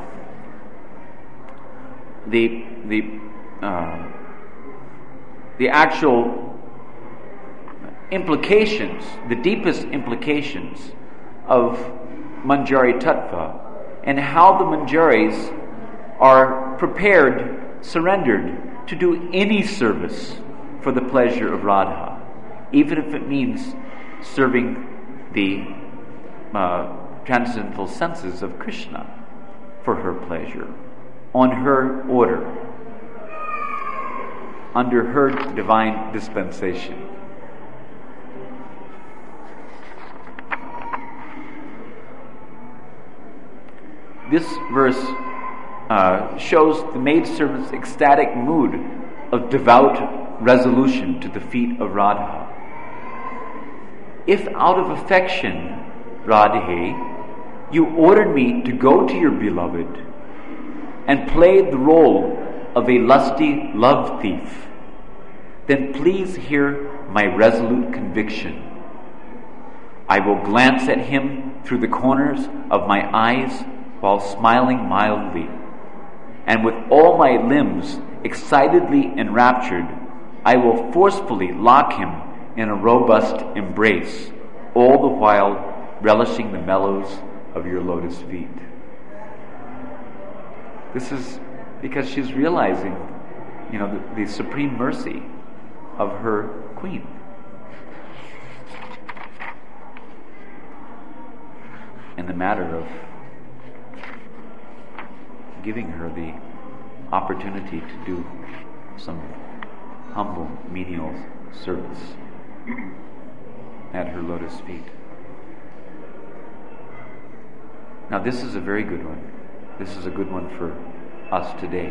the the uh, the actual implications, the deepest implications of Manjari Tattva, and how the Manjaris are prepared, surrendered to do any service for the pleasure of Radha, even if it means serving the uh, transcendental senses of Krishna for her pleasure, on her order, under her divine dispensation. This verse uh, shows the maidservant's ecstatic mood of devout resolution to the feet of Radha. If out of affection, Radhe, you ordered me to go to your beloved and play the role of a lusty love thief, then please hear my resolute conviction. I will glance at him through the corners of my eyes while smiling mildly, and with all my limbs excitedly enraptured, I will forcefully lock him in a robust embrace, all the while relishing the mellows of your lotus feet. This is because she's realizing, you know, the, the supreme mercy of her queen. In the matter of giving her the opportunity to do some humble menial service at her lotus feet. Now this is a very good one. This is a good one for us today.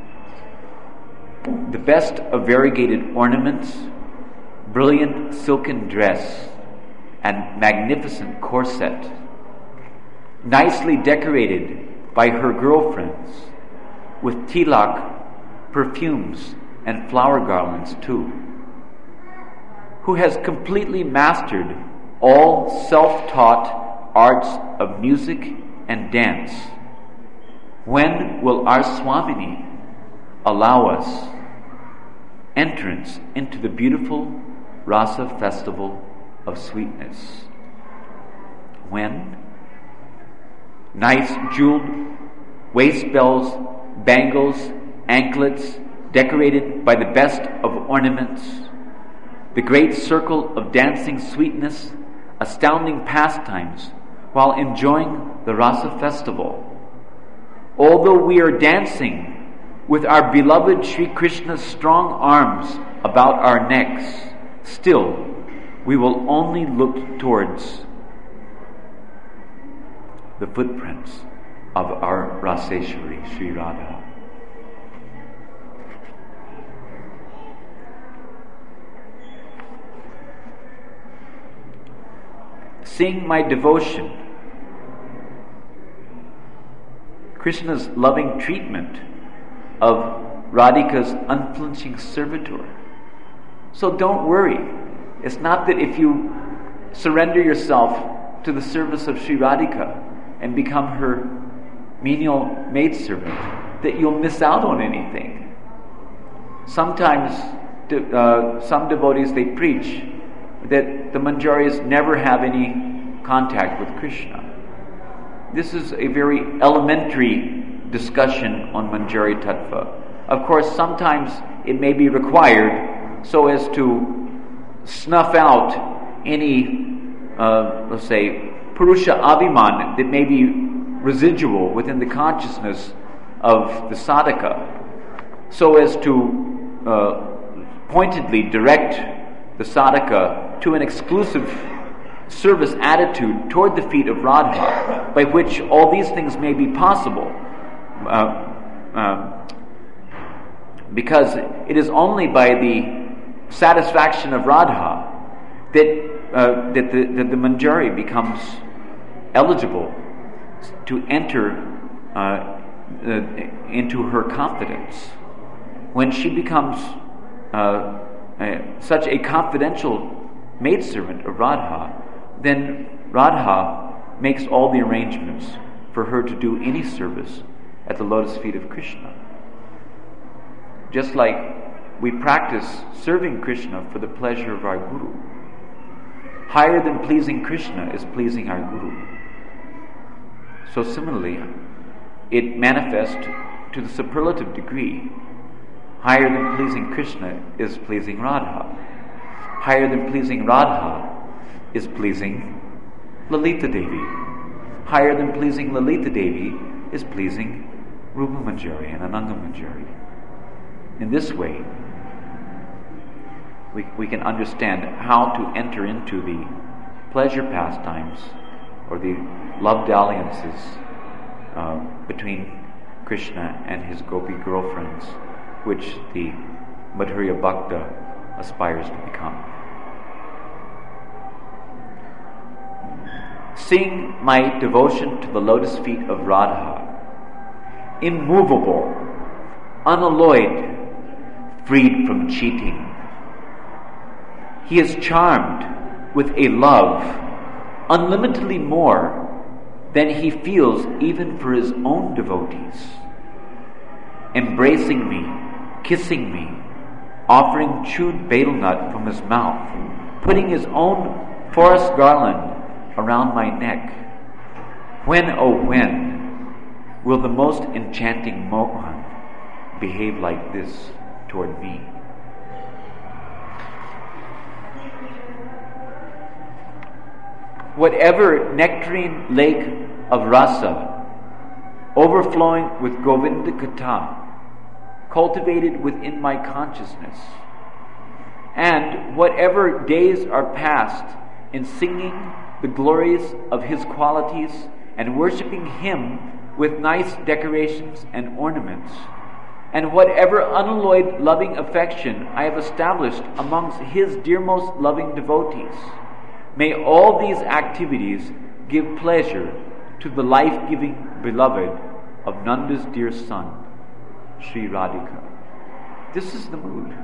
The best of variegated ornaments, brilliant silken dress, and magnificent corset, nicely decorated by her girlfriends, with tilak, perfumes, and flower garlands too, who has completely mastered all self-taught arts of music and dance. When will our Swamini allow us entrance into the beautiful Rasa festival of sweetness? When? Nice jeweled waist bells, bangles, anklets, decorated by the best of ornaments, the great circle of dancing sweetness, astounding pastimes, while enjoying the Rasa festival. Although we are dancing with our beloved Sri Krishna's strong arms about our necks, still we will only look towards the footprints of our Raseshwari, Sri Radha. Seeing my devotion, Krishna's loving treatment of Radhika's unflinching servitor. So don't worry. It's not that if you surrender yourself to the service of Sri Radhika and become her menial maidservant, that you'll miss out on anything. Sometimes uh, some devotees, they preach that the Manjaris never have any contact with Krishna. This is a very elementary discussion on Manjari Tattva. Of course, sometimes it may be required so as to snuff out any, uh, let's say, Purusha Abhiman that may be residual within the consciousness of the sadhaka, so as to uh, pointedly direct the sadhaka to an exclusive service attitude toward the feet of Radha, by which all these things may be possible. Uh, uh, because it is only by the satisfaction of Radha that uh, that the that the Manjari becomes eligible to enter uh, uh, into her confidence. When she becomes uh, uh, such a confidential maidservant of Radha, then Radha makes all the arrangements for her to do any service at the lotus feet of Krishna. Just like we practice serving Krishna for the pleasure of our Guru. Higher than pleasing Krishna is pleasing our Guru. So similarly, it manifests to the superlative degree. Higher than pleasing Krishna is pleasing Radha. Higher than pleasing Radha is pleasing Lalita Devi. Higher than pleasing Lalita Devi is pleasing Rupa Manjari and Ananga Manjari. In this way, we, we can understand how to enter into the pleasure pastimes or the love dalliances uh, between Krishna and his gopi girlfriends, which the Madhurya Bhakta aspires to become. Seeing my devotion to the lotus feet of Radha, immovable, unalloyed, freed from cheating, he is charmed with a love unlimitedly more than he feels even for his own devotees. Embracing me, kissing me, offering chewed betel nut from his mouth, putting his own forest garland around my neck. When, oh when, will the most enchanting Mohan behave like this toward me? Whatever nectarine lake of rasa, overflowing with Govinda Katha, cultivated within my consciousness, and whatever days are passed in singing the glories of his qualities and worshipping him with nice decorations and ornaments, and whatever unalloyed loving affection I have established amongst his dearmost loving devotees, may all these activities give pleasure to the life-giving beloved of Nanda's dear son, Sri Radhika. This is the mood.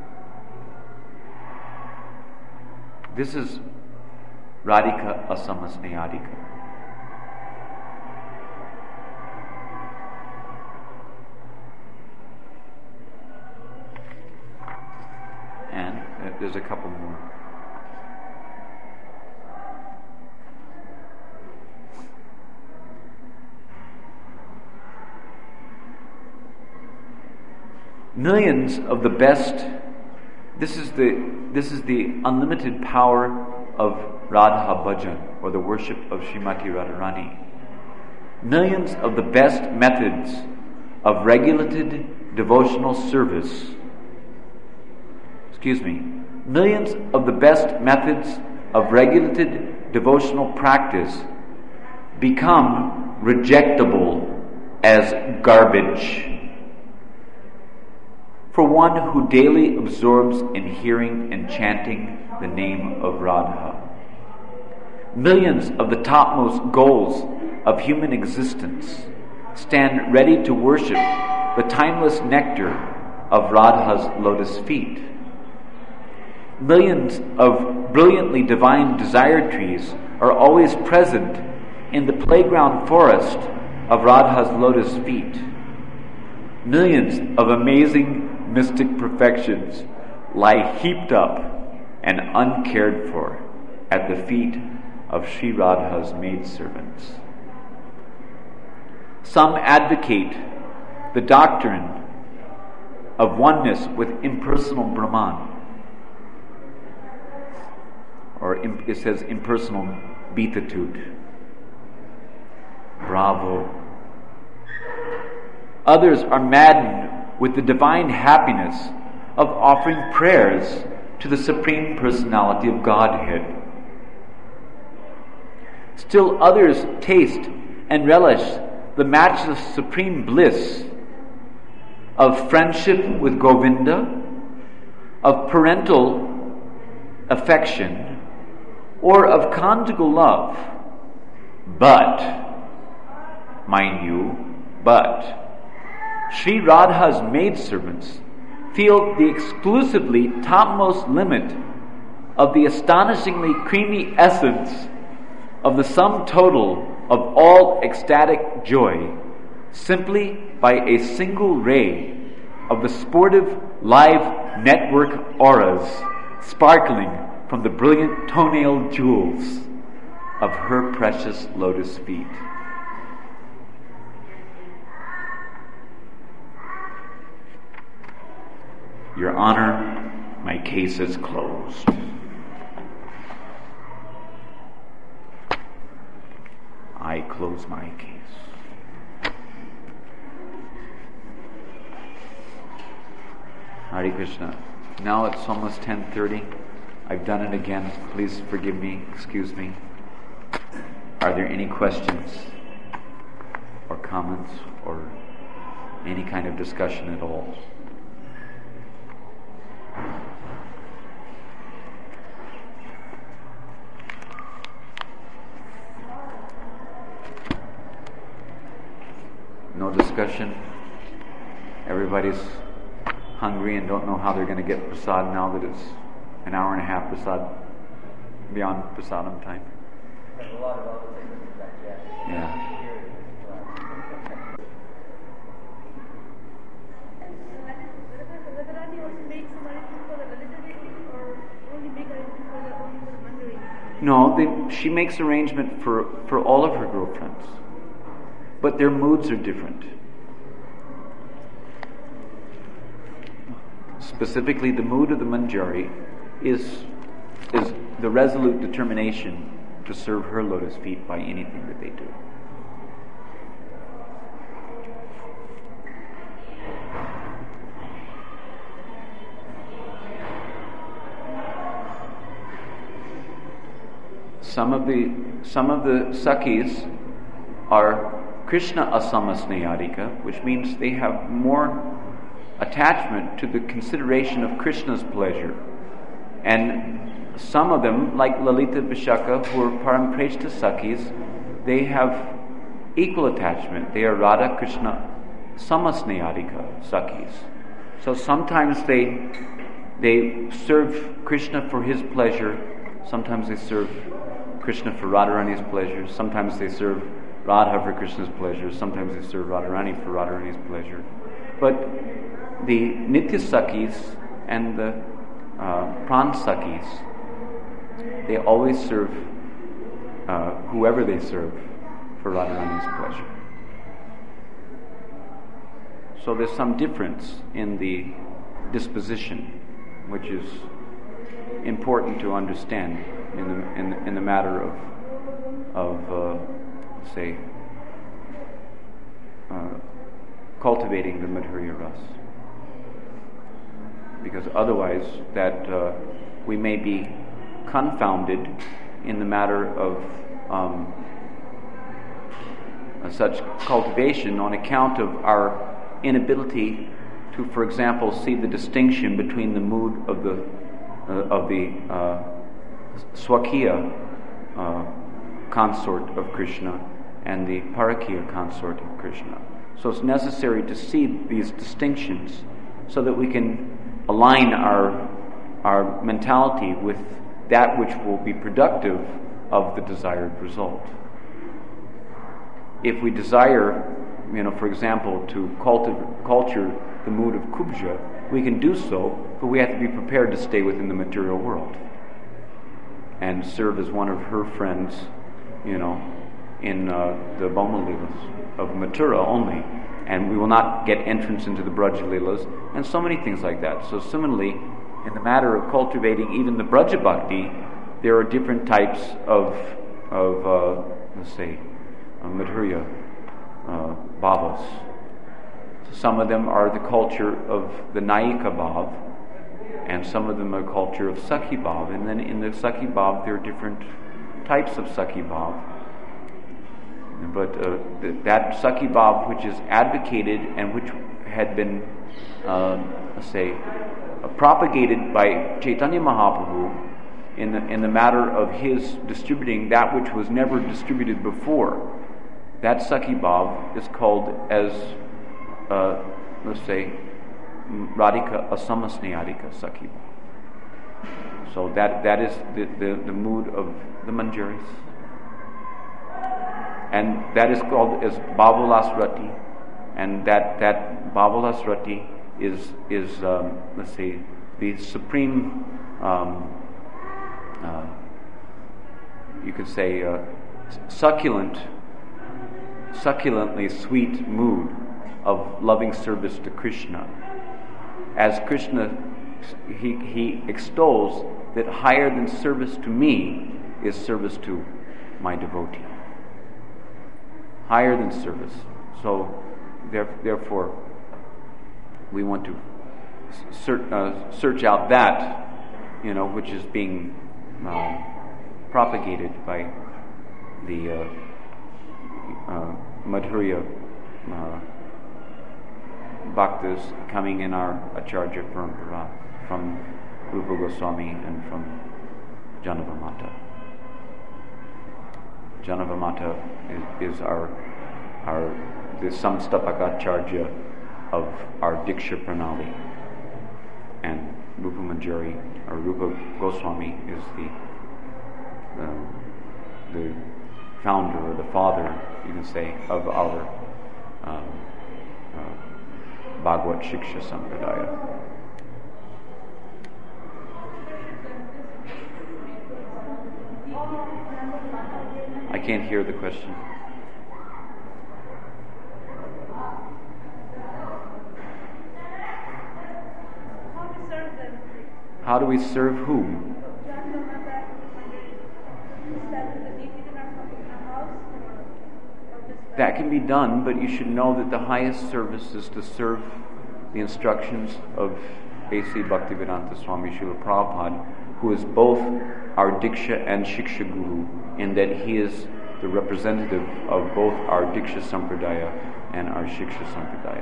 This is Radhika Asamasneyadika. And uh, there's a couple more. Millions of the best. This is the this is the unlimited power of Radha Bhajan, or the worship of Srimati Radharani. Millions of the best methods of regulated devotional service. Excuse me. Millions of the best methods of regulated devotional practice become rejectable as garbage for one who daily absorbs in hearing and chanting the name of Radha. Millions of the topmost goals of human existence stand ready to worship the timeless nectar of Radha's lotus feet. Millions of brilliantly divine desire trees are always present in the playground forest of Radha's lotus feet. Millions of amazing mystic perfections lie heaped up and uncared for at the feet of Sri Radha's maidservants. Some advocate the doctrine of oneness with impersonal Brahman, or it says impersonal beatitude. Bravo. Others are maddened with the divine happiness of offering prayers to the Supreme Personality of Godhead. Still others taste and relish the matchless supreme bliss of friendship with Govinda, of parental affection, or of conjugal love. But, mind you, but, Sri Radha's maidservants feel the exclusively topmost limit of the astonishingly creamy essence of the sum total of all ecstatic joy simply by a single ray of the sportive live network auras sparkling from the brilliant toenail jewels of her precious lotus feet. Your Honor, my case is closed. I close my case. Hare Krishna. Now it's almost ten thirty. I've done it again. Please forgive me. Excuse me. Are there any questions or comments or any kind of discussion at all? No discussion? Everybody's hungry and don't know how they're going to get prasad now that it's an hour and a half prasad, beyond prasadam time. There's a lot of other things to digest. Yeah. No, they, she makes arrangement for, for all of her girlfriends, but their moods are different. Specifically, the mood of the Manjari is is the resolute determination to serve her lotus feet by anything that they do. Some of the some of the Sakhis are Krishna asamasneyadika, which means they have more attachment to the consideration of Krishna's pleasure. And some of them, like Lalita Vishaka, who are Parampreshta Sakhis, they have equal attachment. They are Radha Krishna samasneyadika Sakhis. So sometimes they they serve Krishna for his pleasure, sometimes they serve Krishna for Radharani's pleasure, sometimes they serve Radha for Krishna's pleasure, sometimes they serve Radharani for Radharani's pleasure. But the Nitya Sakhis and the uh, Pran Sakhis, they always serve uh, whoever they serve for Radharani's pleasure. So there's some difference in the disposition, which is important to understand in the in, in the matter of of uh, say uh, cultivating the Madhurya Ras. Because otherwise that uh, we may be confounded in the matter of um, uh, such cultivation on account of our inability to, for example, see the distinction between the mood of the uh, of the uh, Swakiya uh, consort of Krishna and the Parakiya consort of Krishna. So it's necessary to see these distinctions so that we can align our our mentality with that which will be productive of the desired result. If we desire, you know, for example, to cultiv- culture the mood of Kubja, we can do so, but we have to be prepared to stay within the material world and serve as one of her friends, you know, in uh, the Boma Leelas of Mathura only. And we will not get entrance into the Braja Leelas, and so many things like that. So similarly, in the matter of cultivating even the Braja Bhakti, there are different types of, of uh, let's say, uh, Madhurya uh, bhavas. Some of them are the culture of the Nayika bhav, and some of them are culture of Sakhi bhav. And then in the Sakhi bhav, there are different types of Sakhi bhav. But uh, th- that Sakhi bhav which is advocated and which had been, uh, let's say, uh, propagated by Chaitanya Mahaprabhu in the, in the matter of his distributing that which was never distributed before, that Sakhi bhav is called as, uh, let's say, Radhika Asamasneyadika Sakhi bhav. So that that is the, the, the mood of the Manjaris. And that is called as Bhavalasrati. And that, that Bhavalasrati is, is um, let's say, the supreme, um, uh, you could say, uh, succulent, succulently sweet mood of loving service to Krishna. As Krishna, he, he extols that higher than service to me is service to my devotee. Higher than service. So, therefore, we want to search, uh, search out that, you know, which is being uh, propagated by the uh, uh, Madhurya uh, Bhaktas coming in our Acharya Parampara from Rupa Goswami and from Janavamata. Janavamata is, is our our the Samstapakacharya of our Diksha Pranali, and Rupa Manjari or Rupa Goswami is the uh, the founder or the father, you can say, of our um, uh, Bhagavad Shiksha Sampradaya. I can't hear the question. How do we serve whom? That can be done, but you should know that the highest service is to serve the instructions of A C Bhaktivedanta Swami Srila Prabhupada, who is both our Diksha and Shiksha Guru, in that he is the representative of both our Diksha Sampradaya and our Shiksha Sampradaya.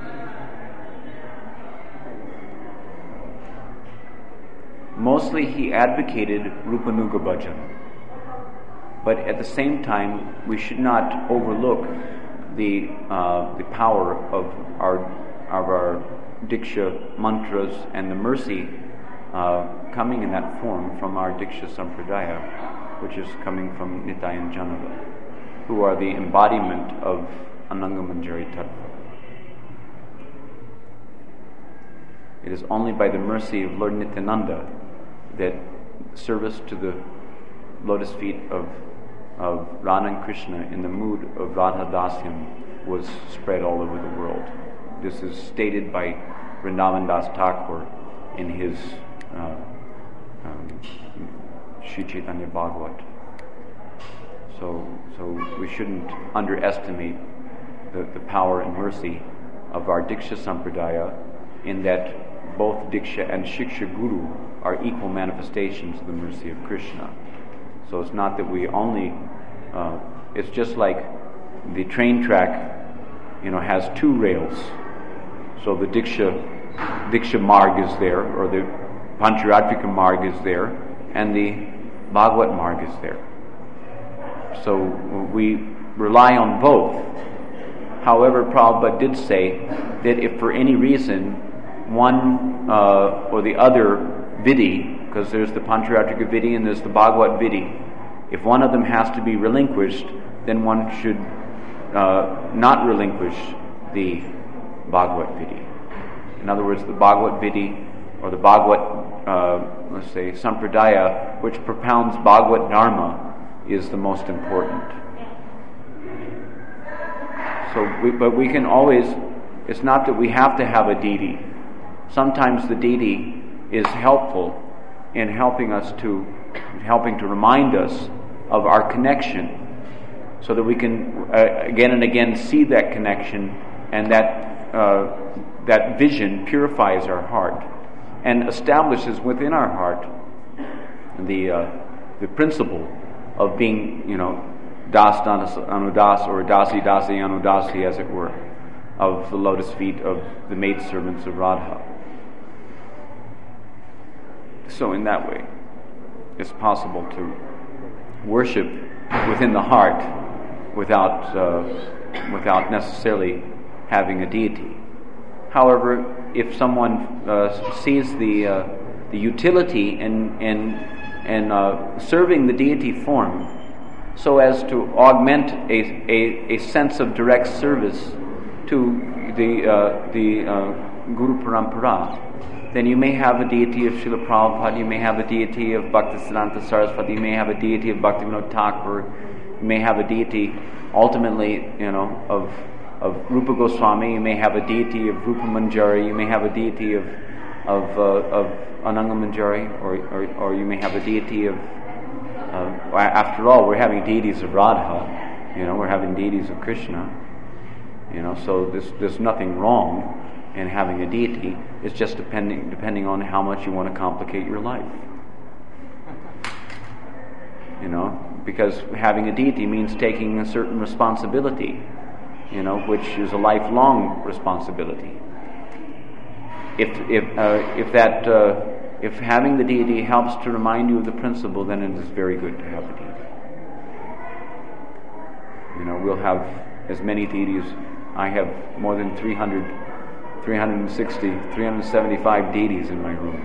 Mostly he advocated Rupanuga Bhajan. But at the same time, we should not overlook the uh, the power of our of our Diksha mantras and the mercy uh, coming in that form from our Diksha Sampradaya, which is coming from Nitai and Janava, who are the embodiment of Ananga Manjari Tattva. It is only by the mercy of Lord Nityananda that service to the lotus feet of of Radha and Krishna in the mood of Radha Dasyam was spread all over the world. This is stated by Vrindavan Das Thakur in his uh, um, Sri Chaitanya Bhagavat. So, so we shouldn't underestimate the, the power and mercy of our Diksha Sampradaya, in that both Diksha and Shiksha Guru are equal manifestations of the mercy of Krishna. So it's not that we only, uh, it's just like the train track, you know, has two rails. So the Diksha, Diksha Marg is there, or the Pancharatmika Marg is there, and the Bhagavat Marg is there. So we rely on both. However, Prabhupada did say that if for any reason one uh, or the other Vidhi, because there's the Pancharatrika Vidhi and there's the Bhagavat Vidhi, if one of them has to be relinquished, then one should uh, not relinquish the Bhagavat Vidhi. In other words, the Bhagavat Vidhi, or the Bhagavat, uh, let's say, Sampradaya, which propounds Bhagavat Dharma, is the most important. So, we, but we can always, it's not that we have to have a deity. Sometimes the deity is helpful in helping us to, helping to remind us of our connection, so that we can uh, again and again see that connection, and that uh, that vision purifies our heart and establishes within our heart the uh, the principle of being, you know, das anudas, or dasi dasi anudasi, as it were, of the lotus feet of the maidservants of Radha. So in that way, it's possible to worship within the heart without uh, without necessarily having a deity. However, if someone uh, sees the uh, the utility in in, in uh, serving the deity form so as to augment a, a, a sense of direct service to the uh, the uh, Guru Parampara, then you may have a deity of Srila Prabhupada, you may have a deity of Bhaktisiddhanta Saraswati, you may have a deity of Bhaktivinoda Thakur, you may have a deity ultimately, you know, of of Rupa Goswami, you may have a deity of Rupa Manjari, you may have a deity of of uh, of Ananga Manjari, or, or or you may have a deity of uh, after all, we're having deities of Radha, you know, we're having deities of Krishna, you know, so there's there's nothing wrong in having a deity. It's just depending depending on how much you want to complicate your life. You know, because having a deity means taking a certain responsibility, you know, which is a lifelong responsibility. If if uh, if that uh, if having the deity helps to remind you of the principle, then it is very good to have a deity. You know, we'll have as many deities. I have more than three hundred, three hundred sixty, three hundred seventy-five deities in my room.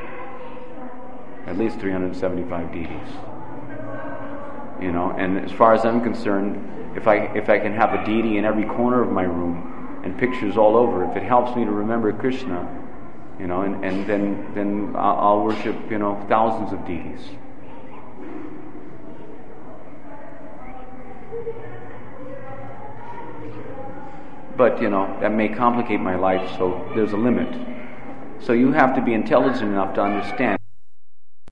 At least three hundred seventy-five deities. You know, and as far as I'm concerned, if I if I can have a deity in every corner of my room and pictures all over, if it helps me to remember Krishna, you know, and, and then then I'll, I'll worship, you know, thousands of deities. But, you know, that may complicate my life, so there's a limit. So you have to be intelligent enough to understand